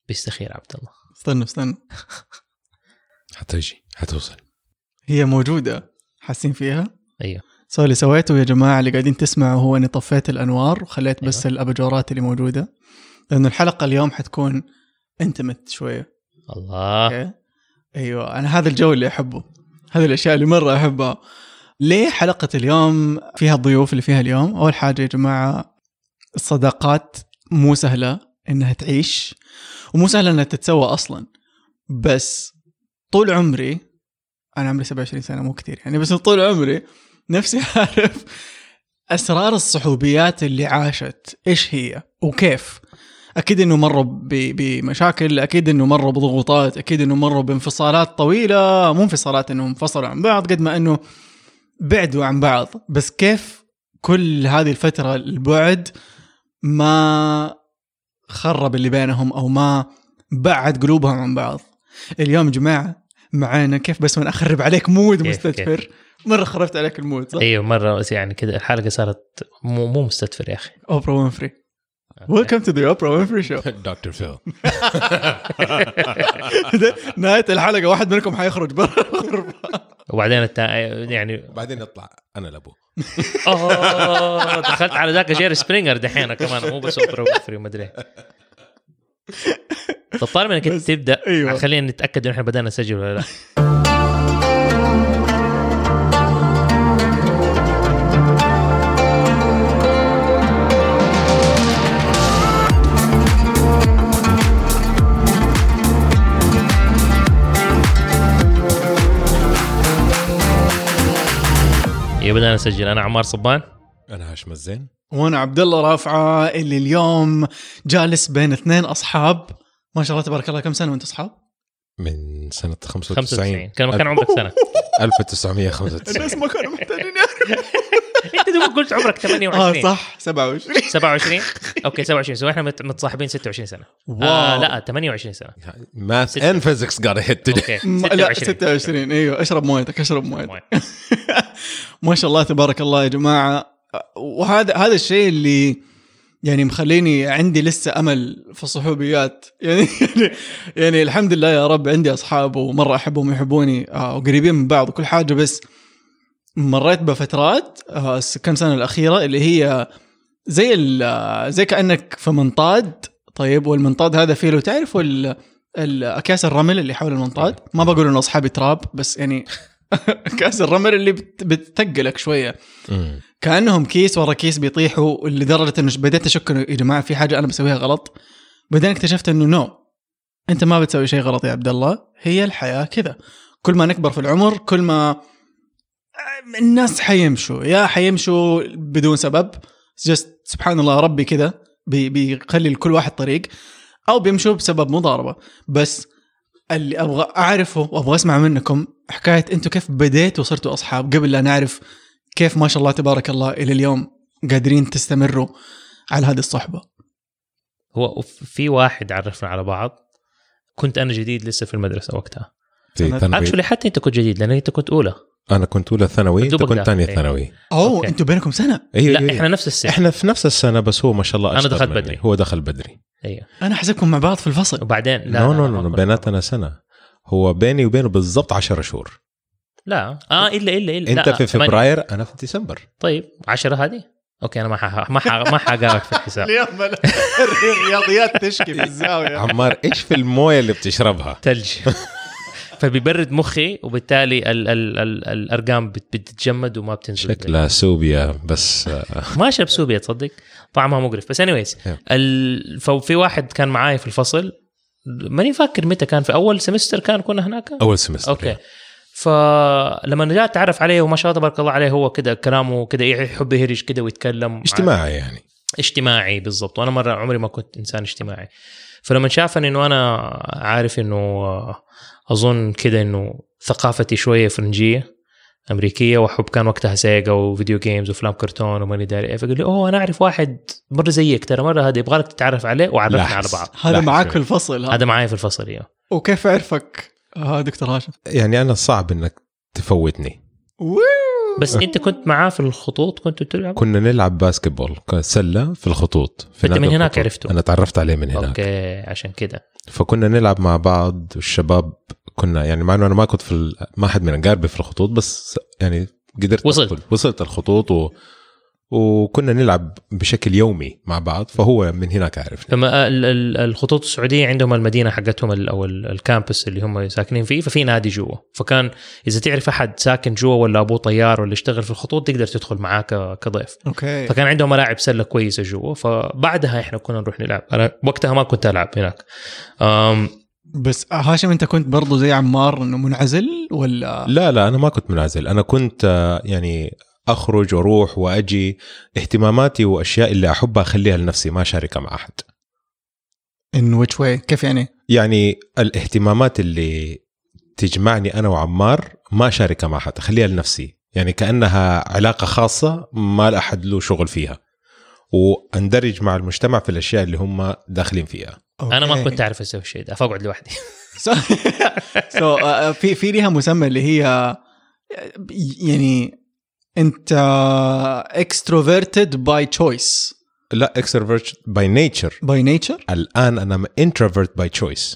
بيستخير عبد الله. استنى حتيجي حتوصل. هي موجودة حاسين فيها. أيوه اللي سويته يا جماعة اللي قاعدين تسمعوا هو أني طفيت الأنوار وخليت بس الأباجورات اللي موجودة، لأنه الحلقة اليوم حتكون انتمت شوية. الله. أيوة أنا هذا الجو اللي أحبه، هذه الأشياء اللي مرة أحبها. ليه حلقة اليوم فيها الضيوف اللي فيها اليوم؟ أول حاجة يا جماعة الصداقات مو سهلة إنها تعيش ومو سهلة إنها تتسوى أصلا، بس طول عمري أنا عمري 27 سنة مو كتير يعني، بس طول عمري نفسي أعرف أسرار الصحوبيات اللي عاشت إيش هي وكيف. أكيد إنه مروا بمشاكل، أكيد إنه مروا بضغوطات، أكيد إنه مروا بانفصالات طويلة، مو انفصالات إنهم انفصلوا عن بعض قد ما إنه بعدوا عن بعض، بس كيف كل هذه الفترة البعد ما خرب اللي بينهم أو ما بعد قلوبهم عن بعض. اليوم يا جماعة معانا كيف بس ما أخرب عليك مود مستدفر. مرة خربت عليك المود صح؟ أيوه مرة يعني كده الحلقة صارت مو مستدفر يا أخي. أوبرا وينفري. Welcome to the Oprah Winfrey Show. دكتور فيل. نهاية الحلقة واحد منكم حيخرج برا الغرفة. وبعدين يعني بعدين يطلع أنا لأبوه. دخلت على ذاك جيري سبرينجر دحين كمان مو بس أوبرا وينفري ما أدري. طب طالما إنك تبدأ أيوة. خلينا نتأكد إن إحنا بدأنا نسجل ولا لا. بدأنا نسجل. أنا عمار صبان. أنا هاشم الزين. وأنا عبد الله رافعة اللي اليوم جالس بين اثنين أصحاب ما شاء الله تبارك الله. كم سنة وأنت أصحاب؟ من سنة 95. كان عمرك سنة 1995. الناس ما كانوا محتاجين. أنت دوب قلت عمرك 28. صح 27. أوكي 27. سو إحنا متصاحبين 26 سنة. لا 28 سنة. Math and physics got a hit today. لا 26. أيوة أشرب مويتك. ما شاء الله تبارك الله يا جماعة. وهذا الشيء اللي يعني مخليني عندي لسه أمل في الصحوبيات يعني الحمد لله يا رب عندي أصحاب ومرة أحبهم يحبوني وقريبين من بعض وكل حاجة، بس مريت بفترات كم سنة الأخيرة اللي هي زي كأنك في منطاد. طيب والمنطاد هذا فيه لو تعرفوا الأكياس الرمل اللي حول المنطاد، ما بقول إنه أصحابي تراب بس يعني كاس الرمل اللي بتثقلك شوية، كأنهم كيس ورا كيس بيطيحوا، لدرجة إنه بديت أشك إنه يا جماعة في حاجة أنا بسويها غلط. بعدين اكتشفت إنه أنت ما بتسوي شيء غلط يا عبد الله، هي الحياة كذا. كل ما نكبر في العمر كل ما الناس حيمشوا بدون سبب، سبحان الله ربي كذا بيخلي لكل واحد طريق، أو بيمشوا بسبب مضاربة. بس اللي أبغى أعرفه وأبغى أسمع منكم حكاية أنتوا كيف بديتوا وصرتوا أصحاب قبل لا نعرف كيف ما شاء الله تبارك الله إلى اليوم قادرين تستمروا على هذه الصحبة. هو في واحد عرفنا على بعض، كنت أنا جديد لسه في المدرسة وقتها. أكشولي حتى أنت كنت جديد لأن أنت كنت أولى. أنا كنت أولى ثانوي، أنت كنت ثانية ثانوي. أنتوا بينكم سنة؟ لا إحنا نفس السنة. إحنا في نفس السنة، بس هو ما شاء الله أنا دخلت بدري. هو دخل بدري. أيوة. أنا حسبكم مع بعض في الفصل. وبعدين لا بيناتنا سنة. هو بيني وبينه بالضبط 10 شهور. لا إلا أنت في فبراير أنا في ديسمبر. طيب 10 هذه أوكي. أنا ما حقاك في الحساب. اليوم الرياضيات تشكي في الزاوية. عمار إيش في الموية اللي بتشربها؟ ثلج. فبيبرد مخي وبالتالي الأرقام بتتجمد وما بتنزل. شكلها سوبيا بس ما أشرب سوبيا تصدق، طعمها مقرف. بس anyways في واحد كان معاي في الفصل، ماني فاكر متى كان، في أول سمستر كنا هناك. أول سمستر أوكي. فلما نجات تعرف عليه وما شاء الله تبارك الله عليه، هو كده كلامه كده يحب يهرج كده ويتكلم اجتماعي يعني اجتماعي بالضبط. وأنا مرة عمري ما كنت إنسان اجتماعي، فلما شافني إنه أنا عارف إنه أظن كده إنه ثقافتي شوية فرنجية أمريكية، وحب كان وقتها سيجا وفيديو جيمز وفلام كرتون وماني داري إيه، فقال لي أنا أعرف واحد مرة زيك ترى، مرة هذا يبغالك تتعرف عليه، وعرفنا على بعض. هذا معاك في الفصل؟ هذا معاي في الفصل. إيه. وكيف عرفك دكتور هاشم؟ يعني أنا صعب إنك تفوتني. بس أنت كنت معاه في الخطوط، كنا نلعب باسكتبول سلة في الخطوط. أنت من هناك عرفته؟ أنا تعرفت عليه من هناك. أوكي عشان كده. فكنا نلعب مع بعض الشباب. كنا يعني مع انه انا ما كنت ما حد من قاربي في الخطوط، بس يعني قدرت وصلت الخطوط وكنا نلعب بشكل يومي مع بعض، فهو من هناك عرفنا. لما الخطوط السعودية عندهم المدينة حقتهم أو الكامبس اللي هم ساكنين فيه، ففي نادي جوا، فكان إذا تعرف أحد ساكن جوا ولا أبوه طيار ولا يشتغل في الخطوط تقدر تدخل معاه كضيف. أوكي. فكان عندهم ملاعب سلة كويسة جوا، فبعدها إحنا كنا نروح نلعب. أنا وقتها ما كنت ألعب هناك. بس هاشم أنت كنت برضو زي عمار إنه منعزل ولا؟ لا أنا ما كنت منعزل. أنا كنت يعني أخرج وأروح وأجي. اهتماماتي وأشياء اللي أحبها أخليها لنفسي، ما أشاركها مع أحد. In which way؟ كيف يعني؟ يعني الاهتمامات اللي تجمعني أنا وعمار ما أشاركها مع أحد، أخليها لنفسي، يعني كأنها علاقة خاصة ما لأحد له شغل فيها، وأندرج مع المجتمع في الأشياء اللي هم داخلين فيها. أنا ما كنت أعرف أسوي الشيء ده، فأقعد لوحدي. في لها مسمى اللي هي يعني أنت extroverted by choice. لا extrovert by nature. by nature. الآن أنا introvert by choice.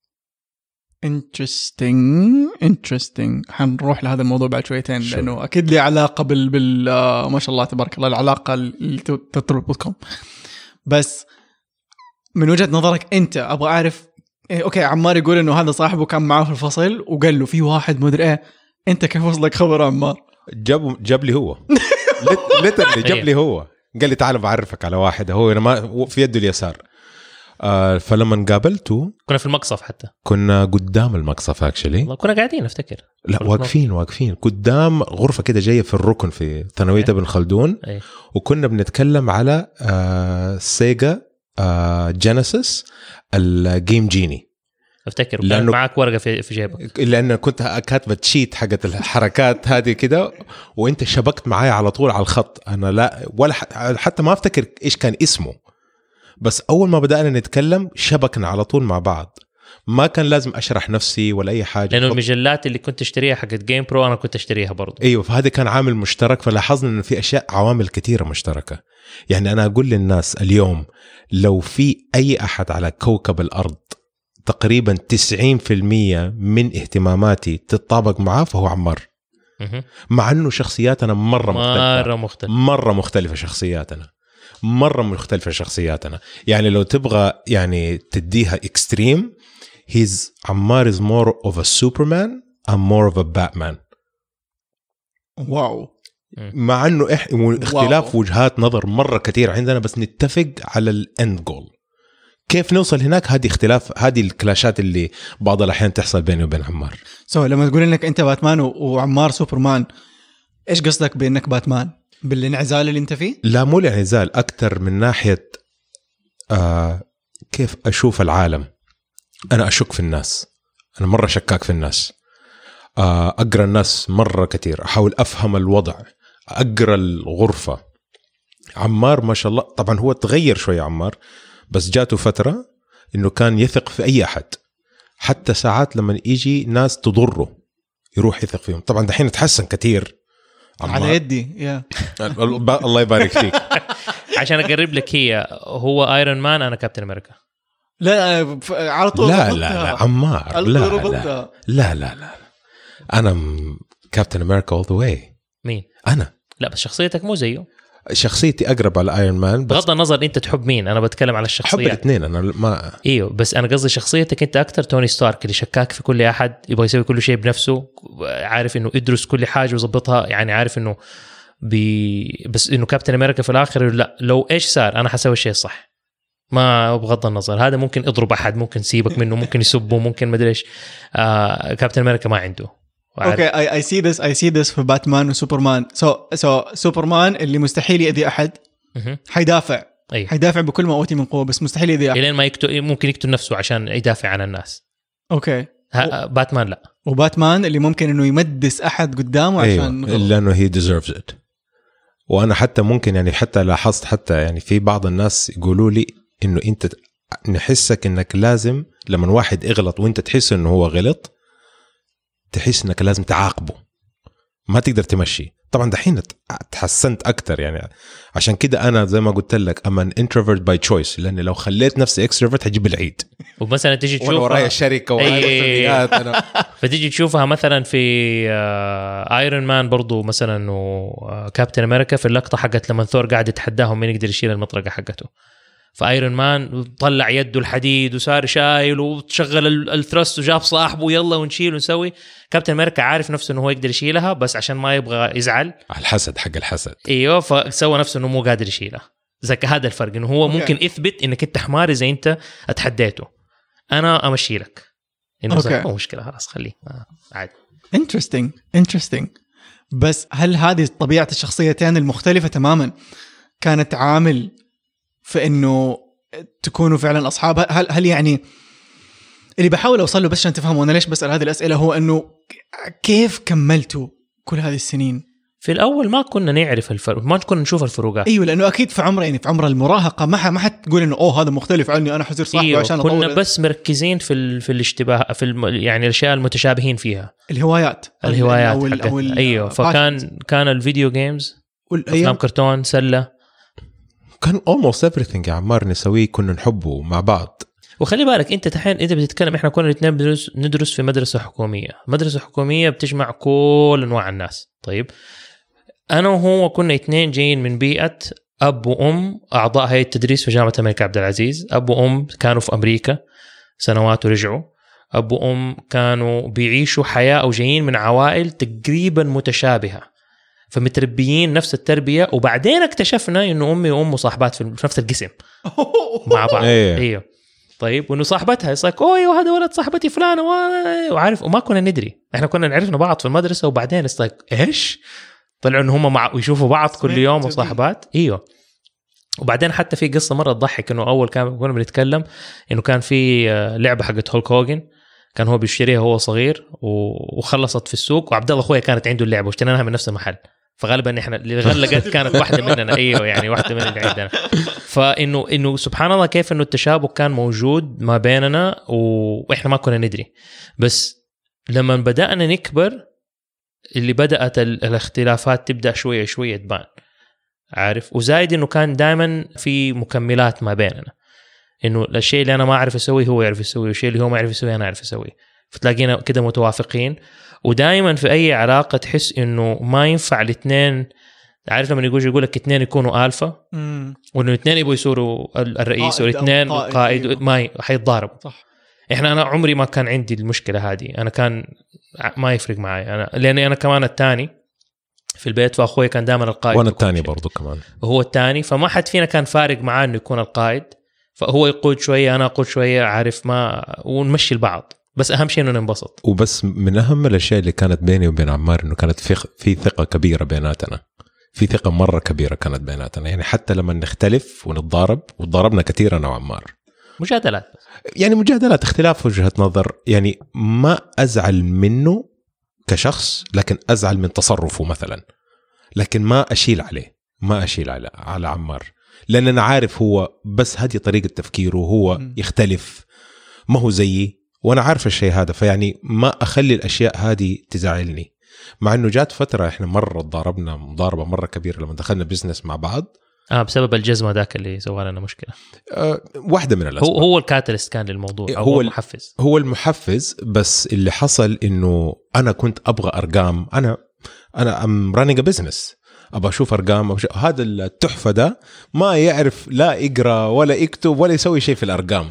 interesting. حنروح لهذا الموضوع بعد شويتين لأنه أكيد لي علاقة بال ما شاء الله تبارك الله العلاقة اللي تربطكم. بس من وجهة نظرك أنت أبغى أعرف أوكي عمار يقول إنه هذا صاحبه كان معه في الفصل وقال له في واحد مدري إيه، أنت كيف وصلك خبر عمار؟ جاب لي هو ليترلي جاب لي هو، قال لي تعال بعرفك على واحد هو أنا ما في يده اليسار. فلما قابلته كنا في المقصف، حتى كنا قدام المقصف اكشلي، كنا قاعدين افتكر لا واقفين قدام غرفة كده جاية في الركن في ثانوية ابن خلدون. وكنا بنتكلم على سيجا جينيسيس الجيم جيني افتكر، لأنه معك ورقة في جيبك، لأنه كنت كاتبة تشيت حقت الحركات هذه كده، وانت شبكت معايا على طول على الخط. انا لا ولا حتى ما افتكر ايش كان اسمه، بس أول ما بدأنا نتكلم شبكنا على طول مع بعض، ما كان لازم أشرح نفسي ولا أي حاجة، لأنه المجلات اللي كنت أشتريها حقت جيم برو أنا كنت أشتريها برضو. أيوة، فهذا كان عامل مشترك. فلاحظنا أنه في أشياء عوامل كثيرة مشتركة. يعني أنا أقول للناس اليوم لو في أي أحد على كوكب الأرض تقريبا 90% من اهتماماتي تتطابق معاه فهو عمار. مع أنه شخصياتنا مرة مختلفة شخصياتنا. يعني لو تبغى يعني تديها اكستريم، عمار is more of a Superman and more of a Batman. واو. مع انه اختلاف وجهات نظر مرة كتير عندنا، بس نتفق على الاند جول. كيف نوصل هناك؟ هذه الكلاشات اللي بعض الأحيان تحصل بيني وبين عمار. لما تقول انك انت باتمان وعمار سوبرمان، ايش قصدك بانك باتمان؟ بالانعزال اللي انت فيه؟ لا مو الانعزال، اكثر من ناحية كيف اشوف العالم. انا اشك في الناس، انا مرة شكاك في الناس. اقرا الناس مرة كتير، احاول افهم الوضع، اقرا الغرفة. عمار ما شاء الله طبعا هو تغير شوية عمار، بس جاته فترة انه كان يثق في اي احد، حتى ساعات لما يجي ناس تضره يروح يثق فيهم. طبعا دحين تحسن كتير على يدي الله يبارك فيك. عشان اقرب لك، هو ايرون مان انا كابتن امريكا. لا على طول. لا عمار لا انا كابتن امريكا all the way. مين انا؟ لا بس شخصيتك مو زيه. شخصيتي اقرب على ايرون مان، بغض النظر انت تحب مين، انا بتكلم على الشخصيات. حب الاثنين انا ما ايوه، بس انا قصدي شخصيتك انت اكتر توني ستارك اللي شكاك في كل احد، يبغى يسوي كل شيء بنفسه، عارف انه يدرس كل حاجه ويظبطها، يعني عارف انه بس انه كابتن امريكا في الاخر لا، لو ايش صار انا حسوي الشيء الصح، ما بغض النظر. هذا ممكن اضرب احد، ممكن سيبك منه، ممكن يسبه، ممكن ما ادري ايش. كابتن امريكا ما عنده. اوكي I see this في باتمان وسوبرمان. سوبرمان اللي مستحيل يأذي احد، حيدافع حيدافع بكل ما اوتي من قوه، بس مستحيل يأذي احد. لين ما ممكن يقتل نفسه عشان يدافع عن الناس. اوكي. باتمان لا. وباتمان اللي ممكن انه يمدس احد قدامه عشان لانه he deserves it. وانا حتى ممكن يعني حتى لاحظت حتى يعني في بعض الناس يقولوا لي انه انت نحسك انك لازم لما واحد يغلط وانت تحس انه هو غلط، تحس انك لازم تعاقبه. ما تقدر تمشي. طبعا دحين تحسنت اكتر يعني، عشان كده انا زي ما قلت لك I'm an introvert by choice، لان لو خليت نفسي extrovert هجيب العيد. ومثلا تيجي تشوفها ورايا الشركه ورايا المسؤوليات انا فتيجي تشوفها مثلا في ايرون مان برضو مثلا، انه كابتن امريكا في اللقطه حقت لما ثور قاعد يتحداهم مين يقدر يشيل المطرقه حقته، فايرون مان طلع يده الحديد وصار شايل وتشغل الثرست وجاب صاحبه يلا ونشيل ونسوي. كابتن امريكا عارف نفسه انه هو يقدر يشيلها بس عشان ما يبغى يزعل، الحسد حق الحسد. ايوه، فسوى نفسه انه مو قادر يشيلها. زي هذا الفرق، انه هو ممكن يثبت انك انت حمار اذا انت اتحديته، انا امشي لك انه مو مشكله خلاص خليه عادي. interesting. بس هل هذه طبيعه الشخصيتين المختلفه تماما كانت عامل في انه تكونوا فعلا اصحاب؟ هل يعني اللي بحاول اوصل له بس عشان تفهموا انا ليش بسال هذه الاسئله، هو انه كيف كملتوا كل هذه السنين؟ في الاول ما كنا نعرف الفرق، ما كنا نشوف الفروقات. ايوه، لانه اكيد في عمره، يعني في عمر المراهقه ما حتقول انه هذا مختلف عني انا حصير صاحبه. أيوة، عشان كنا بس مركزين في الاشتباه يعني الاشياء المتشابهين فيها، الهوايات حقتنا. ايوه، كان الفيديو جيمز افلام كرتون سله، كان almost everything يا عمار نسويه كنا نحبه مع بعض. وخلي بالك انت تحين انت بتتكلم، احنا كنا الاثنين ندرس في مدرسه حكوميه بتجمع كل انواع الناس. طيب انا وهو كنا اثنين جايين من بيئه اب وام اعضاء هيئه التدريس في جامعه الملك عبد العزيز. اب وام كانوا في امريكا سنوات ورجعوا، اب وام كانوا بيعيشوا حياه او جايين من عوائل تقريبا متشابهه، فمتربيين نفس التربيه. وبعدين اكتشفنا انه امي وامه صاحبات في نفس القسم مع بعض. ايوه طيب، وانه صاحبتها يصيك ايوه هذا ولد صاحبتي فلانه وعارف، وما كنا ندري. احنا كنا نعرفنا بعض في المدرسه، وبعدين يصيك ايش طلعوا ان هم ويشوفوا بعض كل يوم وصاحبات. ايوه، وبعدين حتى في قصه مره تضحك، انه اول كنا بنتكلم انه كان في لعبه حقت هولك هوجن كان هو بيشتريها هو صغير وخلصت في السوق، وعبد الله اخويا كانت عنده اللعبه واشتريناها من نفس المحل، فغالبا احنا اللي غلقت كانت واحده مننا. ايوه يعني واحده من اللي عندنا. فانه سبحان الله كيف انه التشابك كان موجود ما بيننا واحنا ما كنا ندري. بس لما بدأنا نكبر اللي بدأت الاختلافات تبدأ شويه شويه تبان، عارف. وزايد انه كان دائما في مكملات ما بيننا، انه الشيء اللي انا ما اعرف اسويه هو يعرف يسويه، والشيء اللي هو ما يعرف يسويه انا اعرف اسويه، فتلاقينا كده متوافقين. ودائما في اي علاقه تحس انه ما ينفع الاثنين، عارف لما يقول لك اثنين يكونوا الفا وانه اثنين يبغوا يصيروا الرئيس والاثنين قائد، ما حيتضاربوا. صح. انا عمري ما كان عندي المشكله هذه، انا كان ما يفرق معي انا، لاني انا كمان الثاني في البيت، فاخوي كان دائما القائد وانا الثاني برضو كمان، وهو الثاني، فما حد فينا كان فارق معاه انه يكون القائد، فهو يقود شويه انا اقود شويه، عارف، ما ونمشي البعض، بس اهم شيء انه ننبسط. وبس من اهم الاشياء اللي كانت بيني وبين عمار انه كانت في ثقه كبيره بيناتنا، في ثقه مره كبيره كانت بيناتنا، يعني حتى لما نختلف ونتضارب، وتضاربنا كثير انا وعمار، مجادلات، يعني مجادلات، اختلاف وجهة نظر، يعني ما ازعل منه كشخص لكن ازعل من تصرفه مثلا، لكن ما اشيل على عمار، لان انا عارف هو بس هذه طريقه تفكيره، هو يختلف، ما هو زيي، وانا عارف الشيء هذا، فيعني ما اخلي الاشياء هذه تزعلني. مع انه جات فتره احنا مره ضاربنا مضاربه مره كبيره لما دخلنا بزنس مع بعض، بسبب الجزمه ذاك اللي سوى لنا مشكله. واحده من الاسباب، هو الكاتاليست كان للموضوع، هو المحفز. بس اللي حصل انه انا كنت ابغى ارقام، انا ام رانينج بزنس، ابغى اشوف ارقام، هذا التحفه ده ما يعرف لا يقرا ولا يكتب ولا يسوي شيء في الارقام،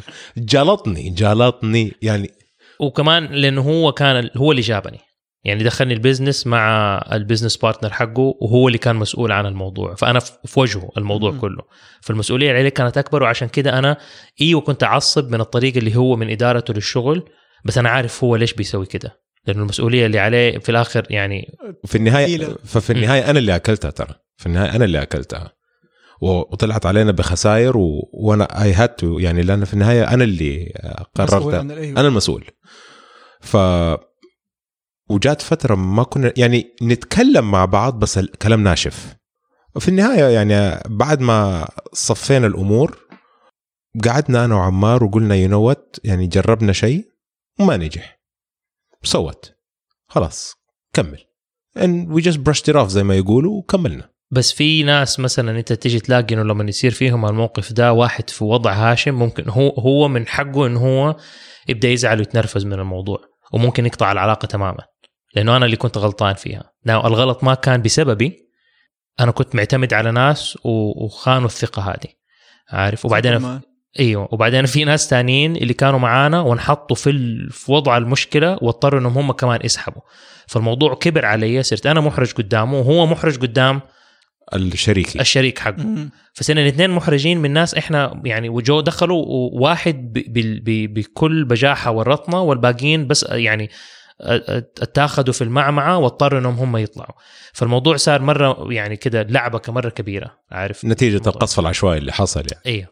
جالطني يعني. وكمان لانه هو اللي جابني، يعني دخلني البيزنس مع البيزنس بارتنر حقه، وهو اللي كان مسؤول عن الموضوع، فانا في وجهه الموضوع كله، فالمسؤوليه اللي عليه كانت اكبر. وعشان كده انا كنت اعصب من الطريقه اللي هو من ادارته للشغل، بس انا عارف هو ليش بيسوي كده، لأنه المسؤولية اللي عليه في الآخر يعني في النهاية. ففي النهاية أنا اللي أكلتها، ترى في النهاية أنا اللي أكلتها، وطلعت علينا بخسائر، وأنا يعني لأن في النهاية أنا اللي قررت، أنا المسؤول. وجات فترة ما كنا يعني نتكلم مع بعض، بس الكلام ناشف. وفي النهاية يعني بعد ما صفينا الأمور قعدنا أنا وعمار وقلنا ينوت، يعني جربنا شيء وما نجح، صوت خلاص كمل، and we just brushed it off زي ما يقولوا وكملنا. بس في ناس مثلا انت تيجي تلاقي انه لما يصير فيهم الموقف ده واحد في وضع هاشم ممكن هو من حقه انه هو يبدا يزعل ويتنرفز من الموضوع وممكن يقطع العلاقه تماما لانه انا اللي كنت غلطان فيها. الغلط ما كان بسببي، انا كنت معتمد على ناس وخانوا الثقه هذه، عارف. وبعدين ايوه، وبعدين في ناس تانيين اللي كانوا معانا وانحطوا في وضع المشكله واضطروا انهم هم كمان يسحبوا، فالموضوع كبر علي، صرت انا محرج قدامه وهو محرج قدام الشريك حقه. فصرنا الاثنين محرجين من ناس احنا يعني، وجو دخلوا واحد بكل بجاحه ورطنا، والباقيين بس يعني اتاخدوا في المعمعة واضطروا انهم هم يطلعوا. فالموضوع صار مرة يعني كده لعبة مرة كبيرة، عارف، نتيجة القصف العشوائي اللي حصل يعني. ايوه.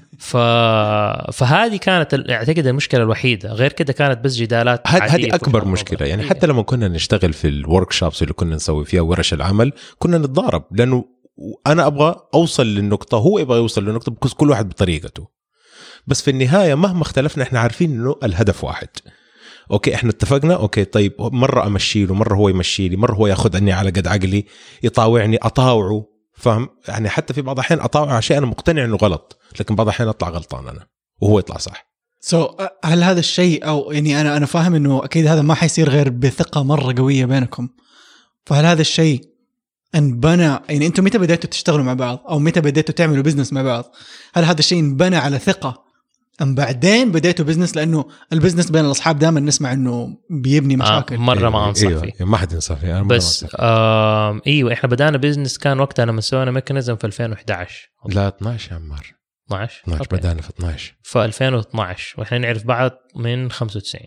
فهذه كانت اعتقد المشكلة الوحيدة، غير كده كانت بس جدالات. هذه اكبر مشكلة يعني. إيه. حتى لما كنا نشتغل في الورك شوبس اللي كنا نسوي فيها ورش العمل كنا نتضارب، لانه انا ابغى اوصل للنقطة، هو يبغى يوصل للنقطة، بس كل واحد بطريقته. بس في النهاية مهما اختلفنا احنا عارفين انه الهدف واحد. اوكي احنا اتفقنا، اوكي طيب مرة امشي له، مرة هو يمشي لي، مرة هو ياخذ عني على قد عقلي، يطاوعني اطاوعه، فاهم يعني. حتى في بعض الاحيان اطاوع على شيء انا مقتنع انه غلط، لكن بعض الاحيان اطلع غلطان انا وهو يطلع صح. هل هذا الشيء، او يعني انا فاهم انه اكيد هذا ما حيصير غير بثقة مرة قوية بينكم، فهل هذا الشيء انبنى يعني انتم متى بديتوا تشتغلوا مع بعض او متى بديتوا تعملوا بزنس مع بعض؟ هل هذا الشيء انبنى على ثقة أم بعدين بديتوا بزنس؟ لأنه البزنس بين الأصحاب دائما نسمع إنه بيبني مشاكل. مرة ما أنصح فيه. ما حد ينصح فيه. بس إيوه إحنا بدأنا بزنس كان وقتها لما سوينا ميكانيزم في 2011. لا 12 يا عمار. 12 بدأنا في 12. في 2012 وإحنا نعرف بعض من 95.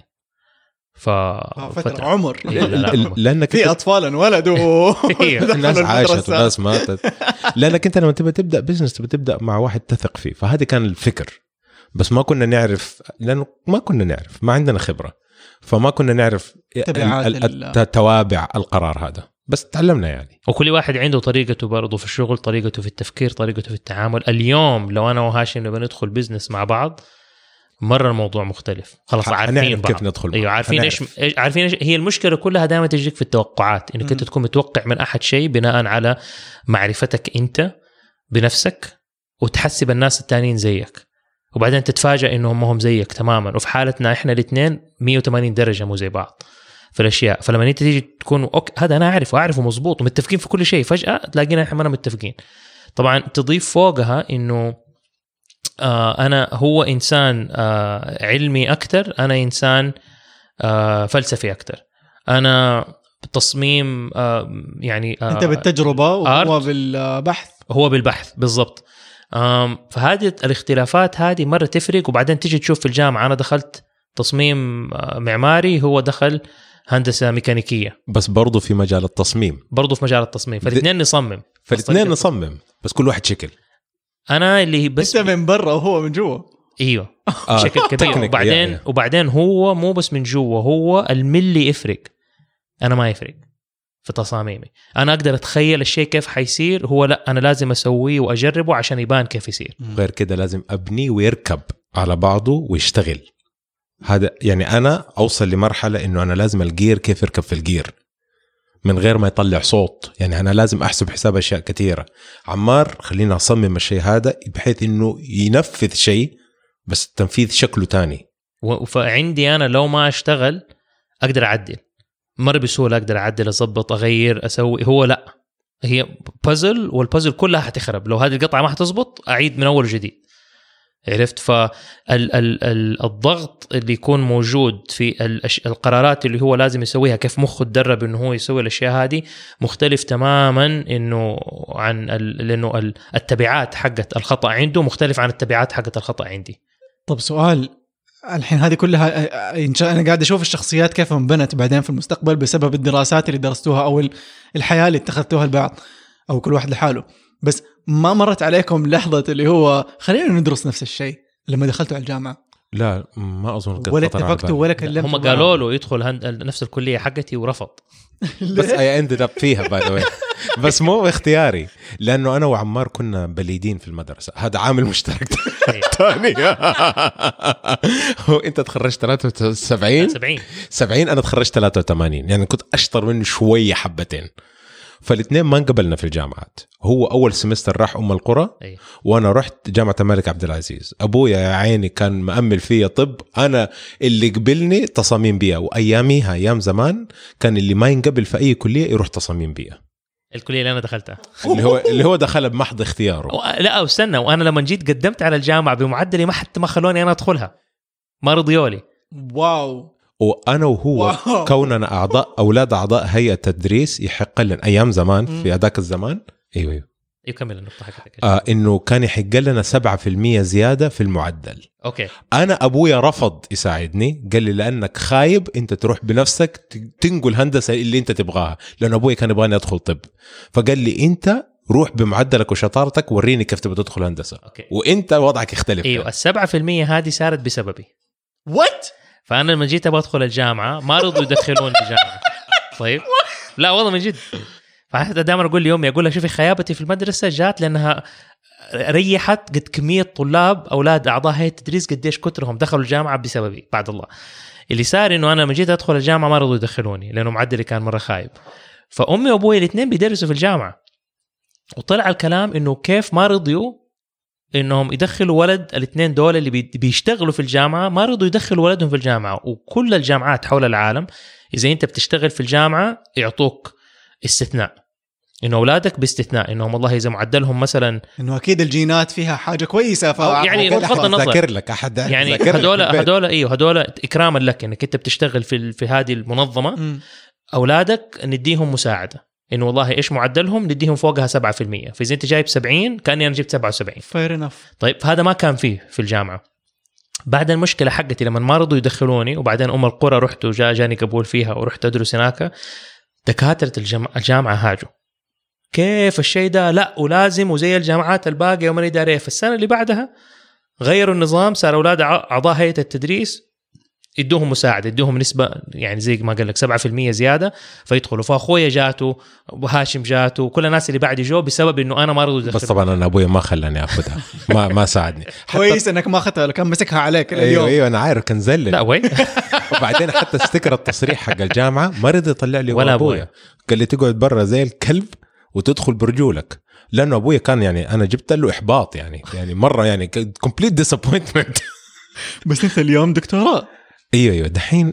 فترة عمر. لأنك في أطفال انولدوا الناس عاشت وناس ماتت. لأنك أنت لما تبدأ بزنس تبدأ مع واحد تثق فيه، فهذا كان الفكر. بس ما كنا نعرف، لأنه ما كنا نعرف، ما عندنا خبرة، فما كنا نعرف توابع القرار هذا، بس تعلمنا يعني. وكل واحد عنده طريقته برضه في الشغل، طريقته في التفكير، طريقته في التعامل. اليوم لو أنا وهاشم نبغى ندخل بزنس مع بعض مرة الموضوع مختلف، خلاص عارفين كيف ندخل. أيوة عارفين إيش هي المشكلة كلها دائما تجيك في التوقعات، إنك أنت تكون متوقع من أحد شيء بناء على معرفتك أنت بنفسك، وتحسب الناس التانيين زيك، وبعدين تتفاجأ إنهم هم زيك تماما. وفي حالتنا إحنا الاثنين 180 درجة مو زي بعض في الأشياء. فلما أنت تيجي تكون أوكي هذا أنا أعرفه مزبوط ومتفقين في كل شيء، فجأة تلاقينا إحنا ما متفقين. طبعا تضيف فوقها إنه أنا هو إنسان علمي أكتر، أنا إنسان فلسفي أكتر. أنا تصميم يعني أنت بالتجربة وهو بالبحث. هو بالبحث بالضبط. فهذه الاختلافات هذه مرة تفرق. وبعدين تيجي تشوف في الجامعة أنا دخلت تصميم معماري، هو دخل هندسة ميكانيكية، بس برضو في مجال التصميم، فالاثنين نصمم بس كل واحد شكل. أنا اللي بس أنت من برا وهو من جوا. ايوه شكل كبير. وبعدين هو مو بس من جوا، هو الملي يفرق، انا ما يفرق في تصاميمي. انا اقدر اتخيل الشيء كيف حيصير، هو لا انا لازم اسويه واجربه عشان يبان كيف يصير. غير كده لازم ابني ويركب على بعضه ويشتغل. هذا يعني انا اوصل لمرحله انه انا لازم الجير كيف يركب في الجير من غير ما يطلع صوت. يعني انا لازم احسب حساب اشياء كثيره. عمار خلينا اصمم الشيء هذا بحيث انه ينفذ شيء بس التنفيذ شكله تاني. فعندي انا لو ما اشتغل اقدر اعدل مرة بسهولة، اقدر اعدل، اضبط، اغير، اسوي. هو لا، هي بازل والبازل كلها حتخرب لو هذه القطعة ما حتزبط، اعيد من اول وجديد. عرفت؟ فالضغط اللي يكون موجود في القرارات اللي هو لازم يسويها، كيف مخه تدرب انه هو يسوي الاشياء هذه، مختلف تماما انه عن لانه التبعات حقت الخطأ عنده مختلف عن التبعات حقت الخطأ عندي. طب سؤال الحين، هذه كلها انا قاعد اشوف الشخصيات كيف انبنت بعدين في المستقبل بسبب الدراسات اللي درستوها او الحياة اللي اتخذتوها البعض او كل واحد لحاله، بس ما مرت عليكم لحظة اللي هو خلينا ندرس نفس الشيء لما دخلتوا على الجامعة؟ لا ما أظن ولا اتفقتوا ولا كلمتوا. هم قالوا له يدخل نفس الكلية حقتي ورفض. بس I ended up فيها by the way. بس مو اختياري، لانه انا وعمار كنا بليدين في المدرسه، هذا عامل مشترك ثاني. هو انت تخرجت 73 70 انا تخرجت 83، يعني كنت اشطر منه شويه حبتين. فالاثنين ما انقبلنا في الجامعات. هو اول سمستر راح القرى وانا رحت جامعه الملك عبد العزيز. ابويا يا عيني كان مأمل فيا طب، انا اللي قبلني تصاميم بيئه، واياميها ايام زمان كان اللي ما ينقبل في اي كليه يروح تصاميم بيئه. الكليه اللي انا دخلتها اللي هو دخلها بمحض اختياره. لا استنى، وانا لما جيت قدمت على الجامعه بمعدلي ما خلوني انا ادخلها، ما رضيولي. واو. وانا وهو كوننا اولاد اعضاء هيئه تدريس يحق لنا ايام زمان في هذاك الزمان. ايوه يكمل النقطه حقتك. انه كان يحق لنا 7% زياده في المعدل. اوكي. انا ابويا رفض يساعدني، قال لي لانك خايب انت تروح بنفسك تنقل هندسه اللي انت تبغاها، لان ابويا كان يبغاني ادخل طب، فقال لي انت روح بمعدلك وشطارتك وريني كيف تبغى تدخل هندسه. أوكي. وانت وضعك يختلف. ايوه ال7% هذه صارت بسببي. وات. فانا لما جيت ادخل الجامعه ما رضوا يدخلوني الجامعه. طيب لا والله من جد. فحتى دائما اقول لامي، اقول لها شوفي خيابتي في المدرسه جات لانها ريحت قد كميه طلاب اولاد اعضاء هيئه التدريس قديش كثرهم دخلوا الجامعه بسببي. بعد الله اللي صار انه انا لما جيت ادخل الجامعه ما رضوا يدخلوني لانه معدلي كان مره خايب. فامي وابوي الاثنين بيدرسوا في الجامعه، وطلع الكلام انه كيف ما رضيوا انهم يدخلوا ولد الاثنين دول اللي بيشتغلوا في الجامعه، ما رضوا يدخلوا ولدهم في الجامعه. وكل الجامعات حول العالم اذا انت بتشتغل في الجامعه يعطوك استثناء، انه اولادك باستثناء انهم والله اذا معدلهم مثلا انه اكيد الجينات فيها حاجه كويسه، يعني بغض النظر ذاكر لك احد يعني هذول اكراما لك انك انت بتشتغل في هذه المنظمه. اولادك نديهم مساعده انه والله ايش معدلهم نديهم فوقها 7%، فاذا انت جايب 70 كاني انا جبت 77. فير انف. طيب هذا ما كان فيه في الجامعه. بعد المشكله حقتي لما ما رضوا يدخلوني، وبعدين القرى رحت وجاني قبول فيها ورحت ادرس هناك، دكاتره الجامعه هاجوا كيف الشيء ده، لا ولازم وزي الجامعات الباقيه وما ادري. في السنه اللي بعدها غيروا النظام، صار اولاد اعضاء هيئه التدريس يدوهم مساعده، يدوهم نسبه يعني زي ما قال لك 7% زياده فيدخلوا. فاخويا جاته وهاشم جاته وكل الناس اللي بعد يجوا بسبب انه انا ما رضوا يدخلوا. بس طبعا انا ابويا ما خلاني اخذها، ما ساعدني. كويس انك ما اخذتها، كان مسكها عليك اليوم. ايوه انا عارف كان زلل. لا وين. وبعدين حتى استكر التصريح حق الجامعه ما رضي يطلع لي ولا ابويا، قال لي تقعد برا زي الكلب وتدخل برجولك، لانه ابويا كان يعني انا جبت له احباط يعني مره يعني كومبليت ديسابوينتمنت. بس انت اليوم دكتوراه. ايوه دحين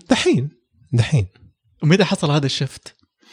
ومتى حصل هذا الشفت؟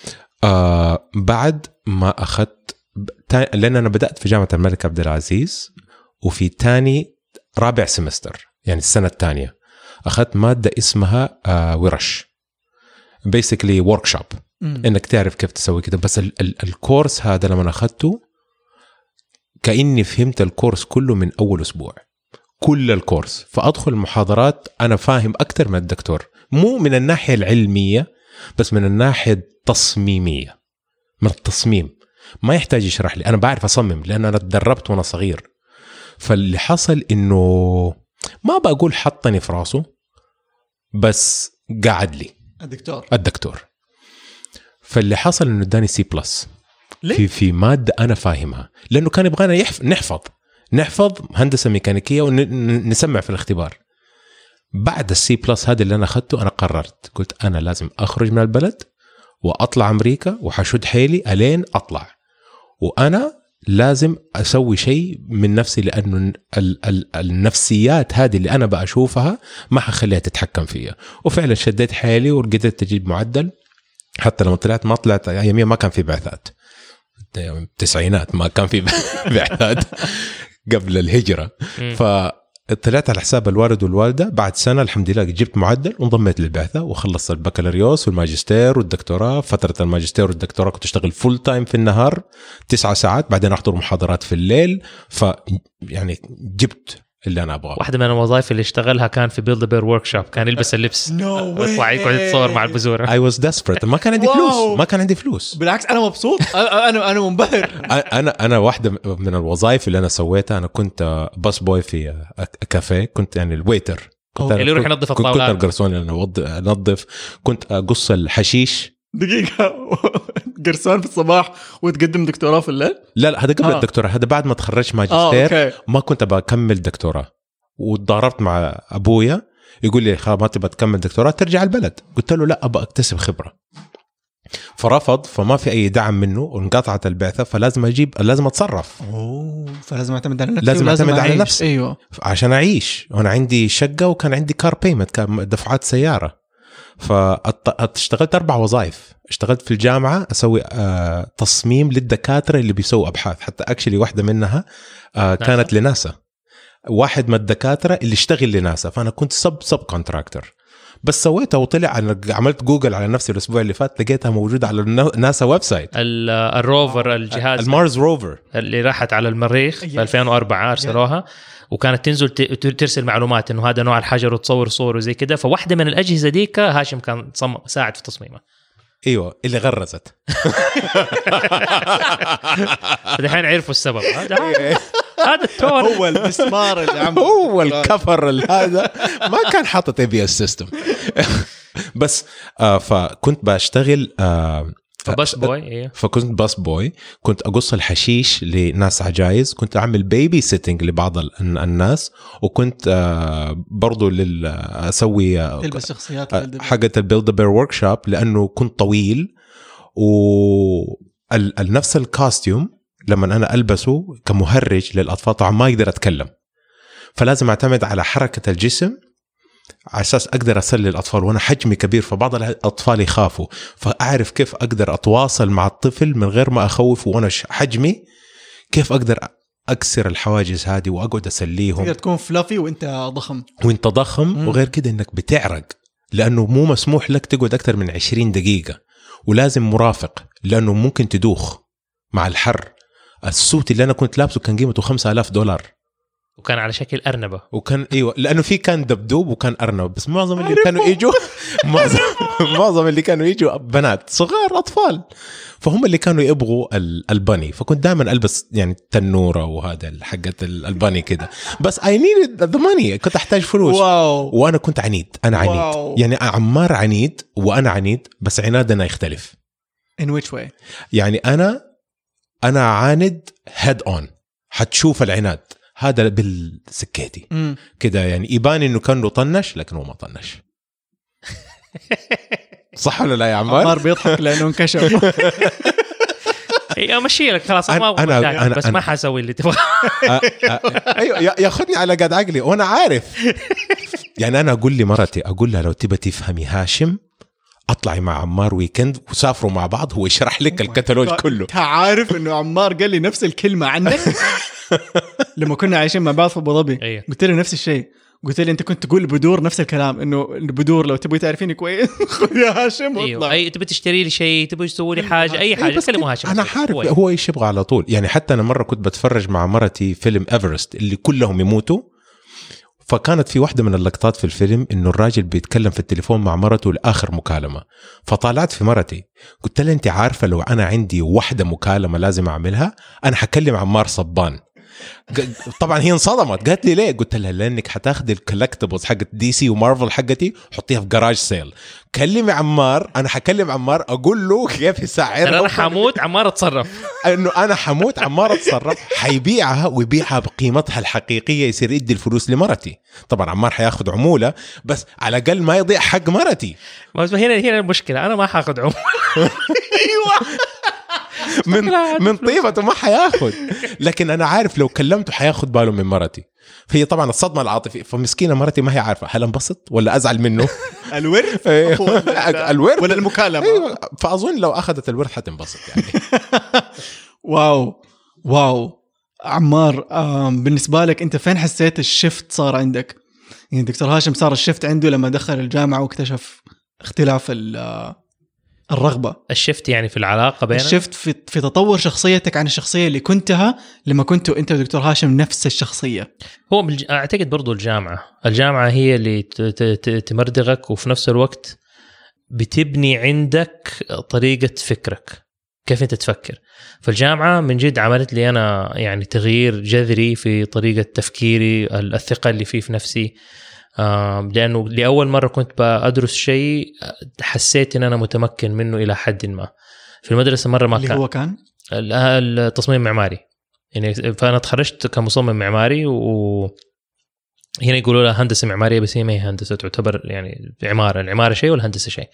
بعد ما اخذت لان انا بدات في جامعه الملك عبد العزيز، وفي رابع سمستر يعني السنه الثانيه اخذت ماده اسمها ورش، بيسكلي وركشوب، انك تعرف كيف تسوي كده. بس الكورس هذا لما اخذته كاني فهمت الكورس كله من اول اسبوع، كل الكورس. فأدخل المحاضرات أنا فاهم أكتر من الدكتور، مو من الناحية العلمية بس من الناحية التصميمية، من التصميم ما يحتاج يشرح لي، أنا بعرف أصمم لأن أنا تدربت وأنا صغير. فاللي حصل إنه ما بقول حطني في راسه، بس قاعد لي الدكتور. فاللي حصل إنه اداني C+ في مادة أنا فاهمها، لأنه كان يبغانا نحفظ هندسة ميكانيكية ونسمع في الاختبار. بعد C+ هذا اللي أنا أخذته أنا قررت، قلت أنا لازم أخرج من البلد وأطلع أمريكا وحشد حيلي ألين أطلع، وأنا لازم أسوي شيء من نفسي، لأنه النفسيات هذه اللي أنا بأشوفها ما حخليها تتحكم فيها. وفعلا شديت حيلي وقدرت تجيب معدل، حتى لما ما طلعت أياميا ما كان في بعثات، التسعينات ما كان في بعثات قبل الهجرة. فطلعت على حساب الوالد والوالدة. بعد سنة الحمد لله جبت معدل وانضميت للبعثة وخلصت البكالوريوس والماجستير والدكتوراه. فترة الماجستير والدكتوراه كنت أشتغل فول تايم في النهار 9 ساعات، بعدين أحضر محاضرات في الليل. يعني جبت اللي أنا أبغاه. واحدة من الوظائف اللي اشتغلها كان في بيلد بير وركشوب، كان يلبس اللبس ويطلع يقعد يتصور مع البزورة. I was desperate، ما كان عندي فلوس. بالعكس أنا مبسوط، أنا منبهر. أنا واحدة من الوظائف اللي أنا سويتها، أنا كنت باس بوي في كافيه، كنت يعني الويتر اللي يروح ينظف الطاولات، كنت الجرسون اللي أنظف، كنت أقص الحشيش دقيقة قرصان في الصباح وتقدم دكتوراه في الليل؟ لا هذا قبل الدكتوراه، هذا بعد ما تخرجت ماجستير. ما كنت بكمل دكتوراه، وتضاربت مع أبويا يقول لي خلاص ما تبغى تكمل دكتوراه ترجع البلد. قلت له لا، أبغى أكتسب خبرة. فرفض، فما في أي دعم منه وانقطعت البعثة، فلازم لازم أتصرف. فلازم أعتمد على نفسي، لازم أعتمد على نفسي. أيوة. عشان أعيش، وأنا عندي شقة وكان عندي كار بيمنت، كان دفعات سيارة. فاشتغلت 4 وظائف. اشتغلت في الجامعة أسوي تصميم للدكاترة اللي بيسووا أبحاث، حتى أكشلي واحدة منها كانت لناسا، واحد من الدكاترة اللي اشتغل لناسا، فأنا كنت سب كونتراكتور. بس سويتها وطلع، أنا عملت جوجل على نفسي الأسبوع اللي فات، لقيتها موجودة على ناسا ويب سايت. الروفر، الجهاز المارس روفر اللي راحت على المريخ في 2004 أرسلوها، وكانت تنزل ترسل معلومات إنه هذا نوع الحجر وتصور صور وزي كده. فواحدة من الأجهزة ديك هاشم كان ساعد في تصميمها. ايوه اللي غرزت. الحين عرفوا السبب. هذا التور هو المسمار اللي عمل، هو الكفر هذا ما كان حاطط ABS سيستم. بس فكنت بشتغل فبس بوي. إيه. فكنت باس بوي، كنت أقص الحشيش لناس عجايز، كنت أعمل بيبي سيتنج لبعض الناس، وكنت برضو أسوي تلبس شخصيات حقة البيلد-A-Bear وركشوب، لأنه كنت طويل، ونفس الكاستيوم لما أنا ألبسه كمهرج للأطفال طبعا ما يقدر أتكلم، فلازم أعتمد على حركة الجسم على أساس أقدر أسلي الأطفال، وأنا حجمي كبير، فبعض الأطفال يخافوا، فأعرف كيف أقدر أتواصل مع الطفل من غير ما أخوف، وأنا حجمي كيف أقدر أكسر الحواجز هذه وأقعد أسليهم. تقدر تكون فلافي وإنت ضخم. وغير كده إنك بتعرق، لأنه مو مسموح لك تقعد أكثر من 20 دقيقة، ولازم مرافق لأنه ممكن تدوخ مع الحر. السوت اللي أنا كنت لابسه كان قيمته $5,000، وكان على شكل أرنبة. وكان ايوه، لانه في كان دبدوب وكان ارنب، بس معظم اللي كانوا يجوا معظم اللي كانوا يجوا بنات صغار اطفال، فهم اللي كانوا يبغوا الباني. فكنت دائما البس يعني تنوره وهذا حقه الباني كده، بس I needed the money، كنت احتاج فلوس. وانا كنت عنيد، انا عنيد. يعني عمار عنيد وانا عنيد، بس عنادنا يختلف. in which way؟ يعني انا عاند head on، حتشوف العناد هذا بالسكيتي كده، يعني يبان انه كان له طنش لكن هو ما طنش. صح ولا لا يا عمار بيضحك لانه انكشف. امشي لك خلاص، أنا بس ما حسوي اللي تبغى. ايوه ياخذني على قد عقلي وانا عارف. يعني انا اقول لمرتي، اقول لها لو تبى تفهمي هاشم اطلعي مع عمار ويكند وسافروا مع بعض، هو يشرح لك الكتالوج كله. تعرف انه عمار قال لي نفس الكلمه عنك لما كنا عايشين مع بعض في ابو ظبي. قلت له نفس الشيء، قلت لي انت كنت تقول بدور نفس الكلام، انه البدور لو تبغي تعرفيني كويس خذ يا هاشم واطلع. اي تبي تشتري لي شيء، تبي تسوي لي حاجه، اي حاجه كلمه هاشم. انا عارف هو ايش يبغى على طول. يعني حتى انا مره كنت بتفرج مع مرتي فيلم ايفرست اللي كلهم يموتوا، فكانت في واحدة من اللقطات في الفيلم إنه الراجل بيتكلم في التليفون مع مرته لآخر مكالمة، فطالعت في مرتي قلت لها أنت عارفة لو أنا عندي واحدة مكالمة لازم أعملها أنا حكلم عمار صبان. طبعا هي انصدمت، قالت لي ليه؟ قلت لها لأنك حتاخذ الكولكتبلز حقت دي سي ومارفل حقتي حطيها في جراج سيل. كلمي عمار، أنا حكلم عمار أقول له كيف يسعر. أنا حموت عمار اتصرف، إنه أنا حموت عمار اتصرف، حيبيعها ويبيعها بقيمتها الحقيقية، يصير يدي الفلوس لمرتي. طبعا عمار حياخد عمولة بس على الأقل ما يضيع حق مرتي. هنا المشكلة، أنا ما حاخد عمولة. من طيبته ما حياخد، لكن أنا عارف لو كلمته حياخد باله من مرتي. فهي طبعا الصدمة العاطفية، فمسكينة مرتي ما هي عارفة هل انبسط ولا أزعل منه. الورث الورث ولا المكالمة. أيوة. فأظن لو أخذت الورث حتنبسط يعني. واو عمار، بالنسبة لك أنت فين حسيت الشفت صار عندك؟ يعني دكتور هاشم صار الشفت عنده لما دخل الجامعة واكتشف اختلاف الرغبة. الشفت يعني في العلاقة بيننا، الشفت في تطور شخصيتك عن الشخصية اللي كنتها لما كنتوا أنت ودكتور هاشم نفس الشخصية. هو أعتقد برضو الجامعة هي اللي تمردغك، وفي نفس الوقت بتبني عندك طريقة فكرك، كيف أنت تفكر. فالجامعة من جد عملت لي أنا يعني تغيير جذري في طريقة تفكيري، الثقة اللي فيه في نفسي. لأنه لأول مرة كنت بدرس شيء حسيت إن أنا متمكن منه إلى حد ما. في المدرسة مرة ما اللي كان هو كان التصميم المعماري يعني. فأنا تخرجت كمصمم معماري، وهنا يقولوا لها هندسة معمارية بس هي ما هي هندسة، تعتبر يعني العمارة شيء والهندسة شيء.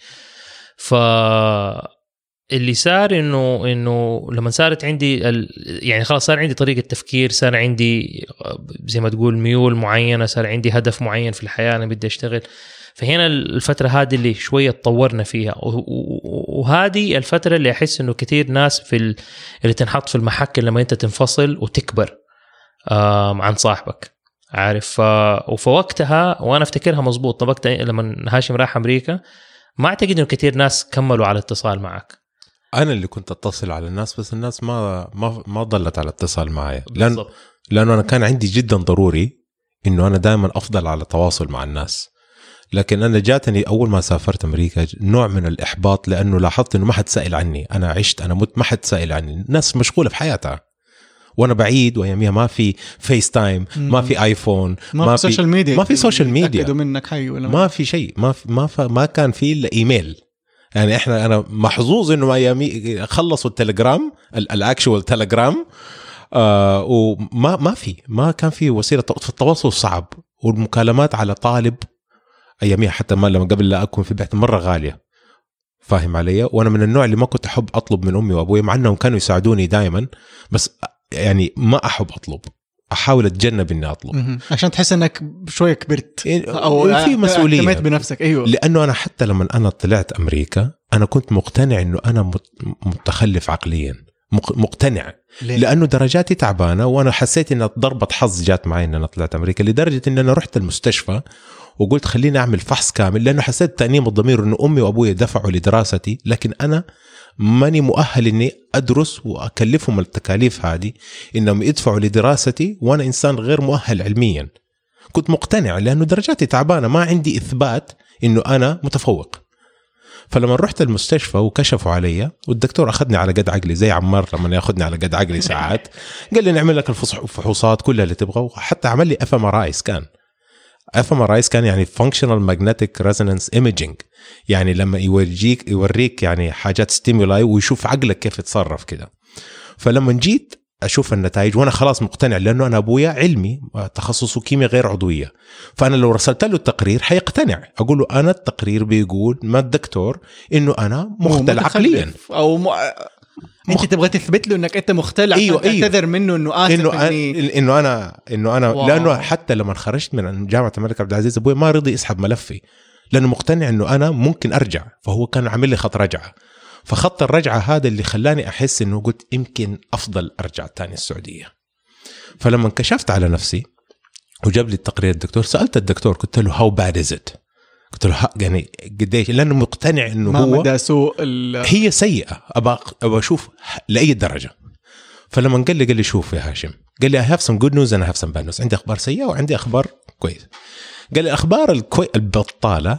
فاللي صار إنه لما صارت عندي يعني خلاص صار عندي طريقة تفكير، صار عندي زي ما تقول ميول معينة، صار عندي هدف معين في الحياة أنا بدي أشتغل. فهنا الفترة هذه اللي شوية تطورنا فيها، وهذه الفترة اللي أحس إنه كتير ناس اللي تنحط في المحك لما أنت تنفصل وتكبر عن صاحبك، عارف. وفوقتها وأنا أفتكرها مزبوط. طب وقتها لما هاشم راح أمريكا ما أعتقد إنه كتير ناس كملوا على اتصال معك. أنا اللي كنت أتصل على الناس، بس الناس ما ضلت على اتصال معي، لأنه أنا كان عندي جدا ضروري إنه أنا دائما أفضل على تواصل مع الناس. لكن أنا جاتني أول ما سافرت أمريكا نوع من الإحباط، لأنه لاحظت إنه ما حد سائل عني. أنا عشت، أنا مت، ما حد سائل عني. الناس مشغولة في حياتها وأنا بعيد، وأياميها ما في فيس تايم، ما في آيفون، ما في سوشيال ميديا، ما في سوشيال ميديا، تأكدوا منك حي ولا ما في شيء، ما كان في إلا إيميل. يعني أنا محظوظ إنه أيامي خلصوا التليجرام، الأكشوال تليجرام، وما ما كان في وسيلة في التواصل صعب، والمكالمات على طالب أياميها حتى ما لما قبل لا أكون في بيت مرة غالية، فاهم علي. وأنا من النوع اللي ما كنت أحب أطلب من أمي وأبوي، مع أنهم كانوا يساعدوني دائما، بس يعني ما أحب أطلب، أحاول أتجنب إني أطلب عشان تحس أنك شوية كبرت أو في مسؤولية، اعتمدت بنفسك. أيوه. لأنه أنا حتى لما أنا طلعت أمريكا أنا كنت مقتنع إنه أنا متخلف عقليا، مقتنع لأنه درجاتي تعبانة، وأنا حسيت إن ضربة حظ جات معي إن أنا طلعت أمريكا، لدرجة إن أنا رحت المستشفى وقلت خليني أعمل فحص كامل، لأنه حسيت تأنيب الضمير إنه أمي وأبوي دفعوا لدراستي، لكن أنا ماني مؤهل إني أدرس وأكلفهم التكاليف هذه إنهم يدفعوا لدراستي، وأنا إنسان غير مؤهل علميا. كنت مقتنع لأنه درجاتي تعبانة، ما عندي إثبات إنه أنا متفوق. فلما رحت المستشفى وكشفوا علي، والدكتور أخذني على قد عقلي زي عمار لما يأخذني على قد عقلي ساعات، قال لي نعمل لك الفحوصات كلها اللي تبغى، وحتى عمل لي fMRI سكان. fMRI كان يعني functional magnetic resonance imaging، يعني لما يوريك يعني حاجات ستيمولاي ويشوف عقلك كيف يتصرف كده. فلما جيت أشوف النتائج وأنا خلاص مقتنع، لأنه أنا أبويا علمي تخصصه كيمياء غير عضوية، فأنا لو رسلت له التقرير حيقتنع. أقول له أنا التقرير بيقول ما الدكتور إنه أنا مختل عقليا، أو أنت تبغى تثبت له إنك أنت مختل عشان تعتذر منه إنه آسف إنه أنا لأنه حتى لما خرجت من جامعة الملك عبد العزيز أبوي ما رضي يسحب ملفي، لأنه مقتنع إنه أنا ممكن أرجع، فهو كان عامل لي خط رجعة. فخط الرجعة هذا اللي خلاني أحس إنه قلت يمكن أفضل أرجع تاني السعودية. فلما انكشفت على نفسي وجاب لي التقرير الدكتور، سألت الدكتور قلت له how bad is it، قلت له يعني قديش، لأنه مقتنع إنه هو مدى سوء هي سيئة، أبغى أشوف لأي درجة. فلما قال لي شوف يا هاشم، قال لي I have some good news and I have some bad news، عندي أخبار سيئة وعندي أخبار كويس. قال لي أخبار البطالة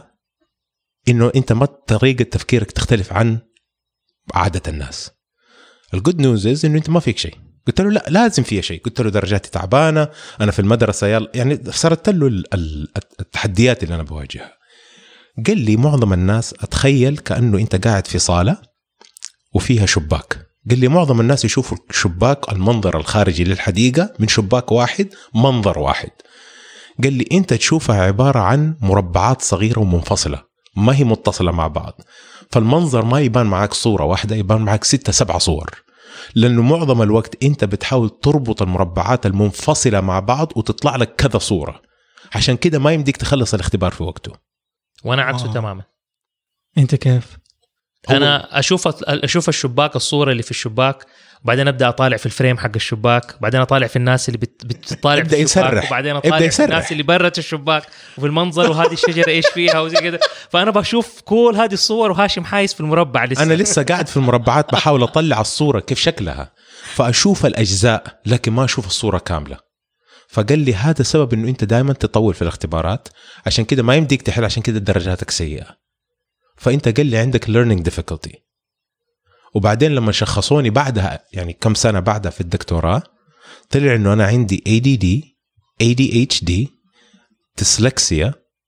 إنه أنت ما طريقة تفكيرك تختلف عن عادة الناس. الجود نيوز إنه أنت ما فيك شيء. قلت له لا لازم فيه شيء. قلت له درجاتي تعبانة، أنا في المدرسة يعني سردت له التحديات اللي أنا بواجهها. قال لي معظم الناس أتخيل كأنه أنت قاعد في صالة وفيها شباك. قال لي معظم الناس يشوفوا الشباك المنظر الخارجي للحديقة من شباك واحد، منظر واحد. قال لي أنت تشوفها عبارة عن مربعات صغيرة ومنفصلة، ما هي متصلة مع بعض، فالمنظر ما يبان معك صورة واحدة، يبان معك 6-7 صور، لأنه معظم الوقت أنت بتحاول تربط المربعات المنفصلة مع بعض وتطلع لك كذا صورة، عشان كده ما يمديك تخلص الاختبار في وقته. وأنا عكسه تماما. أنت كيف؟ أنا أشوف الشباك، الصورة اللي في الشباك، وبعدين أبدأ أطالع في الفريم حق الشباك، وبعدين أطالع في الناس اللي بتطالع في الشباك، وبعدين أطالع في الناس اللي برت الشباك وفي المنظر، وهذه الشجرة إيش فيها وزي كده. فأنا بشوف كل هذه الصور وهاشم حايس في المربع لسه. أنا لسه قاعد في المربعات بحاول أطلع الصورة كيف شكلها، فأشوف الأجزاء لكن ما أشوف الصورة كاملة. فقال لي هذا سبب إنه أنت دائما تطول في الاختبارات، عشان كده ما يمديك تحل، عشان كده درجاتك سيئة. فأنت قال لي عندك learning difficulty. وبعدين لما شخصوني بعدها يعني كم سنة بعدها في الدكتوراه، طلع إنه أنا عندي ADD، ADHD، ديسلكسيا،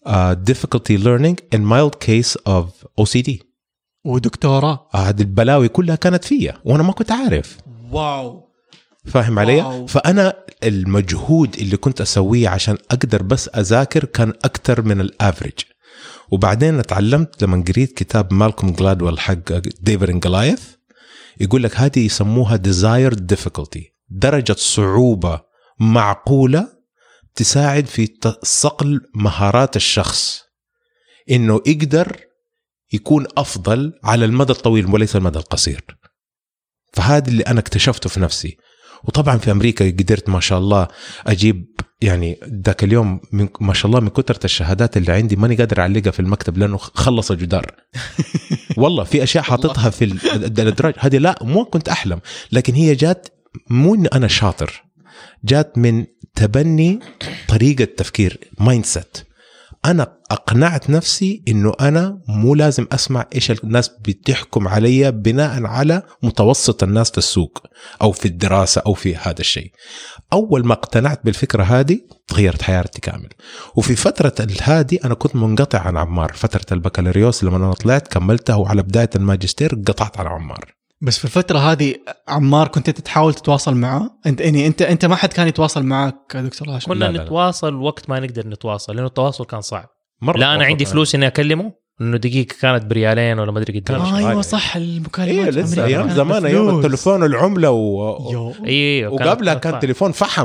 difficulty learning and mild case of OCD. ودكتوراه. هذه البلاوي كلها كانت فيها وانا ما كنت عارف. واو. فاهم علي؟ فانا المجهود اللي كنت اسويه عشان اقدر بس اذاكر كان اكتر من الافريج. وبعدين اتعلمت لما قريت كتاب مالكوم جلادويل حق ديفيد اند جولايث، يقول لك هذه يسموها desired difficulty، درجة صعوبة معقولة تساعد في صقل مهارات الشخص إنه يقدر يكون أفضل على المدى الطويل وليس المدى القصير. فهذا اللي أنا اكتشفته في نفسي. وطبعا في أمريكا قدرت ما شاء الله أجيب، يعني ذاك اليوم ما شاء الله من كثرة الشهادات اللي عندي ماني قادر أعلقها في المكتب لأنه خلص جدار. والله في أشياء حاطتها في الأدراج هذه، لا مو كنت أحلم، لكن هي جات مو إن أنا شاطر، جات من تبني طريقة تفكير، مايند سيت. أنا أقنعت نفسي إنه أنا مو لازم أسمع إيش الناس بتحكم علي بناء على متوسط الناس في السوق أو في الدراسة أو في هذا الشيء. أول ما اقتنعت بالفكرة هذه تغيرت حياتي كامل. وفي فترة الهادي أنا كنت منقطع عن عمار، فترة البكالوريوس لما أنا طلعت كملته، وعلى بداية الماجستير قطعت عن عمار. بس في الفترة هذه عمار كنت تحاول تتواصل معه؟ انت ما حد كان يتواصل معك دكتور هاشم؟ كنا نتواصل وقت ما نقدر نتواصل، لأنه التواصل كان صعب. لا أنا عندي فلوس إني أكلمه، إنه دقيقة كانت بريالين ولا ما أدري قديش. أيوة صح، المكالمات لسه أيام زمان، أيام التلفون العملة وقبلها كان تليفون فحم.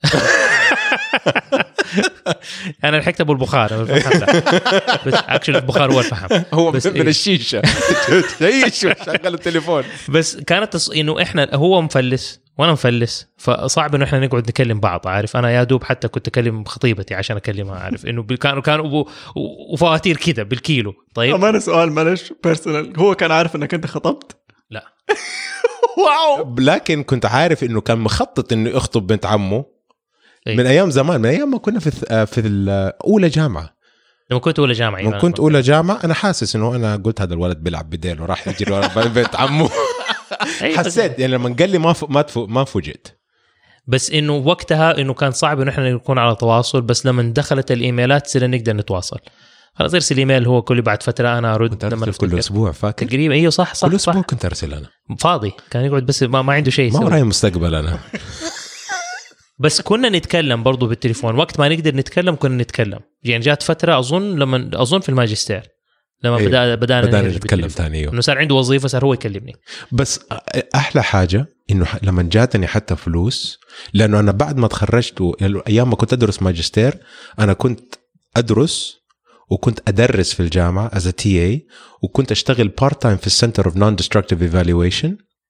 أنا لحقت أبو البخار، بس أكشن البخار هو الفحم، هو بس من الشيشة تعيش شغل التليفون. بس كانت إنه إحنا هو مفلس وأنا مفلس، فصعب إنه إحنا نقعد نكلم بعض. عارف أنا يا دوب حتى كنت أكلم خطيبتي عشان أكلمها، عارف إنه كانوا وفواتير كذا بالكيلو. طيب أمانة سؤال معلش بيرسونال، هو كان عارف إنك أنت خطبت؟ لا. واو. لكن كنت عارف إنه كان مخطط إنه يخطب بنت عمه من أيام زمان، من أيام ما كنا في الأولى جامعة. لما كنت أولى جامعة، لما كنت أولى جامعة أنا حاسس إنه أنا قلت هذا الولد بيلعب بديل وراح يجري ورا بنت عمه. حسيت يعني لما قال لي ما فوجئت. بس إنه وقتها إنه كان صعب إنه إحنا نكون على تواصل، بس لما دخلت الإيميلات صرنا نقدر نتواصل. خلاص يرسل إيميل هو كل بعد فترة أنا أرد. لما كل أسبوع فاكر تقريبا. أيوه صح كل أسبوع كنت أرسل أنا. فاضي كان يقعد بس ما عنده شيء ما وراي مستقبل أنا. بس كنا نتكلم برضو بالتليفون وقت ما نقدر نتكلم، كنا نتكلم. يعني جات فترة أظن في الماجستير لما أيوه. بدأنا نتكلم ثاني، إنه صار عنده وظيفة، صار هو يكلمني. بس أحلى حاجة إنه لما جاتني حتى فلوس، لأنه أنا بعد ما تخرجت أيام ما كنت أدرس ماجستير، أنا كنت أدرس وكنت أدرس في الجامعة as a TA، وكنت أشتغل part time في Center of Non-Destructive Evaluation.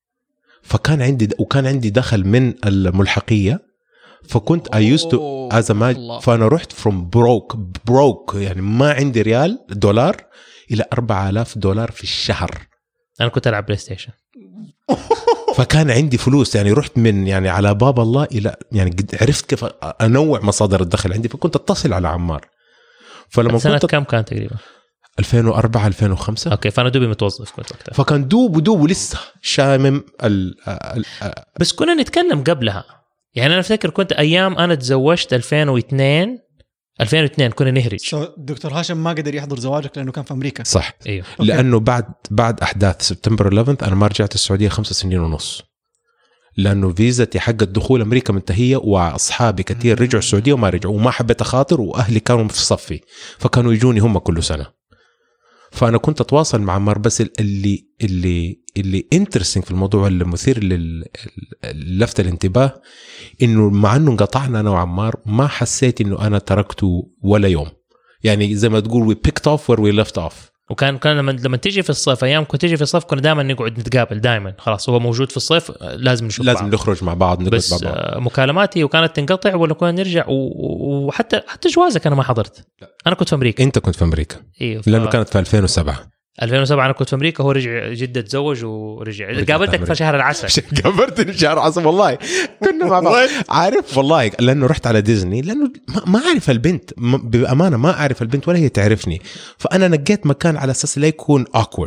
وكان عندي دخل من الملحقية، فكنت I used to as a فأنا رحت from broke يعني ما عندي ريال دولار إلى $4,000 في الشهر. أنا كنت ألعب بلاي ستيشن. فكان عندي فلوس، يعني رحت من يعني على باب الله إلى يعني عرفت كيف أنوع مصادر الدخل عندي. فكنت أتصل على عمار. فلما سنة كم كان تقريبا؟ 2004 2005. اوكي، فانا دوبي متوظف كنت وقتها. فكان دوب ولسه شامم بس كنا نتكلم قبلها. يعني انا افتكر كنت ايام انا تزوجت 2002 كنا نهرج. دكتور هاشم ما قدر يحضر زواجك لانه كان في امريكا. صح. ايوه. لانه بعد احداث سبتمبر 11 انا ما رجعت السعوديه 5 سنين ونص، لانه فيزتي حق الدخول امريكا منتهيه، واصحابي كثير رجعوا السعوديه وما رجعوا، وما حبيت اخاطر، واهلي كانوا في صفي فكانوا يجوني هم كل سنه. فانا كنت اتواصل مع عمار. بس اللي انترستينج في الموضوع، اللي مثير للفت الانتباه، انه مع انه انقطعنا انا وعمار ما حسيت انه انا تركته ولا يوم. يعني زي ما تقول we picked off where we left off. وكان لما تيجي في الصيف، ايام كنت تيجي في الصيف كنا دائما نقعد نتقابل دائما. خلاص هو موجود في الصيف لازم نشوف لازم بعض. نخرج مع بعض نقعد مع بعض. بس مكالماتي وكانت تنقطع ولا كنا نرجع. وحتى جوازك انا ما حضرت. انا كنت في امريكا. انت كنت في امريكا. ايوه. لانه كانت في 2007 انا كنت في امريكا، هو رجع جدة تزوج ورجع. قابلتك في شهر العسل. قابلتني في شهر العسل والله. كنا مع بعض. عارف والله، لانه رحت على ديزني، لانه ما اعرف البنت بامانه، ما اعرف البنت ولا هي تعرفني. فانا نقيت مكان على اساس لا يكون awkward.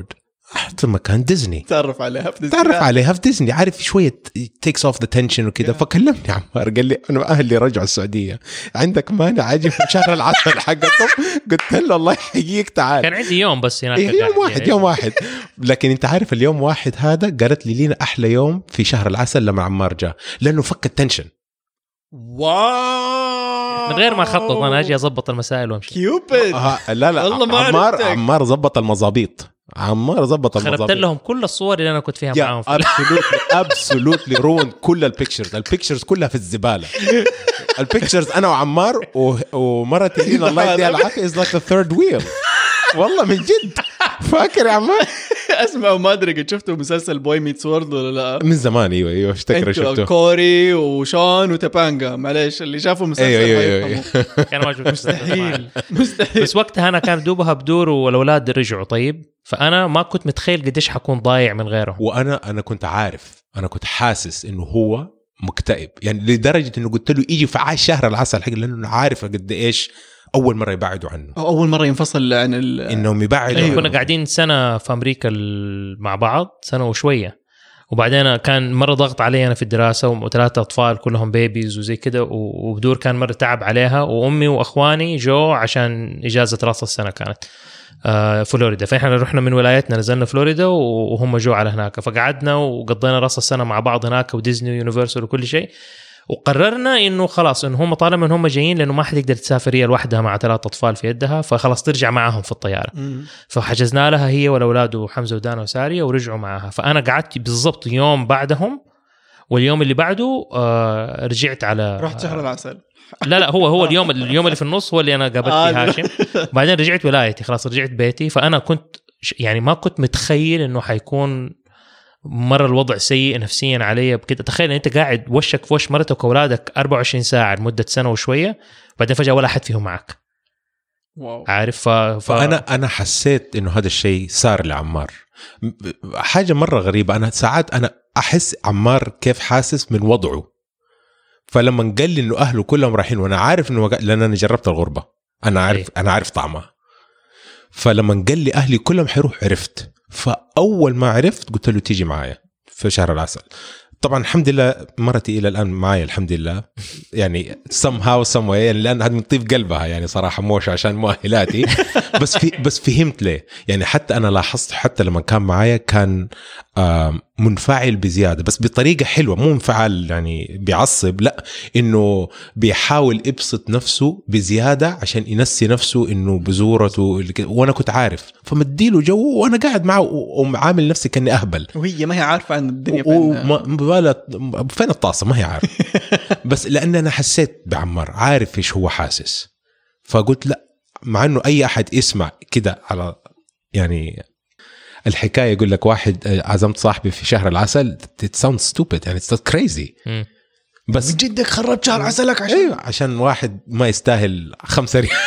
أحسن مكان ديزني، تعرف عليها في ديزني، عارف شوية takes off the tension وكده. فكلمني عمار قال لي أنا أهلي رجعوا السعودية، عندك مانع أجي في شهر العسل حقكم؟ قلت له الله يحييك تعال. كان عندي يوم بس هناك يوم واحد لكن أنت عارف اليوم واحد هذا قالت لي لينا أحلى يوم في شهر العسل لما عمار جاء، لأنه فك التنشن. واو، من غير ما أخطط أنا أجي أضبط المسائل وأمشي. كيوبيد. لا عمار زبط المظابيط، خربت لهم كل الصور اللي أنا كنت فيها معاهم. absolutely ruined كل البيكتشرز كلها في الزبالة. البيكتشرز أنا وعمار ومرتي لينا الله يديها العافية is like the third wheel. والله من جد فاكر يا عمار. اسمع وما أدري قد شفتوا مسلسل بوي ميتس وورلد ولا لا؟ من زمان. ايوه افتكر شفته. كوري وشون وتابانجا، معلش اللي شافوا مسلسل أيوة. كان واجب مستحيل. بس وقتها أنا كان دوبها بدور والأولاد رجعوا. طيب فأنا ما كنت متخيل قديش حكون ضايع من غيره. وأنا كنت عارف، أنا كنت حاسس إنه هو مكتئب يعني، لدرجة إنه قلت له يجي في شهر العسل حق، لأنه عارف قد إيش أول مرة يبعدوا عنه، أول مرة ينفصل عن إنهم يبعدوا. أيوة كنا قاعدين سنة في أمريكا مع بعض، سنة وشوية، وبعدين كان مرة ضغط علي أنا في الدراسة وثلاثة أطفال كلهم بيبيز وزي كده، وبدور كان مرة تعب عليها، وأمي وأخواني جو عشان إجازة رأس السنة كانت فلوريدا، فإحنا رحنا من ولايتنا نزلنا فلوريدا وهم جو على هناك، فقعدنا وقضينا رأس السنة مع بعض هناك وديزني ويونيفرسال وكل شيء. وقررنا إنه خلاص إنه هم طالما إن هم جايين، لأنه ما حد يقدر تسافر هي لوحدها مع 3 أطفال في يدها، فخلاص ترجع معهم في الطيارة. فحجزنا لها هي والأولاد وحمزة ودانا وسارية ورجعوا معها. فأنا قعدت بالضبط يوم بعدهم، واليوم اللي بعده رجعت على رحت شهر العسل. لا هو اليوم اللي في النص هو اللي أنا قابلت فيه هاشم. بعدين رجعت ولايتي، خلاص رجعت بيتي. فأنا كنت يعني ما كنت متخيل إنه حيكون مرة الوضع سيء نفسيا علي بكده. تخيل أنت قاعد وشك في وش مرتك وأولادك 24 ساعة لمدة سنة وشوية، بعدين فجأة ولا أحد فيهم معك. واو. عارف فأنا حسيت إنه هذا الشيء صار لعمار حاجة مرة غريبة. أنا ساعات أنا أحس عمار كيف حاسس من وضعه. فلما قال لي إنه أهله كلهم رايحين، وأنا عارف إنه لأن أنا جربت الغربة، أنا عارف طعمها. فلما قال لي أهلي كلهم حيروح، عرفت. فأول ما عرفت قلت له تيجي معايا في شهر العسل. طبعا الحمد لله مرتي إلى الآن معايا الحمد لله، يعني somehow someway، يعني لأن هذا من طيب قلبها يعني صراحة، موش عشان مؤهلاتي. بس فهمت ليه يعني. حتى أنا لاحظت حتى لما كان معايا كان منفعل بزيادة، بس بطريقة حلوة، مو منفعل يعني بيعصب، لا، إنه بيحاول يبسط نفسه بزيادة عشان ينسي نفسه إنه بزورته. وأنا كنت عارف، فمديله جو وأنا قاعد معه وعامل نفسي كأني أهبل، وهي ما هي عارفة عن الدنيا فين الطاسة، ما هي عارفة. بس لأن أنا حسيت بعمار عارف إيش هو حاسس، فقلت لا، مع إنه أي أحد يسمع كده على يعني الحكاية يقول لك واحد عزمت صاحبي في شهر العسل، it sounds stupid يعني it's crazy. بس من جدك خربت شهر عسلك عشان أيوة، عشان واحد ما يستاهل 5 ريال.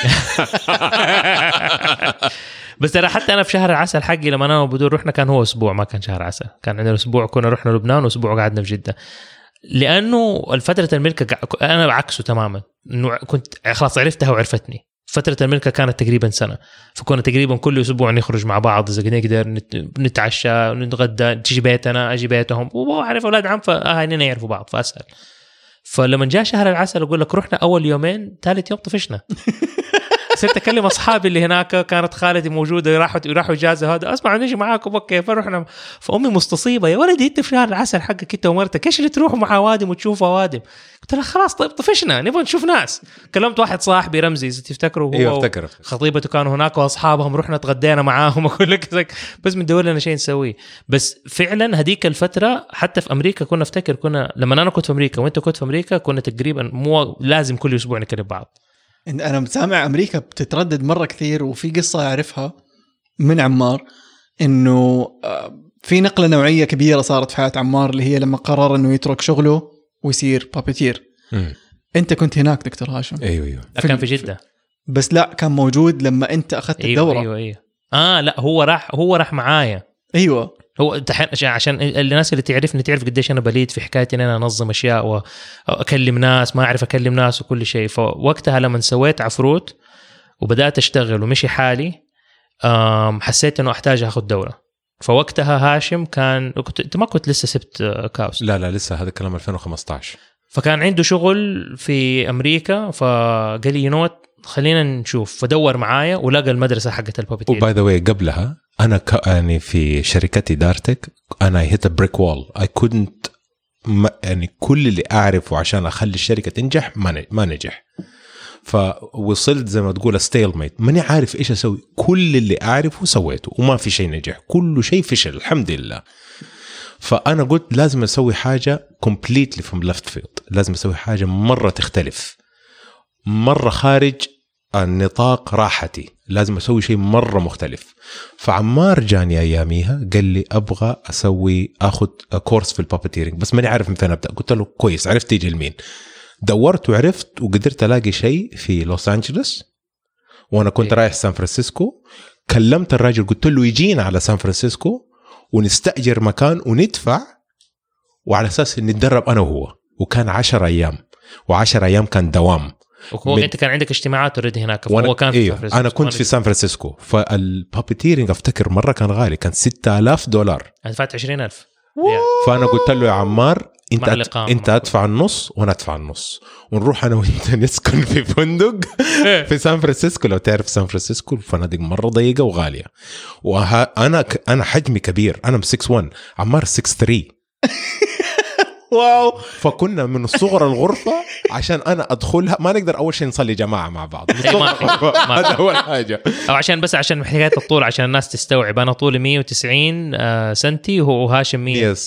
بس ترى حتى أنا في شهر العسل حقي لما أنا وبدور رحنا كان هو أسبوع، ما كان شهر عسل، كان عندنا أسبوع كنا رحنا لبنان وأسبوع قعدنا في جدة، لأنه الفترة الملكة أنا بعكسه تماما، إنه كنت خلاص عرفتها وعرفتني. فترة الملكة كانت تقريبا سنة، فكنا تقريبا كل أسبوع نخرج مع بعض إذا نقدر، نتعشى نتغدى، تيجي بيتنا أجي بيتهم، وأعرف أولاد عم فأهلنا يعرفوا بعض فأسهل. فلما جاء شهر العسل أقول لك رحنا أول يومين، ثالث يوم طفشنا. صرت أكلم أصحابي اللي هناك، كانت خالتي موجودة، راحوا إجازة، هذا أسمع نيجي معاكم أوكي. فرحنا، فأمي مستصيبة، يا ولدي أنت في شهر العسل حقك أنت ومرتك، إيش اللي تروحوا مع وادم وتشوفوا وادم؟ قلت له خلاص طيب طفشنا نبغى نشوف ناس. كلمت واحد صاحبي رمزي إذا تفتكروا، هو خطيبته كانوا هناك وأصحابهم، رحنا تغدينا معاهم وكل كذا، بس بندور لنا شيء نسويه. بس فعلا هذيك الفترة حتى في أمريكا كنا افتكر، كنا لما أنا كنت في أمريكا وأنت كنت في أمريكا كنا تقريبا مو لازم كل أسبوع نكلم بعض. أنا سامع أمريكا بتتردد مرة كثير، وفي قصة أعرفها من عمار إنه في نقلة نوعية كبيرة صارت في حياة عمار، اللي هي لما قرر إنه يترك شغله ويصير بابيتير. أنت كنت هناك دكتور هاشم؟ أيوه. كان في جدة، بس لا كان موجود لما أنت أخذت الدورة. أيوه. لا هو راح معايا. أيوه. هو عشان الناس اللي تعرفني تعرف قديش أنا بليد في حكاية إن أنا أنظم أشياء وأكلم ناس، ما أعرف أكلم ناس وكل شيء. فوقتها لما سويت عفروت وبدأت أشتغل ومشي حالي، حسيت إنه أحتاج أخذ دورة. فوقتها هاشم كان انت ما كنت لسه سبت كاوس؟ لا لسه، هذا الكلام 2015. فكان عنده شغل في امريكا، فقال لي ينوت خلينا نشوف، فدور معايا ولقى المدرسه حقت البابتير. وباي ذا واي قبلها انا يعني في شركتي دارتك انا هيت بريك وول، اي كودنت يعني كل اللي اعرفه عشان اخلي الشركه تنجح ما نجح. فوصلت زي ما تقول ستيل ميت، ماني عارف ايش اسوي، كل اللي اعرفه سويته وما في شيء نجح، كله شيء فشل الحمد لله. فانا قلت لازم اسوي حاجه completely from left field، لازم اسوي حاجه مره تختلف، مره خارج النطاق راحتي، لازم اسوي شيء مره مختلف. فعمار جاني اياميها قال لي ابغى اخذ كورس في البابتيرنج، بس ماني عارف من فين ابدا. قلت له كويس، عرفت تيجي لمين. دورت وعرفت وقدرت الاقي شيء في لوس انجلوس، وانا كنت رايح سان فرانسيسكو. كلمت الراجل قلت له يجينا على سان فرانسيسكو ونستأجر مكان وندفع، وعلى اساس ان نتدرب انا وهو. وكان 10 ايام، و10 ايام كان دوام. وهو انت كان عندك اجتماعات اوريدي هناك، فهو كان في إيه انا كنت في سان فرانسيسكو. فالبابتيرنج افتكر مره كان غالي، كان $6000. انا دفعت 20,000. فانا قلت له يا عمار انت ادفع النص وانا ادفع النص، ونروح انا وانت نسكن في فندق في سان فرانسيسكو. لو تعرف سان فرانسيسكو الفنادق مره ضيقه وغاليه، انا حجمي كبير، انا 6'1", عمار 6'3". واو. فكنا من صغر الغرفة عشان أنا أدخلها ما نقدر أول شيء نصلي جماعة مع بعض. هذا أول حاجة. أو عشان حكاية الطول عشان الناس تستوعب، أنا طولي 190 سنتي وهو هاشم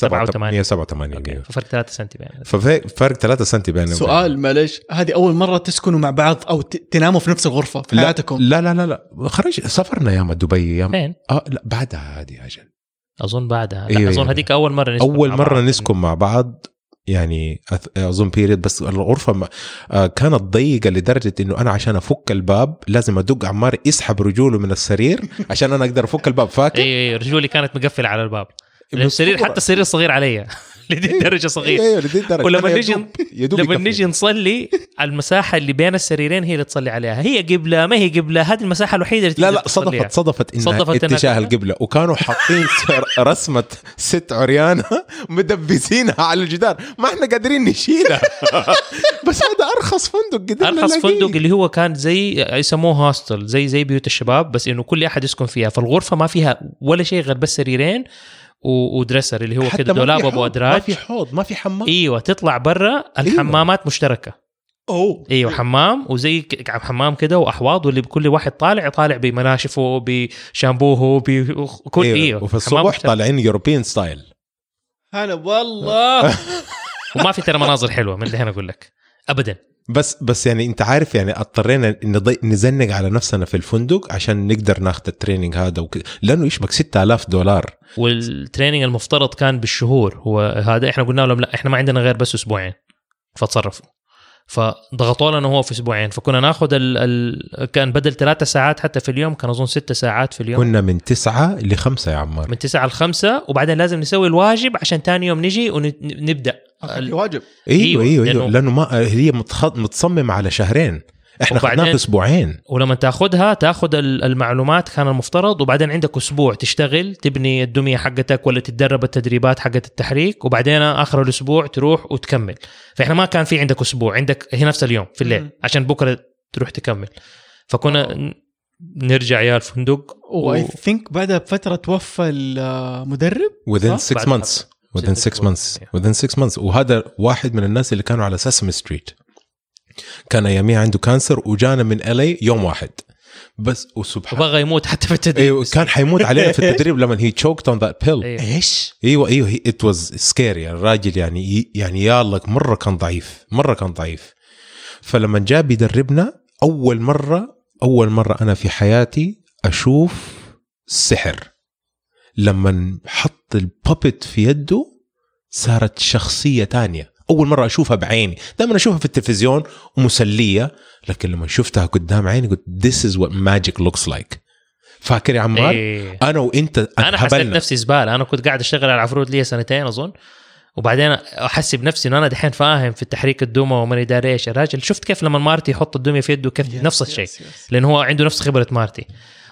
187. ففرق 3 سنتي بيننا. ففرق 3 سنتي بيننا. سؤال معلش، هذه أول مرة تسكنوا مع بعض أو تناموا في نفس الغرفة في حياتكم؟ لا خرج سافرنا يا دبي فين؟ لا بعدها هذه أجل أظن بعدها. لا أظن هذيك أول مرة نسكن مع بعض يعني أظن بيريد. بس الغرفة كانت ضيقة لدرجة إنه أنا عشان أفك الباب لازم أدق عمار يسحب رجوله من السرير عشان أنا أقدر أفك الباب. فاكر؟ إيه رجولي كانت مقفلة على الباب. السرير حتى السرير صغير علي لدي درجة صغير. ولما نيجي نصلي المساحة اللي بين السريرين هي اللي تصلي عليها، هي قبلة ما هي قبلة، هذه المساحة الوحيدة اللي لا صدفت إنها اتجاه القبلة، وكانوا حاطين رسمة 6 عريانة مدبسينها على الجدار، ما احنا قادرين نشيلها. بس هذا أرخص فندق، أرخص فندق اللي هو كان زي يسموه هوستل، زي بيوت الشباب، بس إنه كل أحد يسكن فيها. فالغرفة ما فيها ولا شيء غير بس سريرين ودريسر اللي هو كده دولاب ابو ادراج، ما في حوض ما في حمام. ايوه تطلع برا الحمامات مشتركه. ايوه حمام وزي حمام كده واحواض، واللي بكل واحد طالع بمناشفه بشامبوه بكل ايوه. وفي الصبح طالعين يوروبيان ستايل. هلا والله. وما في ترى مناظر حلوه من اللي انا اقول لك ابدا. بس يعني انت عارف يعني اضطرينا نزنق على نفسنا في الفندق عشان نقدر ناخذ التريننج هذا لانه يشبك $6000. والتريننج المفترض كان بالشهور، هو هذا احنا قلنا لهم لا احنا ما عندنا غير بس اسبوعين، فتصرفوا. فضغطوا لنا هو في اسبوعين، فكنا ناخذ كان بدل 3 ساعات حتى في اليوم، كان اظن 6 ساعات في اليوم. كنا من 9 ل 5 يا عمار، من 9 ل 5، وبعدين لازم نسوي الواجب عشان تاني يوم نجي ونبدا الواجب. ايوه لانه ما هي متصمم على شهرين، احنا خدناه اسبوعين. ولما تاخذ المعلومات كان المفترض، وبعدين عندك اسبوع تشتغل تبني الدميه حقتك ولا تتدرب التدريبات حقت التحريك، وبعدين اخر الاسبوع تروح وتكمل. فاحنا ما كان في عندك اسبوع، عندك هي نفس اليوم في الليل عشان بكره تروح تكمل. فكنا نرجع يا الفندق واي ثينك بعدها بفتره توفى المدرب within 6 months. وهذا واحد من الناس اللي كانوا على سيسمي ستريت، كان اياميها عنده كانسر وجانا من LA يوم واحد بس، وسبحان وبغى يموت حتى في التدريب. ايوه كان حيموت علينا في التدريب لما هي choked on that pill. ايش ايوه it was scary. الراجل يعني يا الله مرة كان ضعيف. فلما جاء بيدربنا اول مرة انا في حياتي اشوف سحر. لما حط البابت في يده صارت شخصية تانية، أول مرة أشوفها بعيني. دائما أشوفها في التلفزيون ومسلية، لكن لما شفتها قدام عيني قلت this is what magic looks like. فاكر يا عمار؟ أنا وإنت أنا حسيت نفسي زبالة. أنا كنت قاعد أشتغل على العفروت لي 2 أظن، وبعدين أحسب نفسي إن أنا دحين فاهم في تحريك الدمى وماني داري إيش. الراجل شفت كيف لما مارتي يحط الدمية في يده كيف نفس الشيء، لأن هو عنده نفس خبرة مارتي.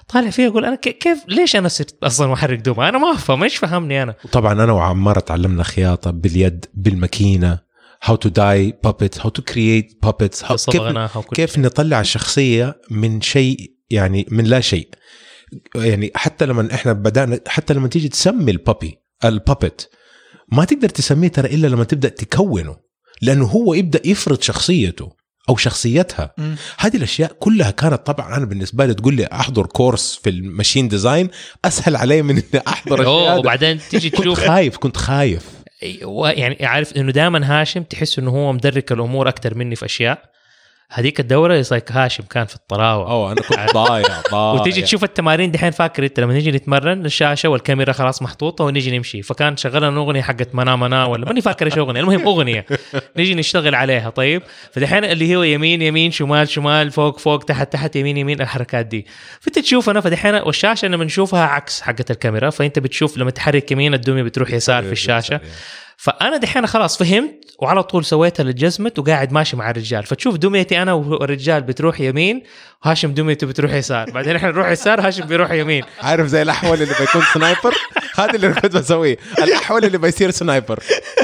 طالع فيه يقول انا كيف ليش انا صرت اصلا محرك دومه؟ انا ما افهم، ايش فهمني انا؟ طبعا انا وعمار تعلمنا خياطه باليد بالماكينه، how to dye puppets, how to create puppets, كيف نطلع الشخصيه من شيء يعني من لا شيء. يعني حتى لما احنا بدأنا، حتى لما تيجي تسمي البابت ما تقدر تسميه ترى إلا لما تبدأ تكونه، لأنه هو يبدأ يفرض شخصيته أو شخصيتها. هذه الأشياء كلها كانت طبعا أنا بالنسبة لي تقول لي أحضر كورس في الماشين ديزاين أسهل علي من إني أحضر أشياء. وبعدين تيجي تشوف كنت خايف يعني عارف إنه دائما هاشم تحس إنه هو مدرك الأمور أكتر مني في أشياء. هذيك الدورة يصيك هاشم كان في الطراوة. أنا كنت ضايع وتيجي تشوف التمارين دحين فاكر انت لما نيجي نتمرن الشاشة والكاميرا خلاص محطوطة ونيجي نمشي، فكان شغلنا أغنية حقت منا ولا ماني فاكر ايش أغنية، المهم أغنية نيجي نشتغل عليها. طيب فدحين اللي هو يمين شمال فوق تحت يمين الحركات دي، فانت تشوف انا فدحين والشاشة لما نشوفها عكس حقت الكاميرا، فانت بتشوف لما تحرك يمين الدمية بتروح يسار في الشاشة. فأنا دحين خلاص فهمت وعلى طول سويتها للجزمة وقاعد ماشي مع الرجال، فتشوف دميتي أنا والرجال بتروح يمين وهاشم دميته بتروح يسار، بعدين إحنا نروح يسار هاشم بيروح يمين. عارف زي الأحول اللي بيكون سنايبر، هذا اللي كنت بسويه، الأحول اللي بيصير سنايبر.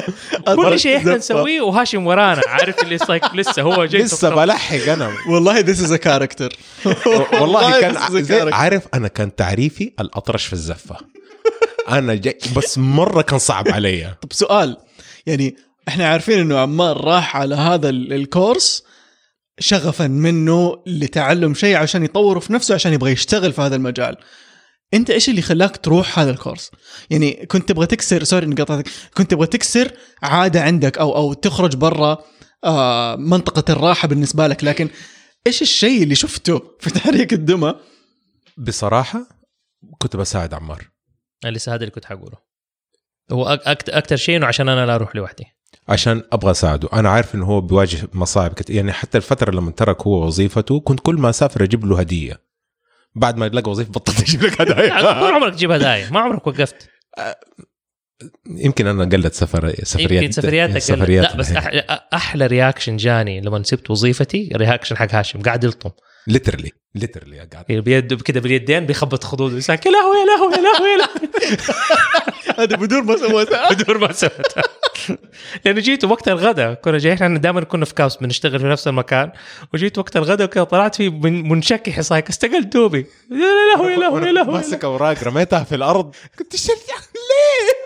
كل شيء إحنا نسويه وهاشم ورانا، عارف اللي صايك لسه هو جاي لسه بلحق أنا. والله this is a character. والله كان عارف أنا كان تعريفي الأطرش في الزفة. أنا جاي بس مرة كان صعب علي. طب سؤال، يعني إحنا عارفين إنه عمار راح على هذا الكورس شغفا منه لتعلم شيء عشان يطوره في نفسه عشان يبغى يشتغل في هذا المجال. أنت إيش اللي خلاك تروح هذا الكورس؟ يعني كنت تبغى تكسر كنت تبغى تكسر عادة عندك أو تخرج برا منطقة الراحة بالنسبة لك، لكن إيش الشيء اللي شفته في تحريك الدمى؟ بصراحة كنت بساعد عمار. لسه هذا اللي كنت حقوله، هو أكتر شيء إنه عشان أنا لا أروح لوحدي، عشان أبغى أساعده. أنا عارف إنه هو بيواجه مصاعب يعني حتى الفترة لما ترك هو وظيفته كنت كل ما أسافر أجيب له هدية، بعد ما يلاقي وظيفة بطلت أجيب لك هدايا. طول عمرك تجيب هدايا، ما عمرك وقفت. يمكن أنا قلت سفرياتك لا بس أحلى رياكشن جاني لما سبت وظيفتي رياكشن حق هاشم قاعد يلطم ليترلي قاعد بيده كده باليدين بيخبط خدوده ويساك يا لهوي هذا بدون ما سويتها لأنه جيت وقت الغداء كنا جايين، احنا دائما كنا في كاوس بنشتغل في نفس المكان، وجيت وقت الغداء وكذا طلعت فيه منشكح صايك استقلت دوبي يا لهوي ماسك اوراق رميتها في الارض كنت شفت ليه.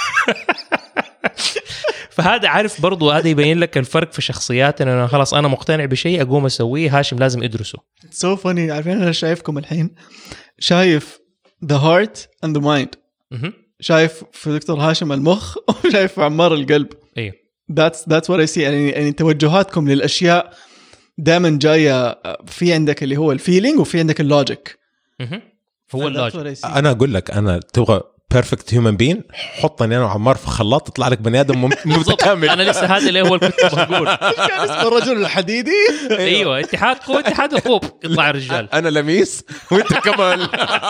فهذا عارف برضو هذا يبين لك الفرق في شخصيات، أنا خلاص أنا مقتنع بشيء أقوم أسويه، هاشم لازم أدرسه. so funny. عارفين أنا شايفكم الحين شايف the heart and the mind. شايف في دكتور هاشم المخ وشايف في عمار القلب. ايه that's what I see. يعني توجهاتكم للأشياء دائما جاية في عندك اللي هو الفيلينج وفي عندك اللوجيك. هو اللوجيك. أنا أقول لك أنا تبغى بيرفكت هيومن بين، حطني انا وعمار في خلاط تطلع لك بني ادم متكامل. انا لسه هذا اللي هو كنت بقول كان اسمه الرجل الحديدي. ايوه اتحاد قوه اتحاد الخوب يطلع الرجال. انا لميس وانت كمان.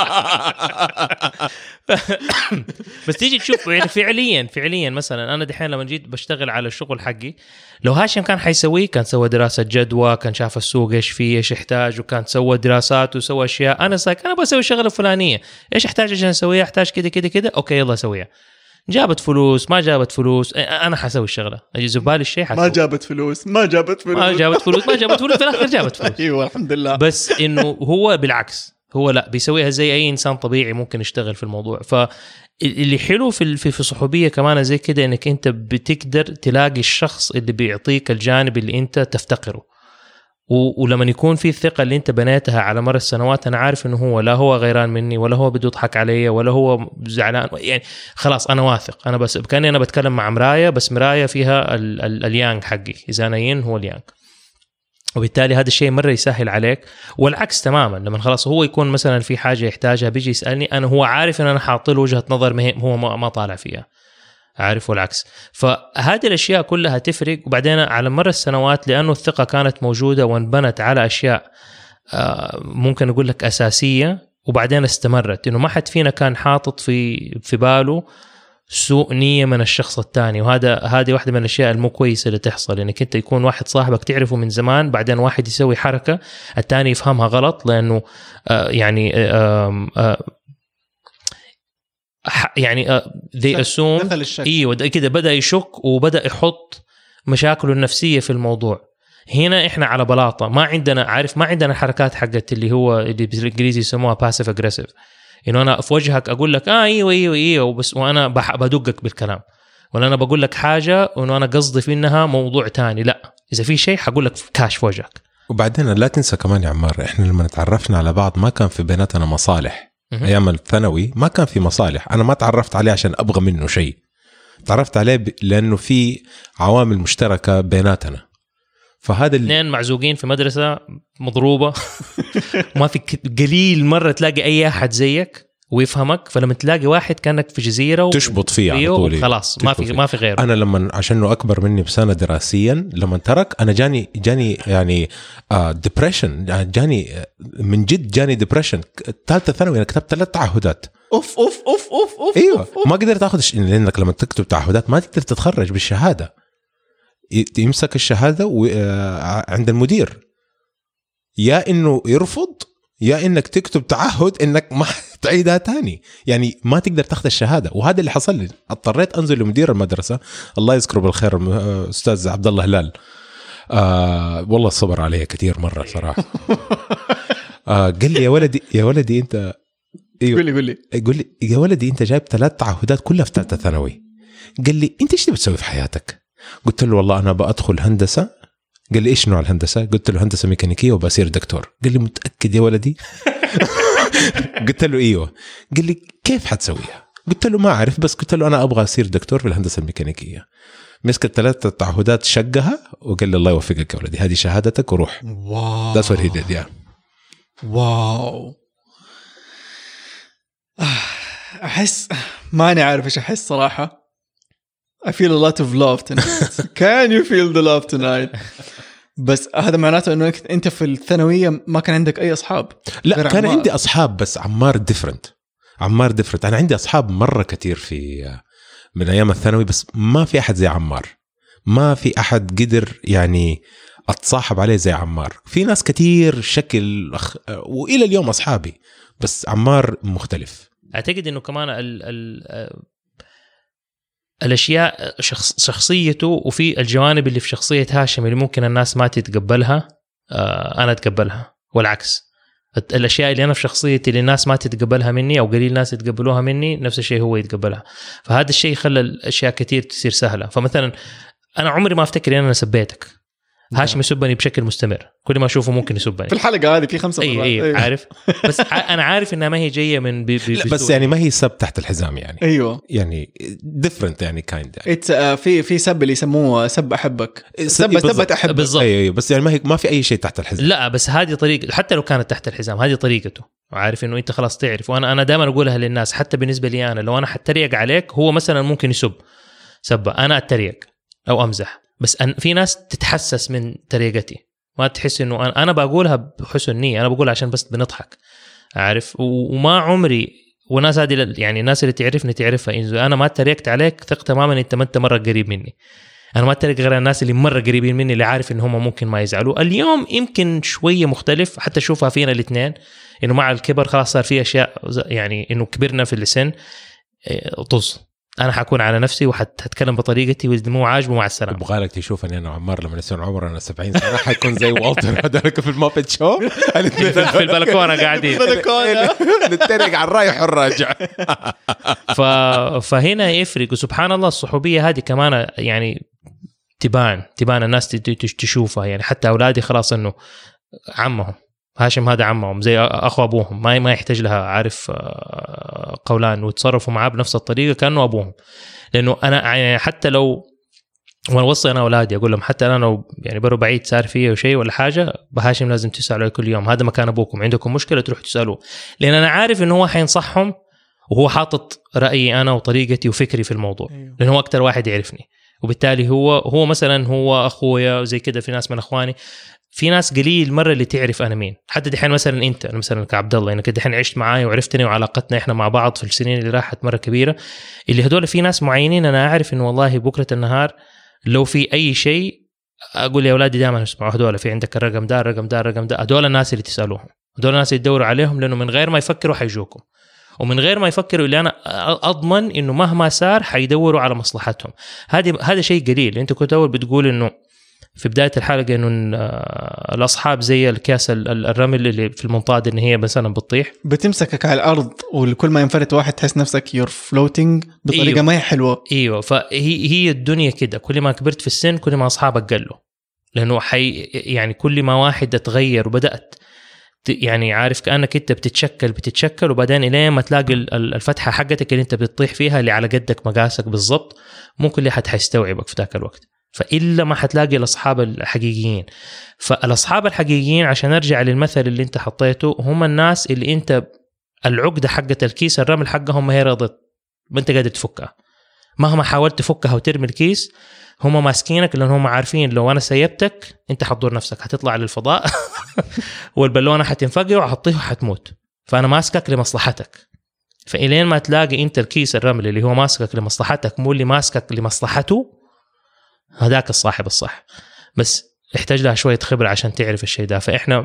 بس تيجي تشوف يعني فعليا مثلا انا دحين لما جيت بشتغل على الشغل حقي، لو هاشم كان حيسويه كان سوى دراسه جدوى، كان شاف السوق ايش فيه ايش يحتاج، وكان سوى دراسات وسوى اشياء. انا بسوي الشغله الفلانيه ايش احتاج عشان اسويها، احتاج كده اوكي يلا سويها. جابت فلوس ما جابت فلوس انا حسوي الشغله، اجي زبالي الشيء ما جابت فلوس في الاخر جابت فلوس. ايوه الحمد لله. بس انه هو بالعكس، هو لا بيسويها زي اي انسان طبيعي ممكن يشتغل في الموضوع. فاللي حلو في صحوبيه كمان زي كده انك انت بتقدر تلاقي الشخص اللي بيعطيك الجانب اللي انت تفتقره، ولما يكون في الثقة اللي انت بنيتها على مر السنوات، انا عارف انه هو لا هو غيران مني ولا هو بده يضحك علي ولا هو زعلان، يعني خلاص انا واثق، انا بس كأني انا بتكلم مع مراية، بس مراية فيها اليانج حقي، اذا انا ين هو اليانج، وبالتالي هذا الشيء مرة يسهل عليك. والعكس تماما، لما خلاص هو يكون مثلا في حاجة يحتاجها بيجي يسألني انا، هو عارف ان انا حاطط له وجهة نظر هو ما طالع فيها، عارف، والعكس. فهذه الأشياء كلها تفرق. وبعدين على مر السنوات لأنه الثقة كانت موجودة وانبنت على أشياء ممكن أقول لك أساسية، وبعدين استمرت، إنه ما حد فينا كان حاطط في باله سوء نية من الشخص الثاني. هذه واحدة من الأشياء المو كويسة اللي تحصل، إنك أنت يكون واحد صاحبك تعرفه من زمان، بعدين واحد يسوي حركة الثاني يفهمها غلط، لأنه they assume ايوه كده بدأ يشك وبدأ يحط مشاكله النفسية في الموضوع. هنا احنا على بلاطة، ما عندنا حركات حقت اللي هو اللي بالانجليزي يسموها passive aggressive، انه انا في وجهك اقول لك ايوه وبس، وانا بدقك بالكلام، ولا انا بقول لك حاجة وانه انا قصدي في انها موضوع تاني. لا، اذا في شيء حقول لك كاش في وجهك. وبعدين لا تنسى كمان يا عمار، احنا لما تعرفنا على بعض ما كان في بيناتنا مصالح. ايام الثانوي ما كان في مصالح، انا ما تعرفت عليه عشان ابغى منه شيء، تعرفت عليه لانه في عوامل مشتركه بيناتنا. فهذا اثنين معزوقين في مدرسه مضروبه ما في قليل مره تلاقي اي احد زيك ويفهمك، فلما تلاقي واحد كانك في جزيره تشبط فيه على طول، خلاص ما في غيره. انا لما عشانه اكبر مني بسنه دراسيا، لما ترك انا جاني يعني ديبريشن، جاني من جد جاني ديبريشن. ثالثه ثانوي انا كتبت 3 تعهدات. اوف اوف اوف اوف اوف ايوه أوف. ما قدرت اخذ لانك لما تكتب تعهدات ما تقدر تتخرج بالشهاده، يمسك الشهاده عند المدير، يا انه يرفض يا انك تكتب تعهد انك ما تعيدها تاني، يعني ما تقدر تاخذ الشهاده. وهذا اللي حصل لي، اضطريت انزل لمدير المدرسه الله يذكره بالخير استاذ عبد الله هلال، والله صبر عليه كثير مره صراحه. قال لي يا ولدي انت قول لي يا ولدي انت جايب 3 تعهدات كلها في ثالثه ثانوي. قال لي انت ايش بتسوي في حياتك؟ قلت له والله انا بادخل هندسه. قال لي ايش نوع الهندسه؟ قلت له هندسه ميكانيكيه وبصير دكتور. قال لي متاكد يا ولدي؟ قلت له ايوه. قال لي كيف حتسويها؟ قلت له ما اعرف، بس قلت له انا ابغى اصير دكتور في الهندسه الميكانيكيه. مسك 3 تعهدات شقها وقال لي الله يوفقك يا ولدي، هذه شهادتك وروح. واو ده صار هي واو. احس ماني عارف ايش احس صراحه. I feel a lot of love tonight. Can you feel the love tonight? بس هذا معناته انه انت في الثانويه ما كان عندك اي اصحاب؟ لا كان عندي اصحاب، بس عمار ديفرنت. انا عندي اصحاب مره كتير في من ايام الثانوي، بس ما في احد زي عمار. ما في احد قدر يعني اتصاحب عليه زي عمار. في ناس كتير شكل والى اليوم اصحابي، بس عمار مختلف. اعتقد انه كمان الاشياء شخصيته، وفي الجوانب اللي في شخصيه هاشم اللي ممكن الناس ما تتقبلها انا اتقبلها، والعكس. الاشياء اللي انا في شخصيتي اللي الناس ما تتقبلها مني او قليل ناس يتقبلوها مني، نفس الشيء هو يتقبلها. فهذا الشيء خلى الاشياء كتير تصير سهله. فمثلا انا عمري ما افتكر ان انا سبيتك. هاشم يسبني بشكل مستمر، كل ما اشوفه ممكن يسبني. في الحلقه هذه في 5 مرات. ايوه عارف. بس انا عارف انها ما هي جايه من بس يعني ما هي سب تحت الحزام يعني. ايوه يعني ديفرنت يعني كايند يعني. في سب اللي يسموه سب احبك، سبت احبك بالضبط. ايوه بس يعني ما في اي شيء تحت الحزام. لا بس هذه طريقه، حتى لو كانت تحت الحزام هذه طريقته. عارف انه انت خلاص تعرف. وانا دائما اقولها للناس، حتى بالنسبه لي انا لو انا حتريق عليك، هو مثلا ممكن يسب سبه، انا اتريق او امزح، بس في ناس تتحسس من طريقتي، ما تحس انه انا بقولها بحسن نيه، انا بقولها عشان بس بنضحك. عارف. وما عمري، وناس هذه يعني الناس اللي تعرفني تعرفها، إذا انا ما تريقت عليك ثق تماما انت مره قريب مني. انا ما اتريق غير الناس اللي مره قريبين مني، اللي عارف ان هم ممكن ما يزعلوا. اليوم يمكن شويه مختلف، حتى اشوفها فينا الاثنين، انه مع الكبر خلاص صار في اشياء يعني انه كبرنا في السن. طز انا حكون على نفسي وحتكلم بطريقتي، واللي مو عاجبه مع السلامه. ابغالك تشوفني انا وعمار لما نصير عمرنا 70 سنه حيكون زي والتر هذاك في المابت شو في البلكونه قاعدين نتريق على الرايح والراجع. فهنا يفرق. وسبحان الله الصحوبيه هذه كمان يعني تبان الناس تشوفها. يعني حتى اولادي خلاص انه عمهم هاشم هذا عمهم زي اخو ابوهم، ما يحتاج لها عارف قولان، وتصرفوا معاه بنفس الطريقه كانه ابوهم. لانه انا يعني حتى لو وانا وصي انا اولادي اقول لهم، حتى انا لو يعني برو بعيد صار فيه شيء ولا حاجه، بهاشم لازم تسالوا كل يوم، هذا مكان ابوكم، عندكم مشكله تروحوا تسالوه، لان انا عارف انه هو حينصحهم وهو حاطط رايي انا وطريقتي وفكري في الموضوع. لانه هو اكثر واحد يعرفني، وبالتالي هو مثلا هو اخويا زي كده. في ناس من اخواني في ناس قليل مرة اللي تعرف أنا مين. حتى دحين مثلا أنت، أنا مثلا كعبد الله، أنا دحين عشت معاي وعرفتني وعلاقتنا إحنا مع بعض في السنين اللي راحت مرة كبيرة. اللي هدول في ناس معينين أنا أعرف إنه والله بكرة النهار لو في أي شيء أقول يا أولادي دائما اسمعوا هدول، في عندك الرقم ده الرقم ده الرقم ده. هدول الناس اللي تسألوهم، هدول الناس اللي تدوروا عليهم، لأنه من غير ما يفكروا حيجوكم، ومن غير ما يفكروا اللي أنا أضمن إنه مهما صار حيدوروا على مصلحتهم. هذا شيء قليل. أنت كنت أول بتقول إنه في بداية الحلقة إنه الأصحاب زي الكاس الرمل اللي في المنطاد، إن هي مثلا بتطيح بتمسكك على الأرض، وكل ما ينفرت واحد تحس نفسك you're floating بطريقة أيوة. ما هي حلوة. أيوة، فهي الدنيا كده. كل ما كبرت في السن كل ما أصحابك قلوا، لأنه يعني كل ما واحد تغير وبدأت يعني عارف كأنك أنت بتتشكل وبعدين إليه ما تلاقي الفتحة حقتك اللي أنت بتطيح فيها اللي على قدك مقاسك بالضبط، مو كل أحد حيستوعبك في ذاك الوقت. فإلا ما حتلاقي الأصحاب الحقيقيين. فالأصحاب الحقيقيين، عشان أرجع للمثل اللي أنت حطيته، هم الناس اللي أنت العقدة حقة الكيس الرمل حقهم ما هي رضت، ما أنت قادر تفكها. مهما حاولت تفكها وترمي الكيس هم ماسكينك، لأن هم عارفين لو أنا سيبتك أنت حتضر نفسك، هتطلع للفضاء والبالونة حتنفجر وحتطيح وحتموت. فأنا ماسكك لمصلحتك. فإلين ما تلاقي أنت الكيس الرمل اللي هو ماسكك لمصلحتك مو اللي ماسكك لمصلحته، هذاك الصاحب الصح. بس يحتاج لها شوية خبرة عشان تعرف الشيء ده. فإحنا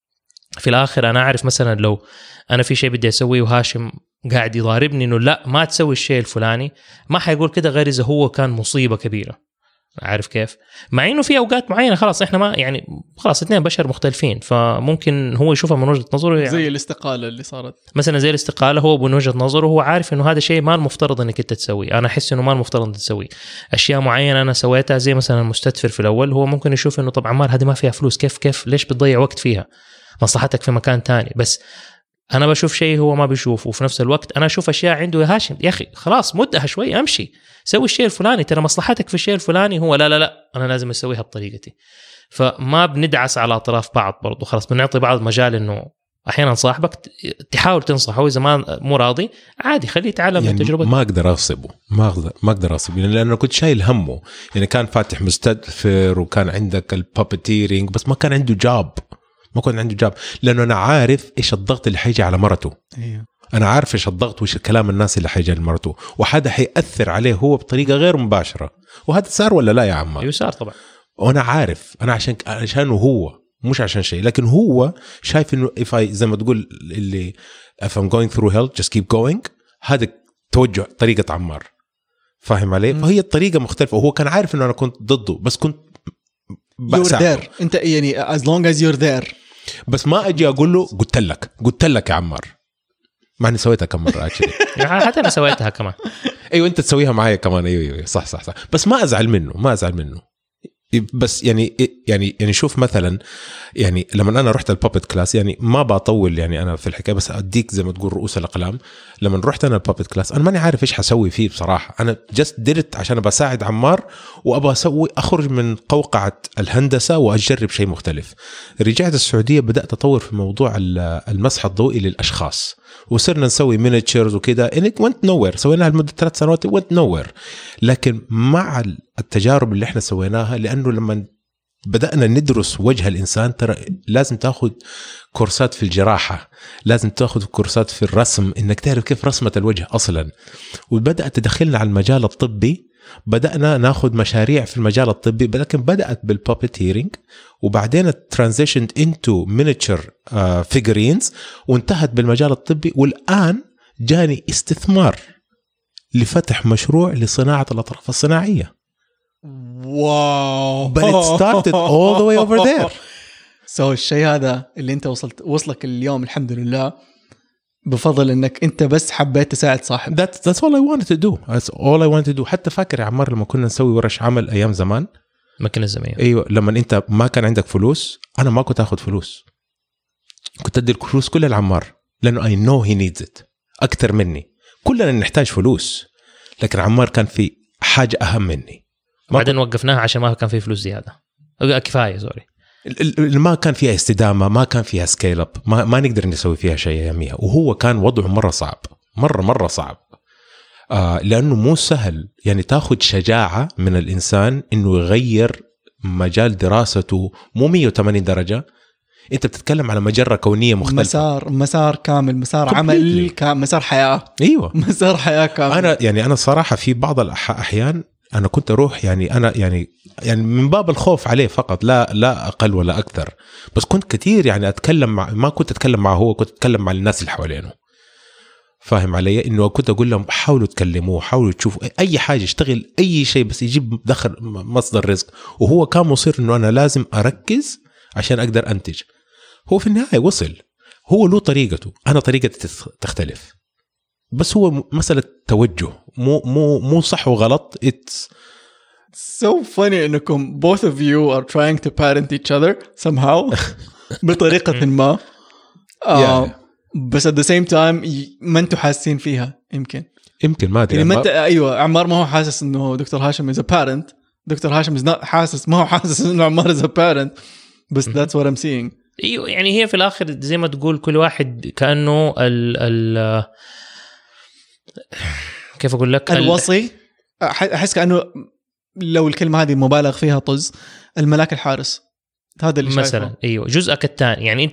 في الآخر أنا أعرف مثلا لو أنا في شيء بدي أسويه وهاشم قاعد يضاربني إنه لا ما تسوي الشيء الفلاني، ما حيقول كده غير إذا هو كان مصيبة كبيرة. عارف كيف؟ مع إنه في أوقات معينة خلاص إحنا ما يعني خلاص اثنين بشر مختلفين، فممكن هو يشوفها من وجهة نظره يعني زي الاستقالة اللي صارت مثلا، زي الاستقالة. هو من وجهة نظره هو عارف إنه هذا شيء ما المفترض إنك أنت تسويه. أنا أحس إنه ما المفترض إنك تسويه. أشياء معينة أنا سويتها زي مثلا المستدفر في الأول، هو ممكن يشوف إنه طبعا عمار هذه ما فيها فلوس، كيف ليش بتضيع وقت فيها، مصلحتك في مكان تاني. بس أنا بشوف شيء هو ما بيشوفه، وفي نفس الوقت أنا أشوف أشياء عنده. يا هاشم يا أخي خلاص مدها شوي، أمشي سوي الشيء الفلاني، ترى مصلحتك في الشيء الفلاني. هو لا أنا لازم أسويها بطريقتي. فما بندعس على أطراف بعض برضو، خلاص بنعطي بعض مجال إنه أحيانا صاحبك تحاول تنصحه، إذا ما مو راضي عادي خليه يتعلم يعني من تجربته. ما أقدر أغصبه، ما أقدر أغصبه، لأنه كنت شايل همه. يعني كان فاتح مستدفر وكان عندك البابتيرينج، بس ما كان عنده جاب، لأنه أنا عارف إيش الضغط اللي حيجي على مرته. أيوه. أنا عارف إيش الضغط وإيش الكلام الناس اللي حيجي على مرته، وهذا حيأثر عليه هو بطريقة غير مباشرة. وهذا صار ولا لا يا عمار؟ يسار طبعا. وأنا عارف، أنا عشانه هو، مش عشان شيء، لكن هو شايف إنه زي ما تقول اللي if I'm going through hell just keep going. هذا توجه طريقة عمار، فاهم عليه؟ فهي الطريقة مختلفة. وهو كان عارف إنه أنا كنت ضده، بس كنت you're there. أنت يعني as long as you're there. بس ما أجي أقول له قلت لك يا عمار، مع إني سويتها كم مرة عشان حتى أنا سويتها كمان. أيوة أنت تسويها معايا كمان. أيوة صح. بس ما أزعل منه. بس يعني شوف مثلا، يعني لما أنا رحت البابت كلاس، يعني ما بطول يعني أنا في الحكاية، بس أديك زي ما تقول رؤوس الأقلام. لما رحت أنا البابت كلاس أنا ماني عارف إيش حسوي فيه بصراحة. أنا just did it عشان بساعد عمار، وأبغى أخرج من قوقعة الهندسة وأجرب شيء مختلف. رجعت السعودية بدأت أطور في موضوع المسح الضوئي للأشخاص، وصرنا نسوي مينيتشرز وكده. it went nowhere. سويناها لمدة 3 سنوات went nowhere. لكن مع التجارب اللي احنا سويناها، لأنه لما بدأنا ندرس وجه الإنسان، ترى لازم تأخذ كورسات في الجراحة، لازم تأخذ كورسات في الرسم، إنك تعرف كيف رسمة الوجه أصلا. وبدأت تدخلنا على المجال الطبي، بدأنا ناخذ مشاريع في المجال الطبي، لكن بدأت بالبابتيرينج، وبعدين ترانزيشند انتو مينيتشر فيجرينز، وانتهت بالمجال الطبي. والآن جاني استثمار لفتح مشروع لصناعة الأطراف الصناعية. واو. But it started all the way over there. الشيء هذا اللي انت وصلك اليوم الحمد لله بفضل انك انت بس حبيت تساعد صاحب. That's all I wanted to do. That's all I wanted to do. حتى فاكر يا عمار لما كنا نسوي ورش عمل أيام زمان، مكان الزمية. أيوة، لما أنت ما كان عندك فلوس، أنا ما كنت أخذ فلوس، كنت أدي الفلوس كلها لعمار، لأنه I know he needs it أكتر مني. كلنا نحتاج فلوس، لكن عمار كان في حاجة أهم مني. بعدين وقفناها عشان ما كان في فلوس زيادة، كفاية سوري. ما كان فيها استدامة، ما كان فيها سكيل اب، ما نقدر نسوي فيها شيء يوميا. وهو كان وضعه مرة صعب، مرة صعب. لأنه مو سهل، يعني تاخد شجاعة من الإنسان إنه يغير مجال دراسته مو 180 درجة، انت بتتكلم على مجرة كونية مختلفة، مسار كامل، مسار عمل كامل، مسار حياة. ايوه مسار حياة كامل. انا صراحة في بعض الاحيان انا كنت اروح يعني من باب الخوف عليه فقط، لا اقل ولا اكثر، بس كنت كثير يعني اتكلم ما كنت اتكلم معه هو، كنت اتكلم مع الناس اللي حوالينه، فاهم علي؟ انه كنت اقول لهم حاولوا تكلموه، حاولوا تشوفوا اي حاجه، يشتغل اي شيء بس يجيب دخل مصدر رزق. وهو كان مصر انه انا لازم اركز عشان اقدر انتج. هو في النهايه وصل، هو له طريقته، انا طريقتي تختلف، بس هو مساله توجه، مو صح وغلط. It's so funny انكم both of you are trying to parent each other somehow بطريقه ما بس at the same time ما انتوا حاسين فيها. يمكن ما ادري يعني ما انت. ايوه عمار ما هو حاسس انه دكتور هاشم is a parent، دكتور هاشم is not حاسس، ما هو حاسس انه عمار is a parent، بس that's what I'm seeing. ايوه يعني هي في الاخر زي ما تقول كل واحد كانه ال كيف اقول لك الوصي. احس كانه لو الكلمه هذه مبالغ فيها طز، الملاك الحارس، هذا اللي مثلا شايفه. ايوه جزءك الثاني. يعني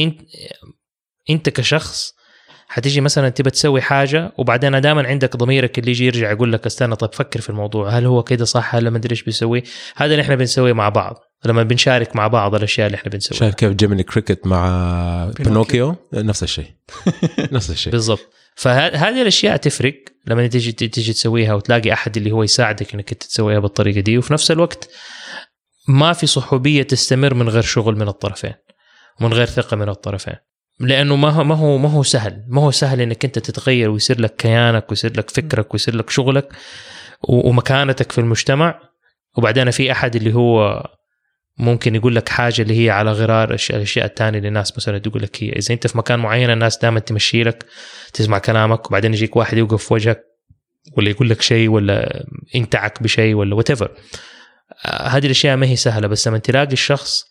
انت كشخص حتيجي مثلا تبى تسوي حاجه، وبعدين دائما عندك ضميرك اللي يجي يرجع يقول لك استنى طب فكر في الموضوع، هل هو كده صح، هل ما ادري ايش بيسوي. هذا اللي احنا بنسويه مع بعض لما بنشارك مع بعض الاشياء اللي احنا بنسويها. شايف كيف جيميني كريكت مع بينوكيو نفس الشيء نفس الشيء بالضبط. فهذه الاشياء تفرق لما تيجي تسويها وتلاقي احد اللي هو يساعدك انك انت تسويها بالطريقه دي، وفي نفس الوقت ما في صحوبيه تستمر من غير شغل من الطرفين ومن غير ثقه من الطرفين. لانه ما هو سهل انك انت تتغير ويصير لك كيانك ويصير لك فكرك ويصير لك شغلك ومكانتك في المجتمع، وبعدين في احد اللي هو ممكن يقول لك حاجه اللي هي على غرار الاشياء الثانيه اللي الناس مثلا تقول لك هي. اذا انت في مكان معين الناس دائما تمشي لك تسمع كلامك، وبعدين يجيك واحد يوقف في وجهك ولا يقول لك شيء ولا ينتعك بشيء ولا whatever. هذه الاشياء ما هي سهله، بس لما تلاقي الشخص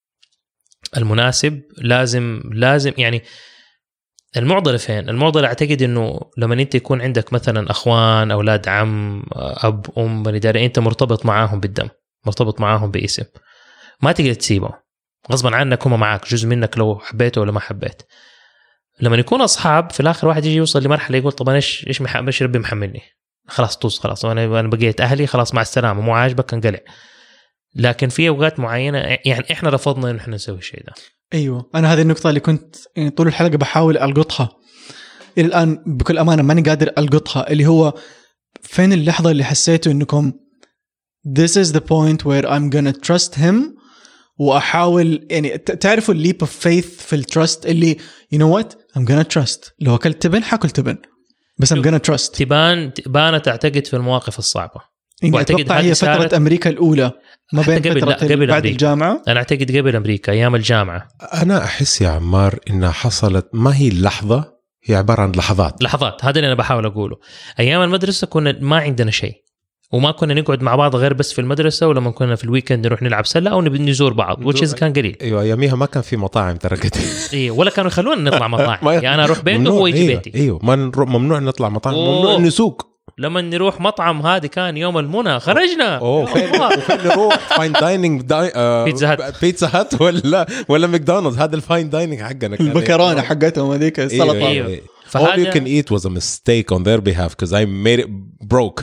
المناسب لازم يعني المعضله فين؟ المعضله اعتقد انه لما انت يكون عندك مثلا اخوان، اولاد عم، اب، ام، بني داري، انت مرتبط معاهم بالدم، مرتبط معاهم باسم، ما تقدر تسيبه غصبا عنك، هم معاك جزء منك لو حبيته ولا ما حبيت. لما يكون اصحاب في الاخر واحد يجي يوصل لمرحله يقول طب انا ايش ربي محملني، خلاص طز، خلاص انا بقيت اهلي، خلاص مع السلامه، مو عاجبك انقلع. لكن في اوقات معينه يعني احنا رفضنا ان احنا نسوي الشيء ده. ايوه انا هذه النقطه اللي كنت يعني طول الحلقه بحاول القطها الى الان بكل امانه ماني قادر القطها، اللي هو فين اللحظه اللي حسيتوا انكم this is the point where I'm gonna trust him، واحاول يعني تعرفوا الليب اوف فيث في التراست اللي you know what I'm gonna trust، لو اكلت تبن حاكل تبن بس I'm gonna trust. تبان تعتقد في المواقف الصعبه. واعتقد هي فتره امريكا الاولى ما بين فتره قبل بعد الجامعه. انا اعتقد قبل امريكا ايام الجامعه. انا احس يا عمار انها حصلت ما هي اللحظه، هي عباره عن لحظات. هذا اللي انا بحاول اقوله. ايام المدرسه كنا ما عندنا شيء، وما كنا نقعد مع بعض غير بس في المدرسه، ولما كنا في الويكند نروح نلعب سله او نزور بعض، وتشيز كان قليل. ايوه اياميها ما كان في مطاعم تركت. ايوه ولا كانوا يخلونا نطلع مطاعم. يعني انا اروح بيته وهو يجي بيتي. ايوه ممنوع نطلع مطاعم، ممنوع نسوق. لما نروح مطعم هذه كان يوم المنى خرجنا. وفين نروح فاين دايننج بيتزا هات ولا ماكدونالدز. هذا الفاين دايننج حقنا كان المكرونه حقتهم هذيك السلطه. أيوه. all you can eat was a mistake on their behalf because I made it broke.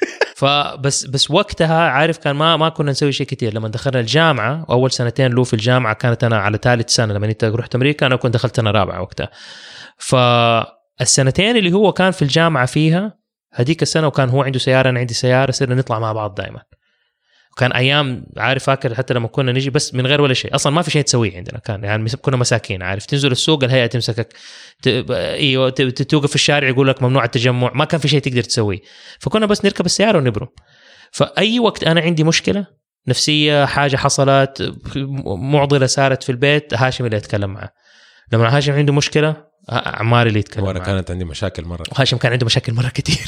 فبس وقتها عارف كان ما كنا نسوي شيء كتير. لما دخلنا الجامعة أول سنتين له في الجامعة كانت أنا على ثالث سنة، لما أنت رحت أمريكا أنا كنت دخلت أنا رابعة وقتها. فالسنتين اللي هو كان في الجامعة فيها هديك السنة وكان هو عنده سيارة أنا عندي سيارة، صرنا نطلع مع بعض دائما. وكان أيام عارف فاكر حتى لما كنا نجي بس من غير ولا شيء أصلا، ما في شيء تسويه عندنا، كان يعني كنا مساكين عارف. تنزل السوق الهيئة تمسكك، ايوه توقف في الشارع يقول لك ممنوع التجمع، ما كان في شيء تقدر تسويه. فكنا بس نركب السيارة ونبرم. فأي وقت أنا عندي مشكلة نفسية، حاجة حصلت، معضلة صارت في البيت، هاشم اللي يتكلم معه. لما هاشم عنده مشكلة عمار اللي يتكلم معه. وأنا كانت عندي مشاكل مرة، هاشم كان عنده مشاكل مرة كتير.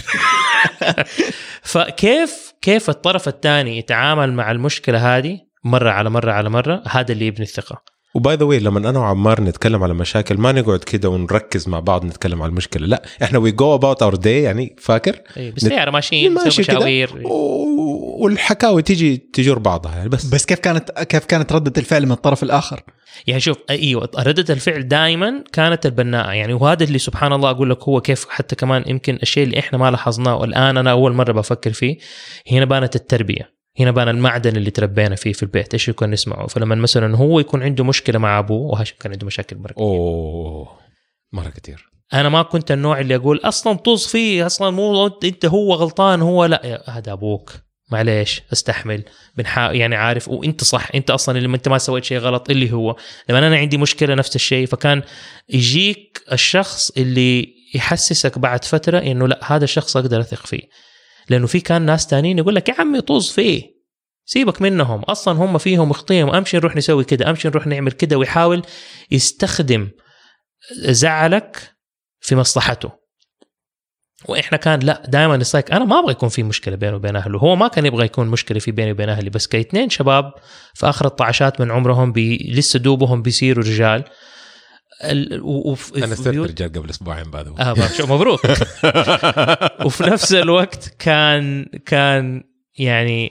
فكيف الطرف الثاني يتعامل مع المشكلة هذه مرة على مرة، هذا اللي يبني الثقة. وباي ذا واي لما انا وعمار نتكلم على مشاكل ما نقعد كده ونركز مع بعض نتكلم على المشكله، لا احنا وي جو اباوت اور داي، يعني فاكر بالسياره ماشيين نسوي مشاوير والحكاوي تيجي تجر بعضها يعني. بس كيف كانت ردة الفعل من الطرف الآخر؟ يعني شوف ايوه ردة الفعل دائما كانت البناءة يعني. وهذا اللي سبحان الله اقول لك هو كيف حتى كمان يمكن الشيء اللي احنا ما لاحظناه والان انا اول مرة بفكر فيه. هنا بانت التربية، هنا بان المعدن اللي تربينا فيه في البيت ايش يكون نسمعه. فلما مثلا هو يكون عنده مشكلة مع ابوه، وهاشم كان عنده مشاكل مرة كتير. انا ما كنت النوع اللي اقول اصلا طز فيه، اصلا مو انت هو غلطان، هو لا هذا ابوك معليش استحمل يعني عارف، وانت صح، انت اصلا اللي انت ما سويت شيء غلط اللي هو. لما انا عندي مشكله نفس الشيء، فكان يجيك الشخص اللي يحسسك بعد فتره انه لا هذا الشخص اقدر اثق فيه. لانه في كان ناس تانيين يقول لك يا عمي طز فيه، سيبك منهم، اصلا هم فيهم مخطئين، امشي نروح نسوي كده، امشي نروح نعمل كده، ويحاول يستخدم زعلك في مصلحته. واحنا كان لا دائما نسايك انا ما ابغى يكون في مشكله بينه وبين اهله، هو ما كان يبغى يكون مشكله في بيني وبين اهلي، بس كاثنين شباب في اخر الطعشات من عمرهم لسه دوبهم بيصيروا رجال. انا صرت رجال قبل اسبوعين بعد. مبروك. وفي نفس الوقت كان يعني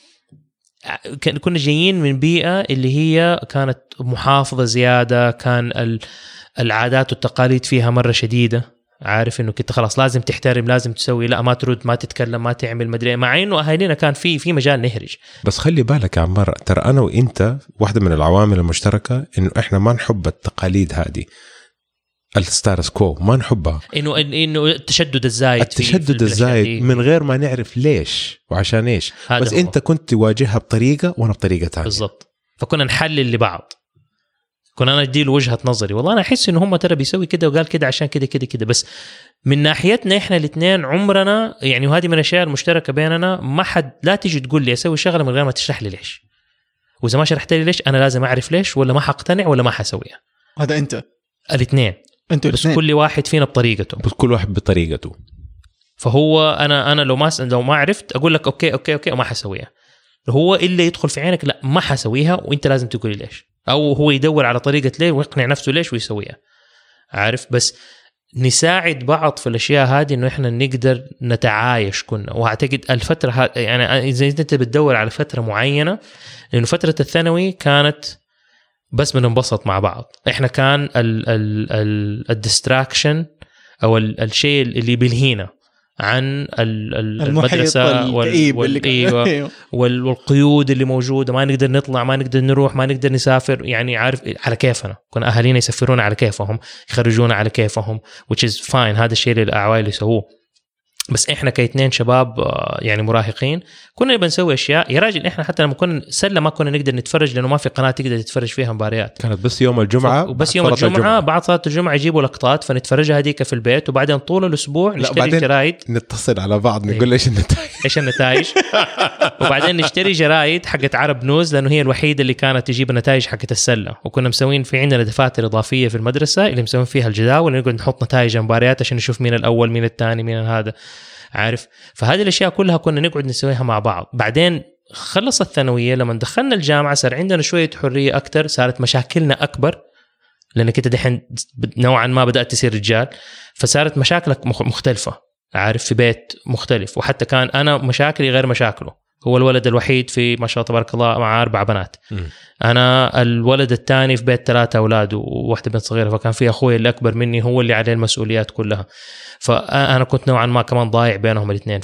كنا جايين من بيئه اللي هي كانت محافظه زياده، كان العادات والتقاليد فيها مره شديده. عارف انه كنت خلاص لازم تحترم، لازم تسوي، لا ما ترد، ما تتكلم، ما تعمل مدري، مع انه اهالينا كان في مجال نهرج. بس خلي بالك يا عمار، ترى انا وانت واحده من العوامل المشتركه انه احنا ما نحب التقاليد هذه الستارس كو، ما نحبها. انه التشدد الزايد من غير ما نعرف ليش وعشان ايش. بس هو. انت كنت تواجهها بطريقه وانا بطريقه ثانيه بالضبط. فكنا نحلل لبعض، كنا انا اديله وجهه نظري، والله انا احس انه هم ترى بيسوي كده وقال كده عشان كده كده كده. بس من ناحيتنا احنا الاثنين عمرنا يعني، وهذه من الاشياء المشتركه بيننا، ما حد لا تيجي تقول لي اسوي شغله من غير ما تشرح لي ليش، واذا ما شرحت لي ليش انا لازم اعرف ليش، ولا ما حقتنع ولا ما حسويها. هذا انت الاثنين بس كل واحد فينا بطريقته، بس كل واحد بطريقته. فهو انا لو ما عرفت اقول لك اوكي وما حسويها. هو الا يدخل في عينك لا ما حسويها وانت لازم تقولي ليش، او هو يدور على طريقه ليه ويقنع نفسه ليش ويسويها. عارف، بس نساعد بعض في الاشياء هذه انه احنا نقدر نتعايش كنا. واعتقد الفتره يعني اذا انت بتدور على فتره معينه، لانه فتره الثانوي كانت بس بننبسط مع بعض. احنا كان الديستراكشن او الشيء اللي بيلهينا عن المدرسة والقيود اللي موجودة، ما نقدر نطلع، ما نقدر نروح، ما نقدر نسافر، يعني عارف على كيفنا. كنا أهالينا يسافرونا على كيفهم، يخرجونا على كيفهم which is fine، هذا الشيء اللي الأعوائل يسووه. بس إحنا كاثنين شباب يعني مراهقين كنا نبى نسوي أشياء. يا راجل إحنا حتى لما كنا سلة ما كنا نقدر نتفرج لأنه ما في قناة تقدر تتفرج فيها مباريات، كانت بس يوم الجمعة وبس يوم الجمعة بعد صلاة الجمعة يجيبوا لقطات فنتفرجها هذيك في البيت، وبعدين طول الأسبوع نشتري جرايد، نتصل على بعض نقول إيش النتائج وبعدين نشتري جرايد حقت عرب نوز لأنه هي الوحيدة اللي كانت تجيب النتائج حقت السلة. وكنا مسوين في عندنا دفاتر إضافية في المدرسة اللي مسوين فيها الجداول، نقعد نحط نتائج المباريات عشان نشوف مين الأول مين الثاني مين هذا. عارف، فهذه الأشياء كلها كنا نقعد نسويها مع بعض. بعدين خلص الثانوية، لما دخلنا الجامعة صار عندنا شوية حرية أكتر، صارت مشاكلنا أكبر لأنك أنت دحين نوعا ما بدأت تصير رجال، فصارت مشاكلك مختلفة. عارف، في بيت مختلف، وحتى كان أنا مشاكلي غير مشاكله. هو الولد الوحيد في ما شاء الله تبارك الله مع 4 بنات، أنا الولد الثاني في بيت 3 أولاد وواحدة بنت صغيرة، فكان في أخوي اللي أكبر مني هو اللي عليه المسؤوليات كلها، فأنا كنت نوعا ما كمان ضايع بينهم الاثنين.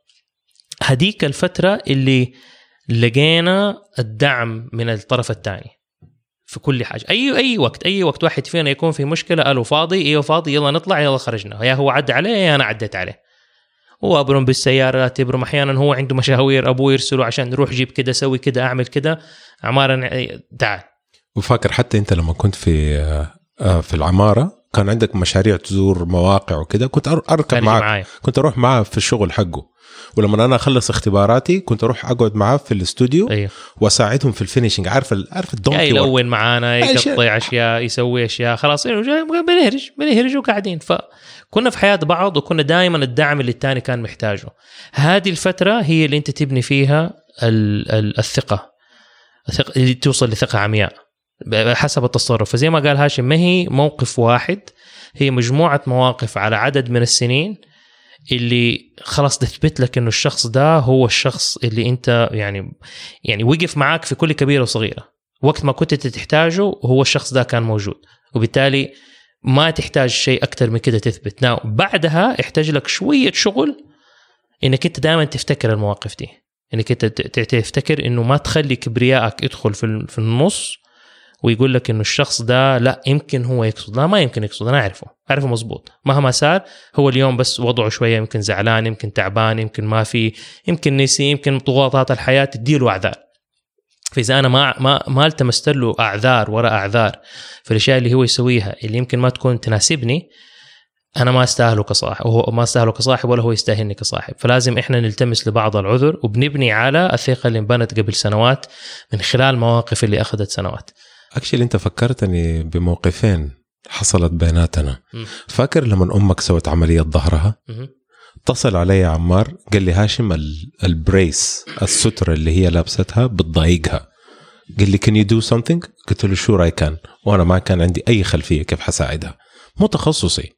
فهديك الفترة اللي لقينا الدعم من الطرف الثاني في كل حاجة. أي وقت واحد فينا يكون في مشكلة، قالوا فاضي، أيوة فاضي، يلا نطلع، يلا خرجنا، يا هو عد عليه يا أنا عديت عليه. هو أبرم بالسيارات، يبرم أحيانا هو عنده مشاوير، أبوه يرسله عشان نروح جيب كده، سوي كده، أعمل كده، عمارة تعال. وفاكر حتى أنت لما كنت في العمارة كان عندك مشاريع تزور مواقع وكده، كنت أركب معك، كنت أروح معه في الشغل حقه. ولما أنا أخلص اختباراتي كنت أروح أقعد معه في الاستوديو، أيوه، وأساعدهم في الفينيشنج. عارف الدونكي، يلون معانا، يقطع أشياء، يسوي أشياء، خلاص بنهرج وقاعدين. فكنا في حياة بعض، وكنا دائما الدعم اللي التاني كان محتاجه. هذه الفترة هي اللي أنت تبني فيها الثقة اللي توصل لثقة عمياء حسب التصرف. فزي ما قال هاشم، ما هي موقف واحد، هي مجموعة مواقف على عدد من السنين اللي خلاص تثبت لك إنه الشخص ده هو الشخص اللي أنت يعني وقف معاك في كل كبيرة وصغيرة، وقت ما كنت تحتاجه هو الشخص ده كان موجود، وبالتالي ما تحتاج شيء أكتر من كده تثبت. بعدها يحتاج لك شوية شغل إنك أنت دائما تفتكر المواقف دي، إنك أنت تفتكر إنه ما تخلي كبريائك يدخل في النص ويقول لك إنه الشخص ده لا يمكن هو يقصد، لا ما يمكن يقصد، أنا أعرفه مزبوط مهما صار، هو اليوم بس وضعه شوية يمكن زعلان، يمكن تعبان، يمكن ما في، يمكن نسي، يمكن ضغوطات الحياة تديله أعذار. فإذا أنا ما التمست له أعذار وراء أعذار في الأشياء اللي هو يسويها اللي يمكن ما تكون تناسبني، أنا ما أستاهله كصاحب، وهو ما أستاهله كصاحب ولا هو يستاهلني كصاحب. فلازم إحنا نلتمس لبعض العذر، وبنبني على الثقة اللي انبنت قبل سنوات من خلال مواقف اللي أخذت سنوات. أكشلي أنت فكرتني بموقفين حصلت بيناتنا. فاكر لما أمك سوت عملية ظهرها؟ اتصل علي عمار قال لي هاشم البريس السترة اللي هي لابستها بتضايقها، قال لي can you do something؟ قلت له sure I can، وأنا ما كان عندي أي خلفية كيف حساعدها، مو تخصصي،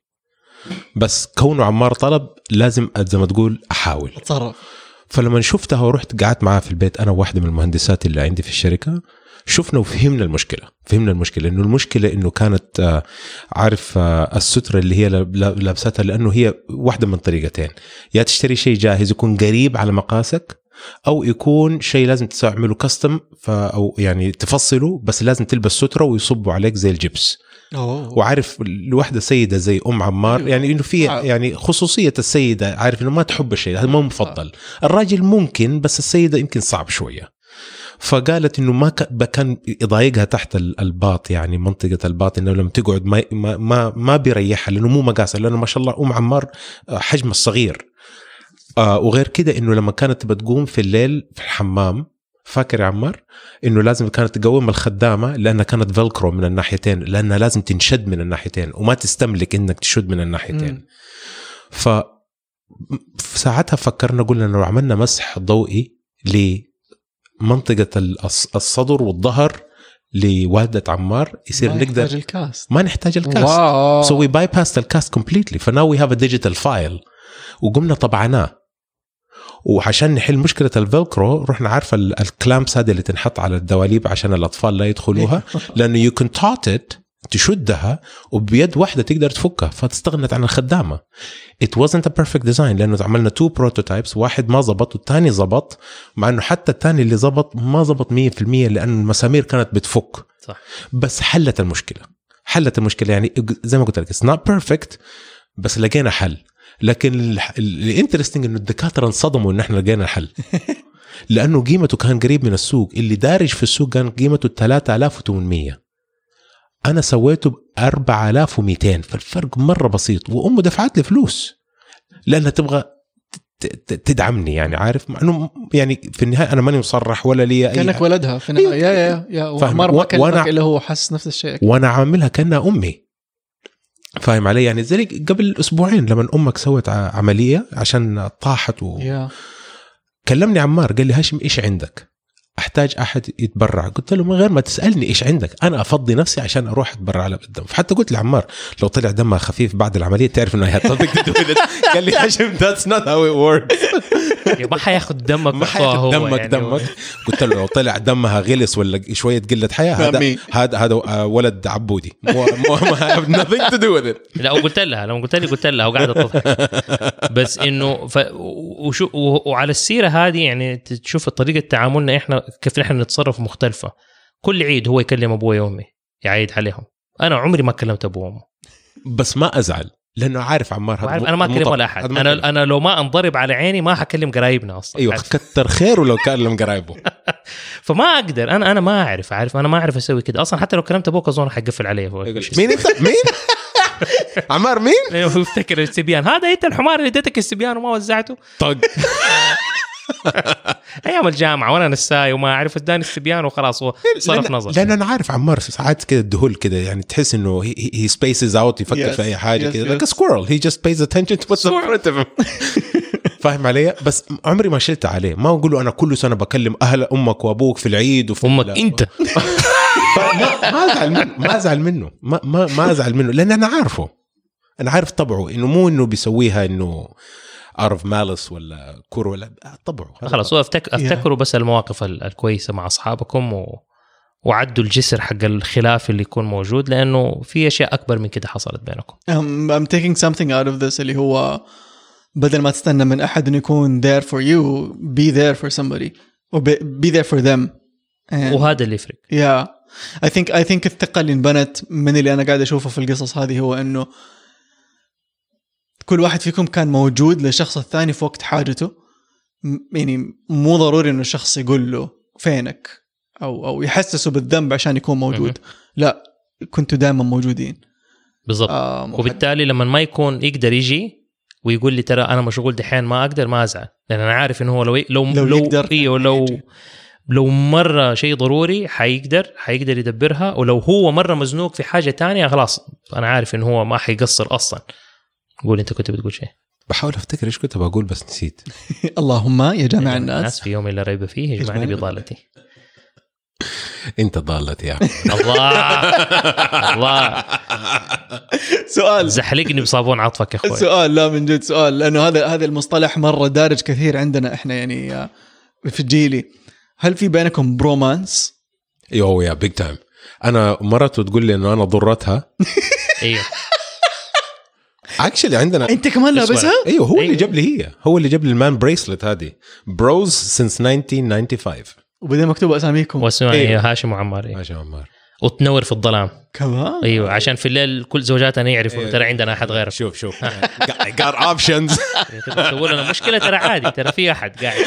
بس كونه عمار طلب لازم زي ما تقول أحاول أتصرف. فلما شفتها ورحت قعدت معها في البيت أنا واحدة من المهندسات اللي عندي في الشركة، شفنا وفهمنا المشكلة. إنه المشكلة إنه كانت عارف السترة اللي هي لابستها، لأنه هي واحدة من طريقتين، يا تشتري شيء جاهز يكون قريب على مقاسك، أو يكون شيء لازم تعمله كاستم، أو يعني تفصله، بس لازم تلبس سترة ويصبوا عليك زي الجبس. وعارف الوحدة سيدة زي أم عمار يعني إنه في يعني خصوصية السيدة، عارف إنه ما تحب الشيء هذا مو مفضل، الراجل ممكن، بس السيدة يمكن صعب شوية. فقالت إنه ما كان يضايقها تحت الباط، يعني منطقة الباط، إنه لما تقعد ما بيريحها، لأنه مو مقاسها، لأنه ما شاء الله أم عمار حجم الصغير. وغير كده إنه لما كانت بتقوم في الليل في الحمام، فاكر يا عمار إنه لازم كانت تقوم الخدامة لأنها كانت فيلكرو من الناحيتين، لأنها لازم تنشد من الناحيتين وما تستملك إنك تشد من الناحيتين. في ساعتها فكرنا قلنا إنه عملنا مسح ضوئي لمنطقة الصدر والظهر لوالدة عمار، يصير نقدر ما نحتاج الكاست. So we bypassed the cast completely. So now we have a digital file. وقمنا طبعناه. وعشان نحل مشكلة الفيلكرو رحنا عارفة الكلامس هذه اللي تنحط على الدواليب عشان الأطفال لا يدخلوها، لأنه you can taught it تشدها وبيد واحدة تقدر تفكها، فتستغنت عن الخدامة. It wasn't a perfect design لأنه عملنا 2 prototypes، واحد ما زبط والتاني زبط، مع أنه حتى التاني اللي زبط ما زبط 100% لأن المسامير كانت بتفك. صح. بس حلت المشكلة يعني زي ما قلت لك it's not perfect، بس لقينا حل. لكن الانترستينج انه الدكاتره انصدموا ان احنا لقينا الحل لانه قيمته كان قريب من السوق، اللي دارج في السوق كان قيمته 3800، انا سويته ب 4200، فالفرق مره بسيط. وامه دفعت لي فلوس لانها تبغى تدعمني، يعني عارف، مع انه يعني في النهايه انا ماني مصرح ولا لي كانك ولدها في النهايه. يا وعمر ما كان اللي هو حاسس نفس الشيء، وانا عاملها كانها امي، فاهم علي؟ يعني زي قبل أسبوعين لما أمك سوت عملية عشان طاحت كلمني عمار قال لي هاشم إيش عندك؟ أحتاج أحد يتبرع. قلت له من غير ما تسألني إيش عندك، أنا أفضي نفسي عشان أروح أتبرع على الدم. فحتى قلت لعمار لو طلع دمها خفيف بعد العملية تعرف إنه هتصدق تدويلت. قال لي هاشم that's not how it works. ما حياخد دمك، ما حياخد دمك. قلت له لو طلع دمها غلس ولا شوية قلة حياة هذا ولد عبودي، ما nothing to do with it. لا قلت لها وقاعدة تضحك. بس إنه وعلى السيرة هذه يعني تشوف طريقة تعاملنا إحنا كيف نحن نتصرف مختلفة. كل عيد هو يكلم أبوي وأمي يعيد عليهم، أنا عمري ما كلمت أبوه وأمه، بس ما أزعل لأنه عارف عمار هذا أنا ما أكلم ولا أحد. أنا لو ما أنضرب على عيني ما حكلم قرايبنا أصلا. أيوة كتر خيره لو كلم قرايبه. فما أقدر، أنا ما أعرف أنا ما أعرف أسوي كده أصلا. حتى لو كلمت أبوك أظن حيقفل عليه. مين أنت؟ مين؟ عمار مين؟ يفتكر السبيان هذا أنت الحمار اللي اديتك السبيان وما وزعته. طق. أيام الجامعة وأنا نساي وما أعرف اداني السبيان وخلاص هو صرف نظر. لأن أنا عارف عمار ساعات كده الدهول كده يعني تحس إنه he spaces out يفكر في أي حاجة كده like a squirrel he just pays attention to what's in front of him. فاهم علي؟ بس عمري ما شلت عليه، ما أقول له أنا كل سنة بكلم أهل أمك وأبوك في العيد وفي أمك أنت. ما أزعل منه لأن أنا عارف طبعه إنه مو إنه بيسويها إنه out of malice ولا كور ولا طبعه خلاص. افتكروا بس المواقف الكويسة مع أصحابكم وعدوا الجسر حق الخلاف اللي يكون موجود، لأنه في أشياء أكبر من كده حصلت بينكم. I'm taking something out of this اللي هو بدل ما تستنى من أحد إنه يكون there for you, be there for somebody or be there for them. وهذا اللي يفرق. Yeah, I think الثقة اللي انبنت من اللي أنا قاعد أشوفه في القصص هذه هو إنه كل واحد فيكم كان موجود للشخص الثاني في وقت حاجته. يعني مو ضروري إنه الشخص يقول له فينك أو يحسسه بالذنب عشان يكون موجود. لا، كنتوا دائما موجودين. بالضبط. وبالتالي لما ما يكون يقدر يجي ويقول لي ترى أنا مشغول دحين ما أقدر، ما أزعل، لأن أنا عارف إنه هو لو مرة شيء ضروري حيقدر يدبرها، ولو هو مرة مزنوق في حاجة تانية خلاص أنا عارف إنه هو ما حيقصر أصلا. قول أنت كنت بتقول شيء. بحاول أفتكر إيش كنت بقول بس نسيت. اللهم يا جماعة الناس في يوم لا ريب فيه يجمعني بضالتي. انت ضالتي يا الله. سؤال زحلقني بصابون عطفك يا اخوي. سؤال، لا من جد سؤال، لانه هذا المصطلح مره دارج كثير عندنا احنا يعني في جيلي. هل في بينكم برومانس؟ ايوه يا بيج تايم. انا مرته تقول لي انه انا ضرتها. ايوه اكشلي عندنا. انت كمان لابسها؟ ايوه هو اللي جاب لي هو اللي جاب لي المان بريسلت هذه بروز سينس 1995 وبعدين مكتوب اساميكم واسمعي هاشم وعمار. هاشم وعمار وتنور في الظلام كمان. ايوه عشان في الليل كل زوجاتنا يعرفوا ترى عندنا احد غيرك. شوف I got options. تقول لنا مشكله ترى عادي، ترى في احد قاعد.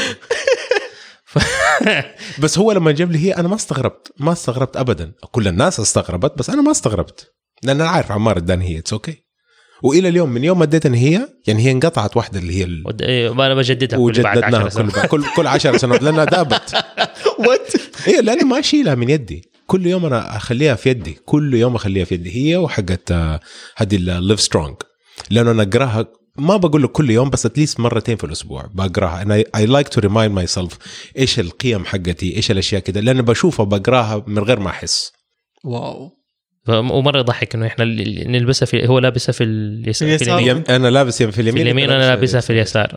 بس هو لما جاب لي انا ما استغربت ابدا. كل الناس استغربت بس انا ما استغربت، لان انا عارف عمار اداني هي اتس اوكي. والى اليوم من يوم ما اديتني هي انقطعت واحده اللي هي انا بجددها بعد 10 سنوات كل 10 سنوات لانها دابت. وات ايه لاني ما اشيلها من يدي، كل يوم انا اخليها في يدي، كل يوم اخليها في يدي هي وحقت هذه الليف سترونج، لانه انا اقراها ما بقول لك كل يوم بس اتليست مرتين في الاسبوع بقراها. انا I like to remind myself ايش القيم حقتي، ايش الاشياء كده، لان بشوفها بقراها من غير ما احس. واو. ومره يضحك انه احنا نلبسها في هو لابسها في اليسار، انا لابس في اليمين انا لابسها في اليسار،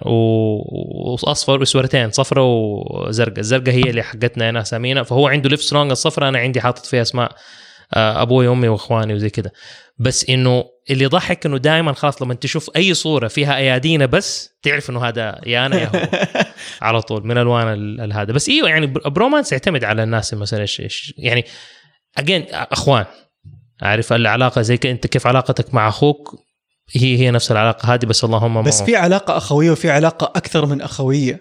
واصفر وسورتين صفرة وزرقاء. الزرقاء هي اللي حقتنا انا سامينا، فهو عنده ليف سترونج. الصفرة انا عندي حاطط فيها اسماء ابوي وامي واخواني وزي كده. بس انه اللي ضحك انه دائما خلاص لما تشوف اي صوره فيها ايادينا بس تعرف انه هذا يا انا يا هو على طول من الوان هذا. بس ايوه يعني برومانس يعتمد على الناس مثلا ايش يعني اجين اخوان، عارف العلاقه زي انت كيف علاقتك مع اخوك هي نفس العلاقه هذه، بس اللهم بس في علاقه اخويه وفي علاقه اكثر من اخويه.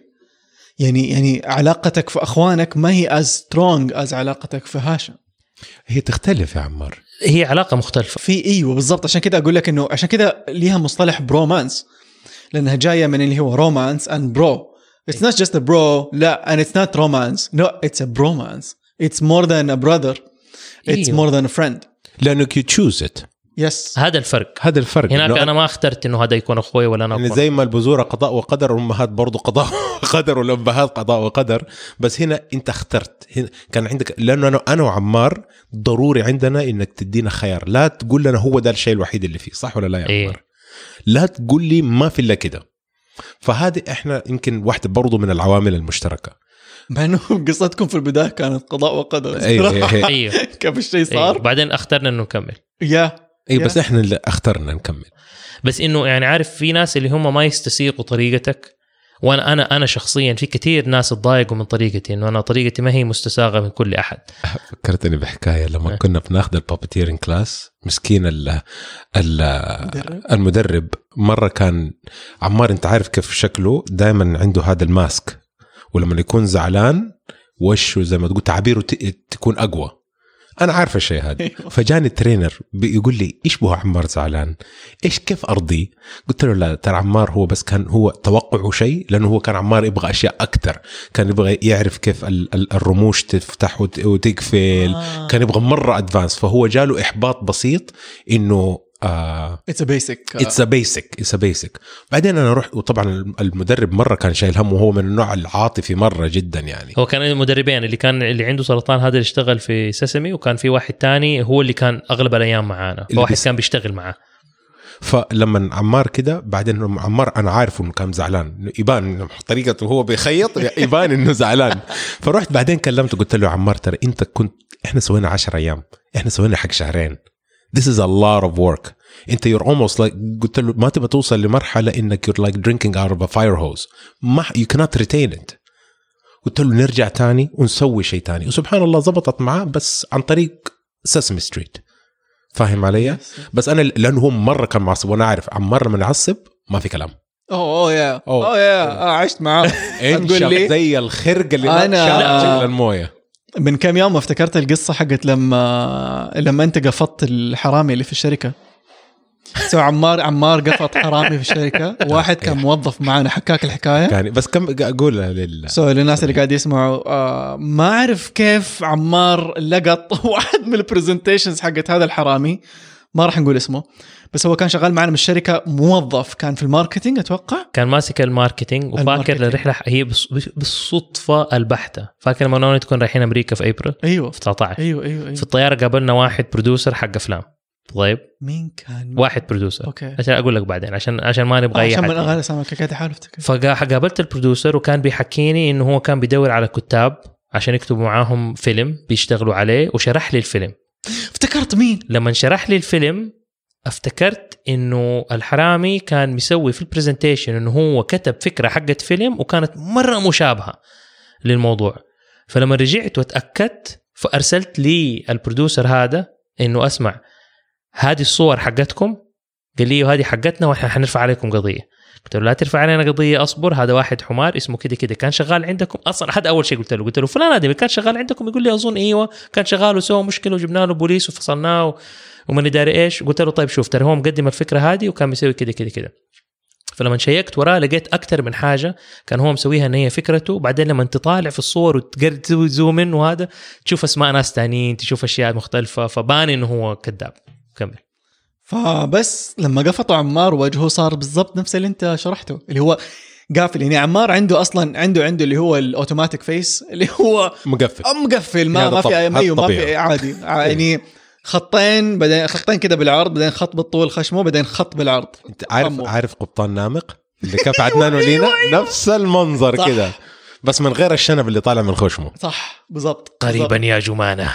يعني علاقتك في اخوانك ما هي as strong as علاقتك في هاشم. هي تختلف يا عمار، هي علاقه مختلفه في ايوه بالضبط. عشان كده اقول لك انه عشان كده ليها مصطلح برومانس، لانها جايه من اللي هو رومانس and bro. It's not just a bro, لا, and it's not romance. No, it's a bromance. It's more than a brother. It's more than a friend. لأنك you choose it. Yes. هذا الفرق. هناك أنا ما اخترت إنه هذا يكون أخوي ولا أنا. يعني زي ما البذورة قضاء وقدر، والأمهات برضو قضاء وقدر، والأبهات قضاء وقدر. بس هنا أنت اخترت، هنا كان عندك، لأنه أنا وعمار ضروري عندنا إنك تدينا خيار. لا تقول لنا هو ده الشيء الوحيد اللي فيه، صح ولا لا يا عمار؟ لا تقول لي ما في إلا كده. فهذه إحنا يمكن واحدة برضو من العوامل المشتركة. مع انه قصتكم في البدايه كانت قضاء وقدر. ايوه كيف الشيء صار. بعدين اخترنا انه نكمل. بس احنا اللي اخترنا نكمل. بس انه يعني عارف في ناس اللي هم ما يستسيقوا طريقتك، وانا انا شخصيا في كثير ناس تضايقوا من طريقتي، انه انا طريقتي ما هي مستساغه من كل احد. فكرتني بحكايه لما كنا بناخذ البابتيرين كلاس، مسكين المدرب مره كان عمار، انت عارف كيف شكله دائما عنده هذا الماسك، ولما يكون زعلان وشه زي ما تقول تعبيره تكون أقوى. أنا عارف الشيء هذا. فجاني الترينر بيقول لي إيش بها عمار زعلان، إيش كيف أرضي؟ قلت له لا ترى عمار هو بس كان هو توقعه شيء، لأنه هو كان عمار يبغى أشياء أكتر، كان يبغى يعرف كيف الرموش تفتح وتقفل، كان يبغى مرة أدفانس. فهو جاله إحباط بسيط إنه it's a basic. بعدين انا رحت، وطبعا المدرب مره كان شايل هم، وهو من النوع العاطفي مره جدا. يعني هو كان المدربين اللي عنده سرطان هذا اللي اشتغل في سيسمي، وكان في واحد تاني هو اللي كان اغلب الايام معانا، واحد كان بيشتغل معاه. فلما عمار كده بعدين عمار انا عارف انه كان زعلان، يبان طريقته هو بيخيط يبان انه زعلان. فرحت بعدين كلمته قلت له عمار ترى انت احنا سوينا 10 ايام، احنا سوينا حق شهرين. This is a lot of work. انت you're almost like قلت له ما تبغى توصل لمرحله انك you're like drinking out of a fire hose. ما you cannot retain it. قلت له نرجع تاني ونسوي شيء تاني، وسبحان الله زبطت معاه بس عن طريق سيسمي ستريت. فاهم علي؟ بس انا لانه هو مره كان معصب وانا عارف عمار لما يعصب ما في كلام. عشت معاه. تقول لي زي الخرقه اللي ما شكل المويه. من كم يوم افتكرت القصه حقت لما انت قفطت الحرامي اللي في الشركه. سو عمار قفط حرامي في الشركه، واحد كان موظف معانا حكاك الحكايه كان بس كم اقولها للناس اللي قاعد يسمعوا. ما اعرف كيف عمار لقط واحد من البرزنتيشنز حقت هذا الحرامي، ما راح نقول اسمه، بس هو كان شغال معنا من الشركه، موظف كان في الماركتينج اتوقع، كان ماسك الماركتينج. وفاكر الرحله هي بالصدفه البحته. فاكر لما ناوي تكون رايحين امريكا في ابريل؟ ايوه في 19. ايوه في الطياره قابلنا واحد برودوسر حق افلام. طيب مين كان؟ واحد برودوسر. اوكي عشان اقول لك بعدين عشان ما نبغى اي حد. عشان انا سامعك كده حاول افتكر. فقابلت البرودوسر وكان بيحكيني انه هو كان بيدور على كتاب عشان يكتبوا معاهم فيلم بيشتغلوا عليه، وشرح لي الفيلم. افتكرت مين لما شرح لي الفيلم، افتكرت انه الحرامي كان مسوي في البرزنتيشن انه هو كتب فكرة حقت فيلم وكانت مرة مشابهة للموضوع. فلما رجعت واتأكدت فأرسلت لي البرودوسر هذا انه اسمع هذه الصور حقتكم، قال لي وهذه حقتنا واحنا حنرفع عليكم قضية. قلت له لا ترفع علينا قضية، أصبر، هذا واحد حمار اسمه كده كده كان شغال عندكم أصلا. هذا أول شيء قلت له فلان هذا كان شغال عندكم، يقول لي أظن إيوه كان شغال وسوى مشكلة وجبنا له بوليس وفصلناه ومن داري إيش. قلت له طيب شوف ترى هو مقدم الفكرة هذه وكان بيسوي كده كده كده. فلما شيكت وراه لقيت أكتر من حاجة كان هو مسويها إن هي فكرته. وبعدين لما تطالع في الصور وتقدر زوم إن وهذا تشوف أسماء ناس تانيين، تشوف أشياء مختلفة، فبان إنه هو كذاب. كمل. فبس لما قفطوا عمار وجهه صار بالضبط نفس اللي انت شرحته، اللي هو قافل. يعني عمار عنده اصلا عنده اللي هو الاوتوماتيك فيس اللي هو مقفل ما في اي ميو، ما في عادي يعني خطين، بعدين خطين كده بالعرض، بعدين خط بالطول خشمه، بعدين خط بالعرض. انت عارف قبطان نامق اللي كيف عدنان ولينا نفس المنظر كده بس من غير الشنب اللي طالع من خشمه. صح بالضبط قريبا يا جمانة.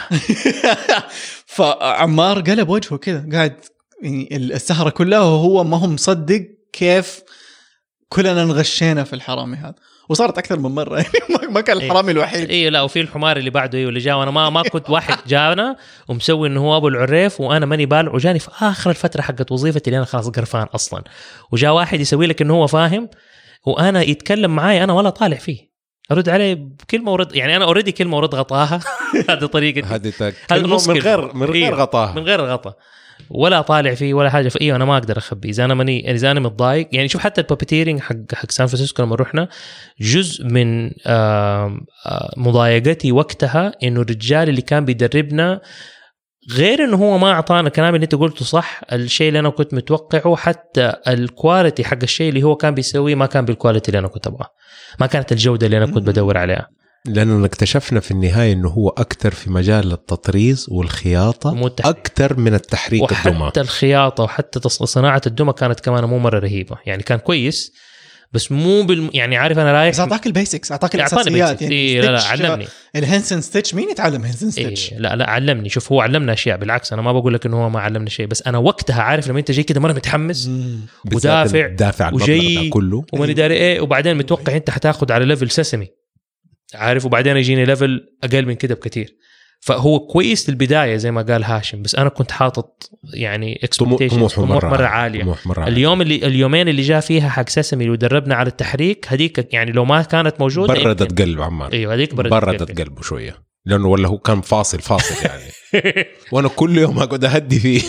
فعمار قلب وجهه كده قاعد يعني السهرة كلها وهو ما هم مصدق كيف كلنا نغشينا في الحرامي هذا. وصارت أكثر من مرة يعني ما كان الحرامي الوحيد. إيه لا، وفي الحمار اللي بعده اللي جاء وأنا ما كنت واحد جانا ومسوي إنه هو أبو العريف وأنا ماني بالع، وجاني في آخر الفترة حقت وظيفتي اللي أنا خلاص قرفان أصلا، وجاء واحد يسوي لك إنه هو فاهم وأنا يتكلم معاي أنا ولا طالع فيه، أرد عليه بكلمة ورد. يعني أنا أوريدي كلمة ورد غطاها. هذه طريقة هذه من غير غطاها، من غير غطا ولا طالع فيه ولا حاجه. فايوه انا ما اقدر اخبي اذا انا متضايق. يعني شوف حتى البابيتيرينج حق سان فرانسيسكو لما رحنا، جزء من مضايقتي وقتها انه الرجال اللي كان بيدربنا غير انه هو ما اعطانا الكلام اللي انت قلته صح، الشيء اللي انا كنت متوقعه، حتى الكواليتي حق الشيء اللي هو كان بيسويه ما كان بالكواليتي اللي انا كنت ابغاه، ما كانت الجوده اللي انا كنت بدور عليها. لأننا اكتشفنا في النهاية إنه هو أكتر في مجال التطريز والخياطة أكتر من التحريك الدمى. وحتى الخياطة وحتى صناعة الدمى كانت كمان مو مرة رهيبة. يعني كان كويس بس مو يعني عارف أنا رايح. بس أعطاك البيسكس، أعطاك الأساسيات. يعني إيه لا علمني الهنسن ستيتش. مين يتعلم هنسن ستيتش؟ إيه لا علمني. شوف هو علمنا أشياء، بالعكس أنا ما بقول لك إنه هو ما علمنا شيء، بس أنا وقتها عارف لما أنت جاي كده مرة متحمس ودافع وجاي كله ومن داري إيه، وبعدين متوقع أنت حتاخد على ليفل سسمي عارف، وبعدين يجيني ليفل أقل من كده بكتير. فهو كويس للبداية زي ما قال هاشم، بس أنا كنت حاطط يعني طموح مرة عالية. اليومين اللي جاء فيها حق سسمي ودربنا على التحريك هذيك، يعني لو ما كانت موجودة بردت قلب عمار. أيوة هذيك بردت قلبه شوية، لأنه ولا هو كان فاصل يعني وأنا كل يوم أقعد أهدي فيه.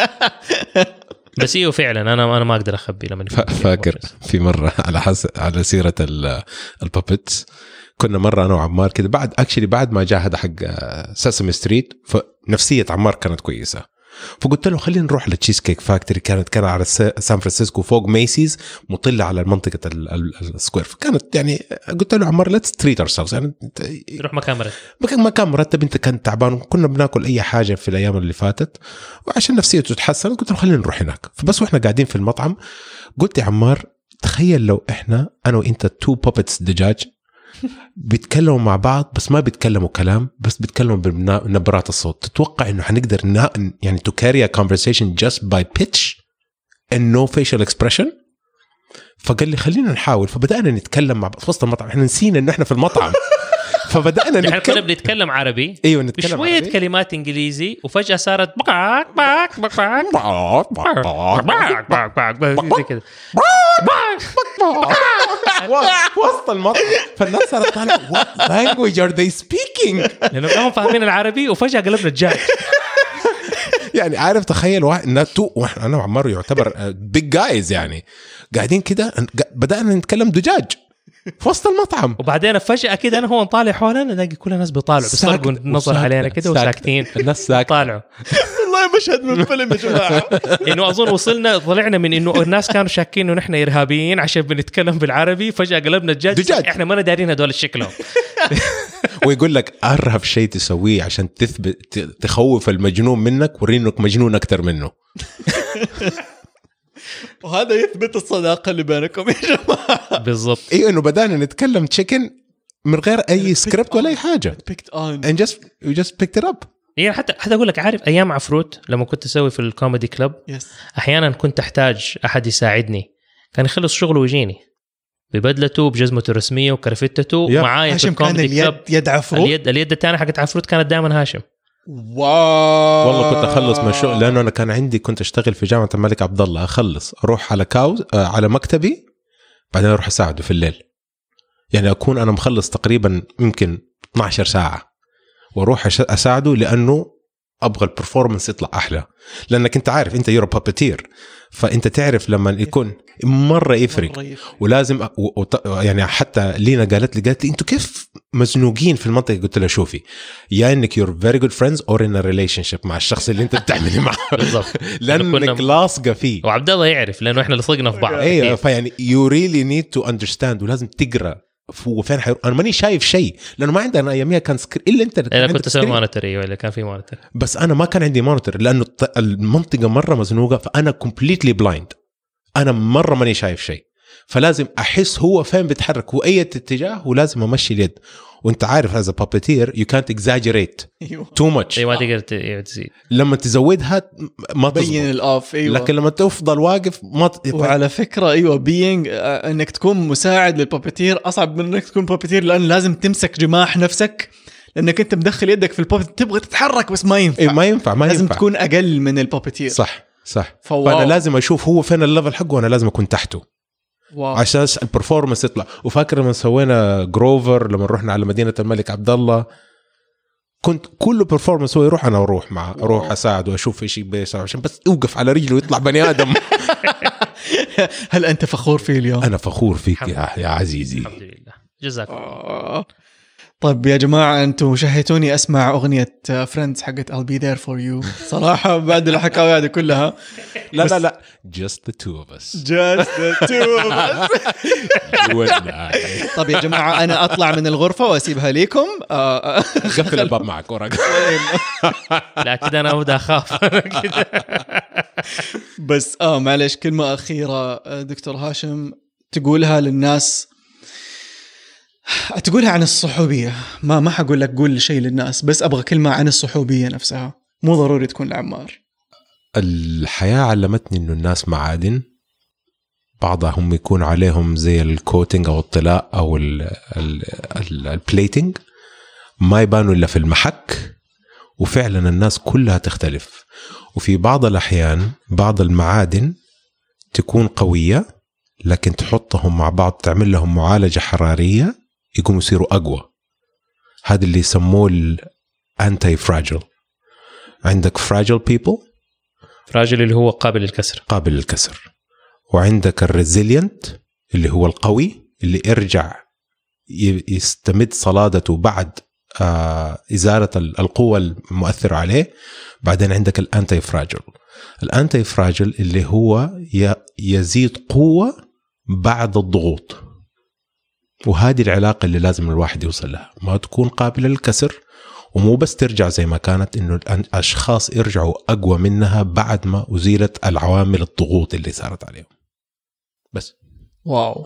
بس ايوه فعلا انا ما اقدر اخبي لما فاكر في مره على سيره البابتس، كنا مره انا وعمار كده بعد ما جاء هذا حق ساسم ستريت، فنفسيه عمار كانت كويسه، فقلت له خلينا نروح للتشيز كيك فاكتوري. كان على سان فرانسيسكو فوق ميسيز مطلة على منطقة السكوير. فكانت يعني قلت له عمر let's treat ourselves يعني تروح مكان مرتب. انت كنت تعبان وكنا بناكل اي حاجة في الايام اللي فاتت وعشان نفسيته تتحسن قلت له خلينا نروح هناك. فبس واحنا قاعدين في المطعم قلت يا عمار تخيل لو احنا انا وانت 2 puppets دجاج بيتكلموا مع بعض بس ما بيتكلموا كلام بس بيتكلموا بنبرات الصوت. تتوقع انه حنقدر يعني to carry a conversation just by pitch and no facial expression؟ فقال لي خلينا نحاول. فبدأنا نتكلم مع بعض في وسط المطعم. احنا نسينا ان احنا في المطعم فبدأنا نحن كنا بنتكلم عربي. ايوه نتكلم بشوية عربي. كلمات انجليزي وفجأة صارت باك باك باك باك باك كده وسط المطعم. فالناس صارت طالعة what language are they speaking؟ لأنهم فاهمين العربي وفجأة قلبنا الدجاج. يعني عارف تخيل واحد انا وعمار يعتبر big guys يعني قاعدين كده بدأنا نتكلم دجاج في وسط المطعم. وبعدين فجأة كده أنا هو نطالع حولنا نلاقي كل الناس بيطالعوا بيصرقوا نظر علينا كده وساكتين. الناس ساكتة طالعوا. والله مشهد من فيلم يا جماعة. إنه أظن طلعنا من إنه الناس كانوا شاكين إنه نحن إرهابيين عشان بنتكلم بالعربي فجأة قلبنا دجاج. إحنا ما ندارين هدول الشكلهم. ويقول لك أرهب شيء تسويه عشان تخوف المجنون منك ورينك مجنون أكتر منه. وهذا يثبت الصداقة اللي بينكم يا جماعة. بالضبط. ايوه انه بدأنا نتكلم تشيكن من غير اي سكريبت ولا اي حاجة. and just picked it up. يعني حتى اقول لك عارف ايام عفروت لما كنت اسوي في الكوميدي كلب احيانا كنت احتاج احد يساعدني كان يخلص شغله ويجيني ببدلته بجزمته الرسميه وكرفتته معايا في الكوميدي كلب. يد عفروت اليد الثانيه حقت عفروت كانت دائما هاشم. واو والله كنت اخلص من الشغل لانه انا كنت اشتغل في جامعه الملك عبد الله. اخلص اروح على على مكتبي بعدين اروح اساعده في الليل. يعني اكون انا مخلص تقريبا يمكن 12 ساعه واروح اساعده لانه ابغى البرفورمانس يطلع احلى. لانك انت عارف انت يورو بابتير فانت تعرف لما يكون مره يفرق. ولازم يعني حتى لينا قالت لي انتوا كيف مزنوقين في المنطقه؟ قلت لها شوفي يا انك you're very good friends or in a relationship مع الشخص اللي انت بتعملي معه. بالضبط لانك لاصقه فيه. وعبد الله يعرف لانه احنا لصقنا في بعض. ايوه فيعني you really need to understand ولازم تقرا وفين انا ماني شايف شيء لانه ما عندنا اياميها كان الا انت. انا كنت اسوي مونيتور ولا كان في مونيتور بس انا ما كان عندي مونيتور لانه المنطقه مره مزنوقه فانا كومبليتلي بلايند. انا مره ماني شايف شيء فلازم احس هو فين بيتحرك واي اتجاه ولازم امشي اليد. وانت عارف as a puppeteer you can't exaggerate too much. ما تقدر تزيد. لما تزودها ما تبين الاوف. أيوة. لكن لما تفضل واقف ما وعلى فكره ايوه بينج انك تكون مساعد للبابتير اصعب من انك تكون بابتير لان لازم تمسك جماح نفسك لانك انت مدخل يدك في البابتير تبغى تتحرك بس ما ينفع. ما ينفع لازم تكون اقل من البابتير. صح فانا لازم اشوف هو فين الليفل حقه وانا لازم اكون تحته. واو. عشان البرفورمانس يطلع. وفاكر لما سوينا جروفر لما رحنا على مدينة الملك عبد الله كنت كل برفورمانس هو يروح انا اروح معه. اروح اساعده واشوف ايش بيسوي عشان بس يوقف على رجله ويطلع بني ادم. هل انت فخور فيه اليوم؟ انا فخور فيك يا عزيزي. الحمد لله جزاك الله. طيب يا جماعة أنتم شهيتوني أسمع أغنية فريندز حقت I'll be there for you صراحة بعد الحكاوي هذه كلها. لا just the two of us. طب يا جماعة أنا أطلع من الغرفة وأسيبها ليكم. قفل الباب معك ورق. لا كده أنا أبدأ أخاف. بس معلش كلمة أخيرة دكتور هاشم تقولها للناس تقولها عن الصحوبية. ما حقول لك قول شيء للناس بس أبغى كلمة عن الصحوبية نفسها مو ضروري تكون لعمار. الحياة علمتني إنه الناس معادن بعضهم يكون عليهم زي الكوتينج أو الطلاء أو البليتينج ما يبانوا إلا في المحك وفعلا الناس كلها تختلف. وفي بعض الأحيان بعض المعادن تكون قوية لكن تحطهم مع بعض تعمل لهم معالجة حرارية يقوموا يصيروا أقوى. هذا اللي يسموه anti fragile. عندك fragile people فراجل اللي هو قابل للكسر وعندك الريزيلينت اللي هو القوي اللي يرجع يستمد صلادته بعد إزالة القوة المؤثرة عليه. بعدين عندك الأنتي فراجل. الأنتي فراجل اللي هو يزيد قوة بعد الضغوط، وهذه العلاقة اللي لازم الواحد يوصل لها، ما تكون قابلة للكسر، ومو بس ترجع زي ما كانت، إنه الأشخاص يرجعوا أقوى منها بعد ما أزيلت العوامل الضغوط اللي صارت عليهم. بس واو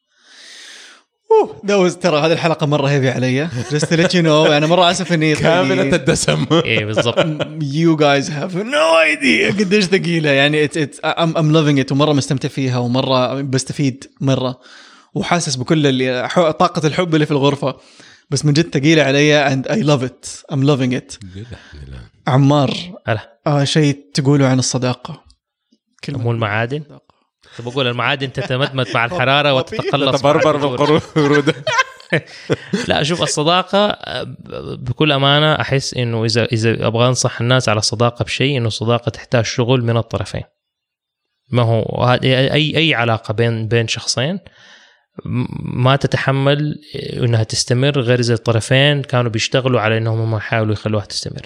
ترى هذه الحلقة مرة هيفي عليا. just to let you know أنا مرة آسف إني كاملة الدسم. إيه بالضبط. you guys have no idea قديش ثقيلة يعني. I'm loving it ومرة مستمتع فيها ومرة بستفيد مرة وحاسس بكل اللي طاقة الحب اللي في الغرفة، بس من جد ثقيلة عليا and I love it. I'm loving it. عمار شيء تقوله عن الصداقة؟ مو المعادن؟ بقول المعادن تتمدمد مع الحرارة وتتقلص تبربر بالبرودة. لا شوف، الصداقة بكل أمانة أحس إنه إذا أبغى أنصح الناس على الصداقة بشيء، إنه الصداقة تحتاج شغل من الطرفين. ما هو أي علاقة بين شخصين ما تتحمل إنها تستمر غير إذا الطرفين كانوا بيشتغلوا على إنهم ما يحاولوا يخلوها تستمر.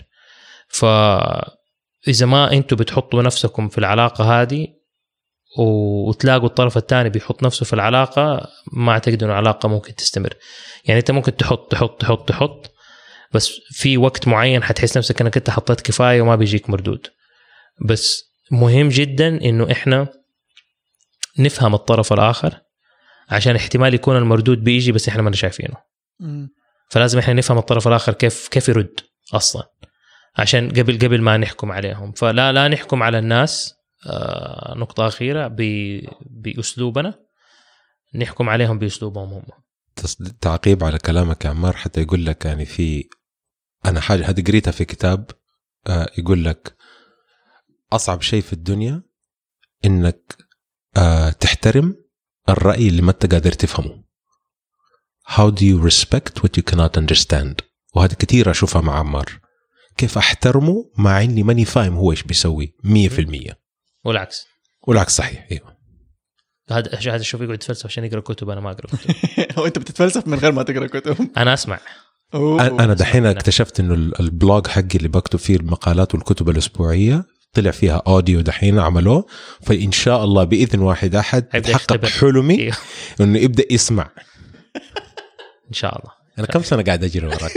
فإذا ما أنتوا بتحطوا نفسكم في العلاقة هذه وتلاقوا الطرف الثاني بيحط نفسه في العلاقة، ما أعتقد إنه العلاقة ممكن تستمر. يعني أنت ممكن تحط بس في وقت معين حتحس نفسك أنك أنت حطيت كفاية وما بيجيك مردود. بس مهم جدا إنه إحنا نفهم الطرف الآخر، عشان احتمال يكون المردود بيجي بس إحنا ما شايفينه. فلازم إحنا نفهم الطرف الآخر كيف يرد أصلا، عشان قبل ما نحكم عليهم. فلا نحكم على الناس. نقطة أخيرة بأسلوبنا، نحكم عليهم بأسلوبهم هم. تعقيب على كلامك يا عمار، حتى يقول لك يعني أنا حاجة هذه قريتها في كتاب، يقول لك أصعب شيء في الدنيا إنك تحترم الرأي اللي ما أنت قادر تفهمه. How do you respect what you cannot understand؟ وهذا كتير أشوفها مع عمار، كيف أحترمه مع إني ماني فاهم هو إيش بيسوي 100%. والعكس صحيح. ايوه هذا شوف يقعد يتفلسف عشان يقرا كتب. انا ما اقرا كتب. هو انت بتتفلسف من غير ما تقرا كتب؟ انا اسمع. انا دحين اكتشفت انه البلوج حقي اللي بكتب فيه المقالات والكتب الاسبوعيه طلع فيها اوديو دحين عملوه، فان شاء الله باذن واحد احد يتحقق حلمي انه يبدا يسمع ان شاء الله. انا كم سنه قاعد اجري وراك؟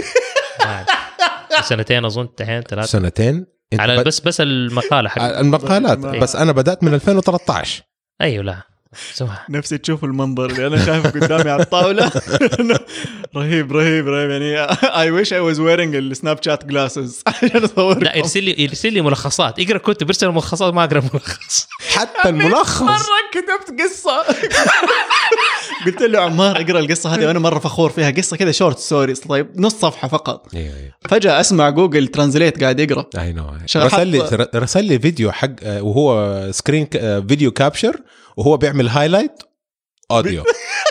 سنتين اظن، 2-3 سنتين على بس المقالة حق المقالات. بس أنا بدأت من 2013. أيوة لا نفسي تشوف المنظر اللي أنا شايفه قدامي على الطاولة. رهيب يعني I wish I was wearing السناب شات glasses عشان أصور. لا يرسل لي ملخصات، اقرأ كتب برسل ملخصات، ما أقرأ ملخص. حتى الملخص مرة كتبت قصة قلت له عمار اقرأ القصة هذه وأنا مرة فخور فيها، قصة كذا شورت ستوريز طيب نص صفحة فقط. فجأة أسمع جوجل ترانزليت قاعد يقرأ. رسل لي فيديو حق وهو سكرين فيديو كابشر وهو بيعمل هايلايت اوديو.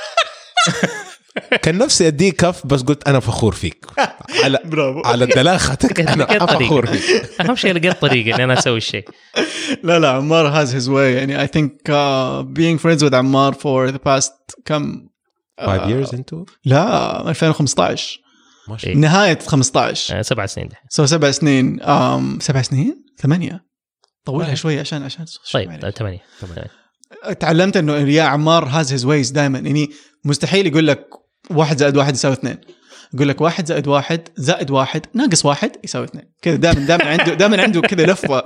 كان نفسي اديه كف، بس قلت انا فخور فيك على دلاختك. انا فخور فيك. اهم شيء لقيت طريقه ان انا اسوي الشيء. لا عمار has his way يعني. I think being friends with عمار for the past 5 years into لا 2015 نهاية 15 7 سنين. 7 سنين 7 سنين 8 طولها شوي عشان طيب 8. تعلمت انه يا عمار has his ways دائما. يعني مستحيل يقول لك 1 زائد 1 يساوي 2، يقول لك 1 زائد 1 زائد 1 ناقص 1 يساوي 2 كذا. دائما عنده كذا لفة.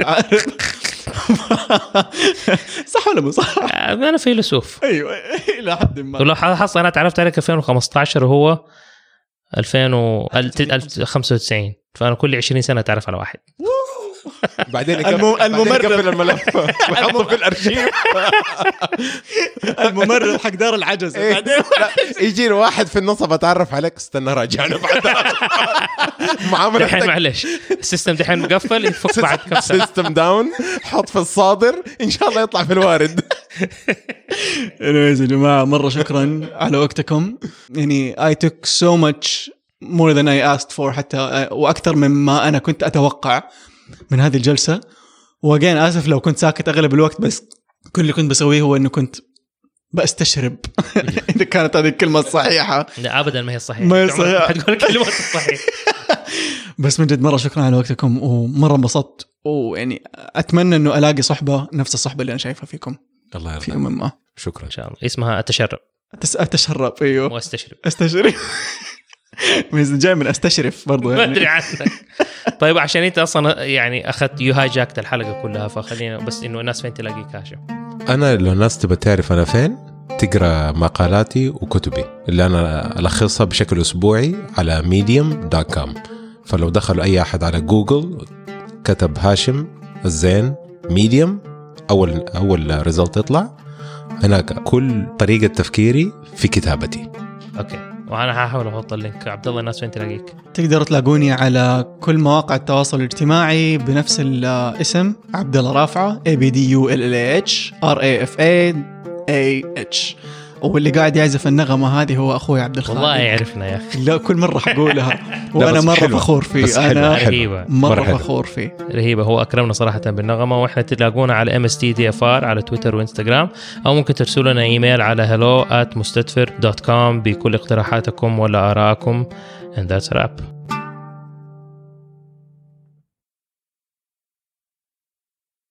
صح ولا مو صح؟ انا فيلسوف. ايوه الى حد ما. ولو حصل انا تعرفت عليك 2015 وهو 2095، فانا كل 20 سنة أتعرف على واحد. بعدين يقفل الملف ويحطه في الارشيف. الممرض حق دار العجز. بعدين يجي واحد في النص بتعرف عليك، استنى راجعنا بعد معامله. الحين معلش السيستم دحين مقفل، يفك بعد كم سنة. سيستم داون، حط في الصادر ان شاء الله يطلع في الوارد. يا جماعه مره شكرا على وقتكم. يعني I took so much more than I asked for، حتى واكثر مما انا كنت اتوقع من هذه الجلسة. وأجين آسف لو كنت ساكت أغلب الوقت، بس كل اللي كنت بسويه هو أنه كنت بستشرب. إذا كانت هذه الكلمة الصحيحة. لا أبدا ما هي صحيحة. ما هي صحيحة. حتقول كلمة الصحيحة. بس من جد مرة شكرا على وقتكم، ومرة انبسطت، ويعني أتمنى إنه ألاقي صحبة نفس الصحبة اللي أنا شايفها فيكم. الله في يرضى. ما شكرا. ان شاء الله. اسمها اتشرب. أتشرب. أيوه واستشرب. أستشرف. جاي من أستشرف برضو ما يعني. ادري عنك. طيب عشان انت اصلا يعني اخذت هايجاكت الحلقه كلها، فخلينا بس انه الناس فين تلاقيك هاشم. انا لو الناس تبى تعرف انا فين، تقرا مقالاتي وكتبي اللي انا الخصها بشكل اسبوعي على medium.com. فلو دخلوا اي احد على جوجل كتب هاشم الزين ميديوم، اول ريزلت يطلع هناك كل طريقه تفكيري في كتابتي. اوكي، وانا هحاول احط اللينك. عبد الله الناس فين تلاقيك؟ تقدروا تلاقوني على كل مواقع التواصل الاجتماعي بنفس الاسم، عبد الله رافعة ABDULLAH RAFAAH. واللي قاعد يعزف النغمة هذه هو أخوي عبد الخالق. والله يعرفنا يا أخي. لا كل مرة حقولها وأنا مرة حلوة. فخور فيه. أنا رهيبة مرة فخور فيه. رهيبة. هو أكرمنا صراحة بالنغمة. وإحنا تلاقونا على MSTDFR على تويتر وإنستغرام، أو ممكن ترسلوا لنا إيميل على hello@mustadfir.com بكل اقتراحاتكم ولا آراءكم. and that's a wrap.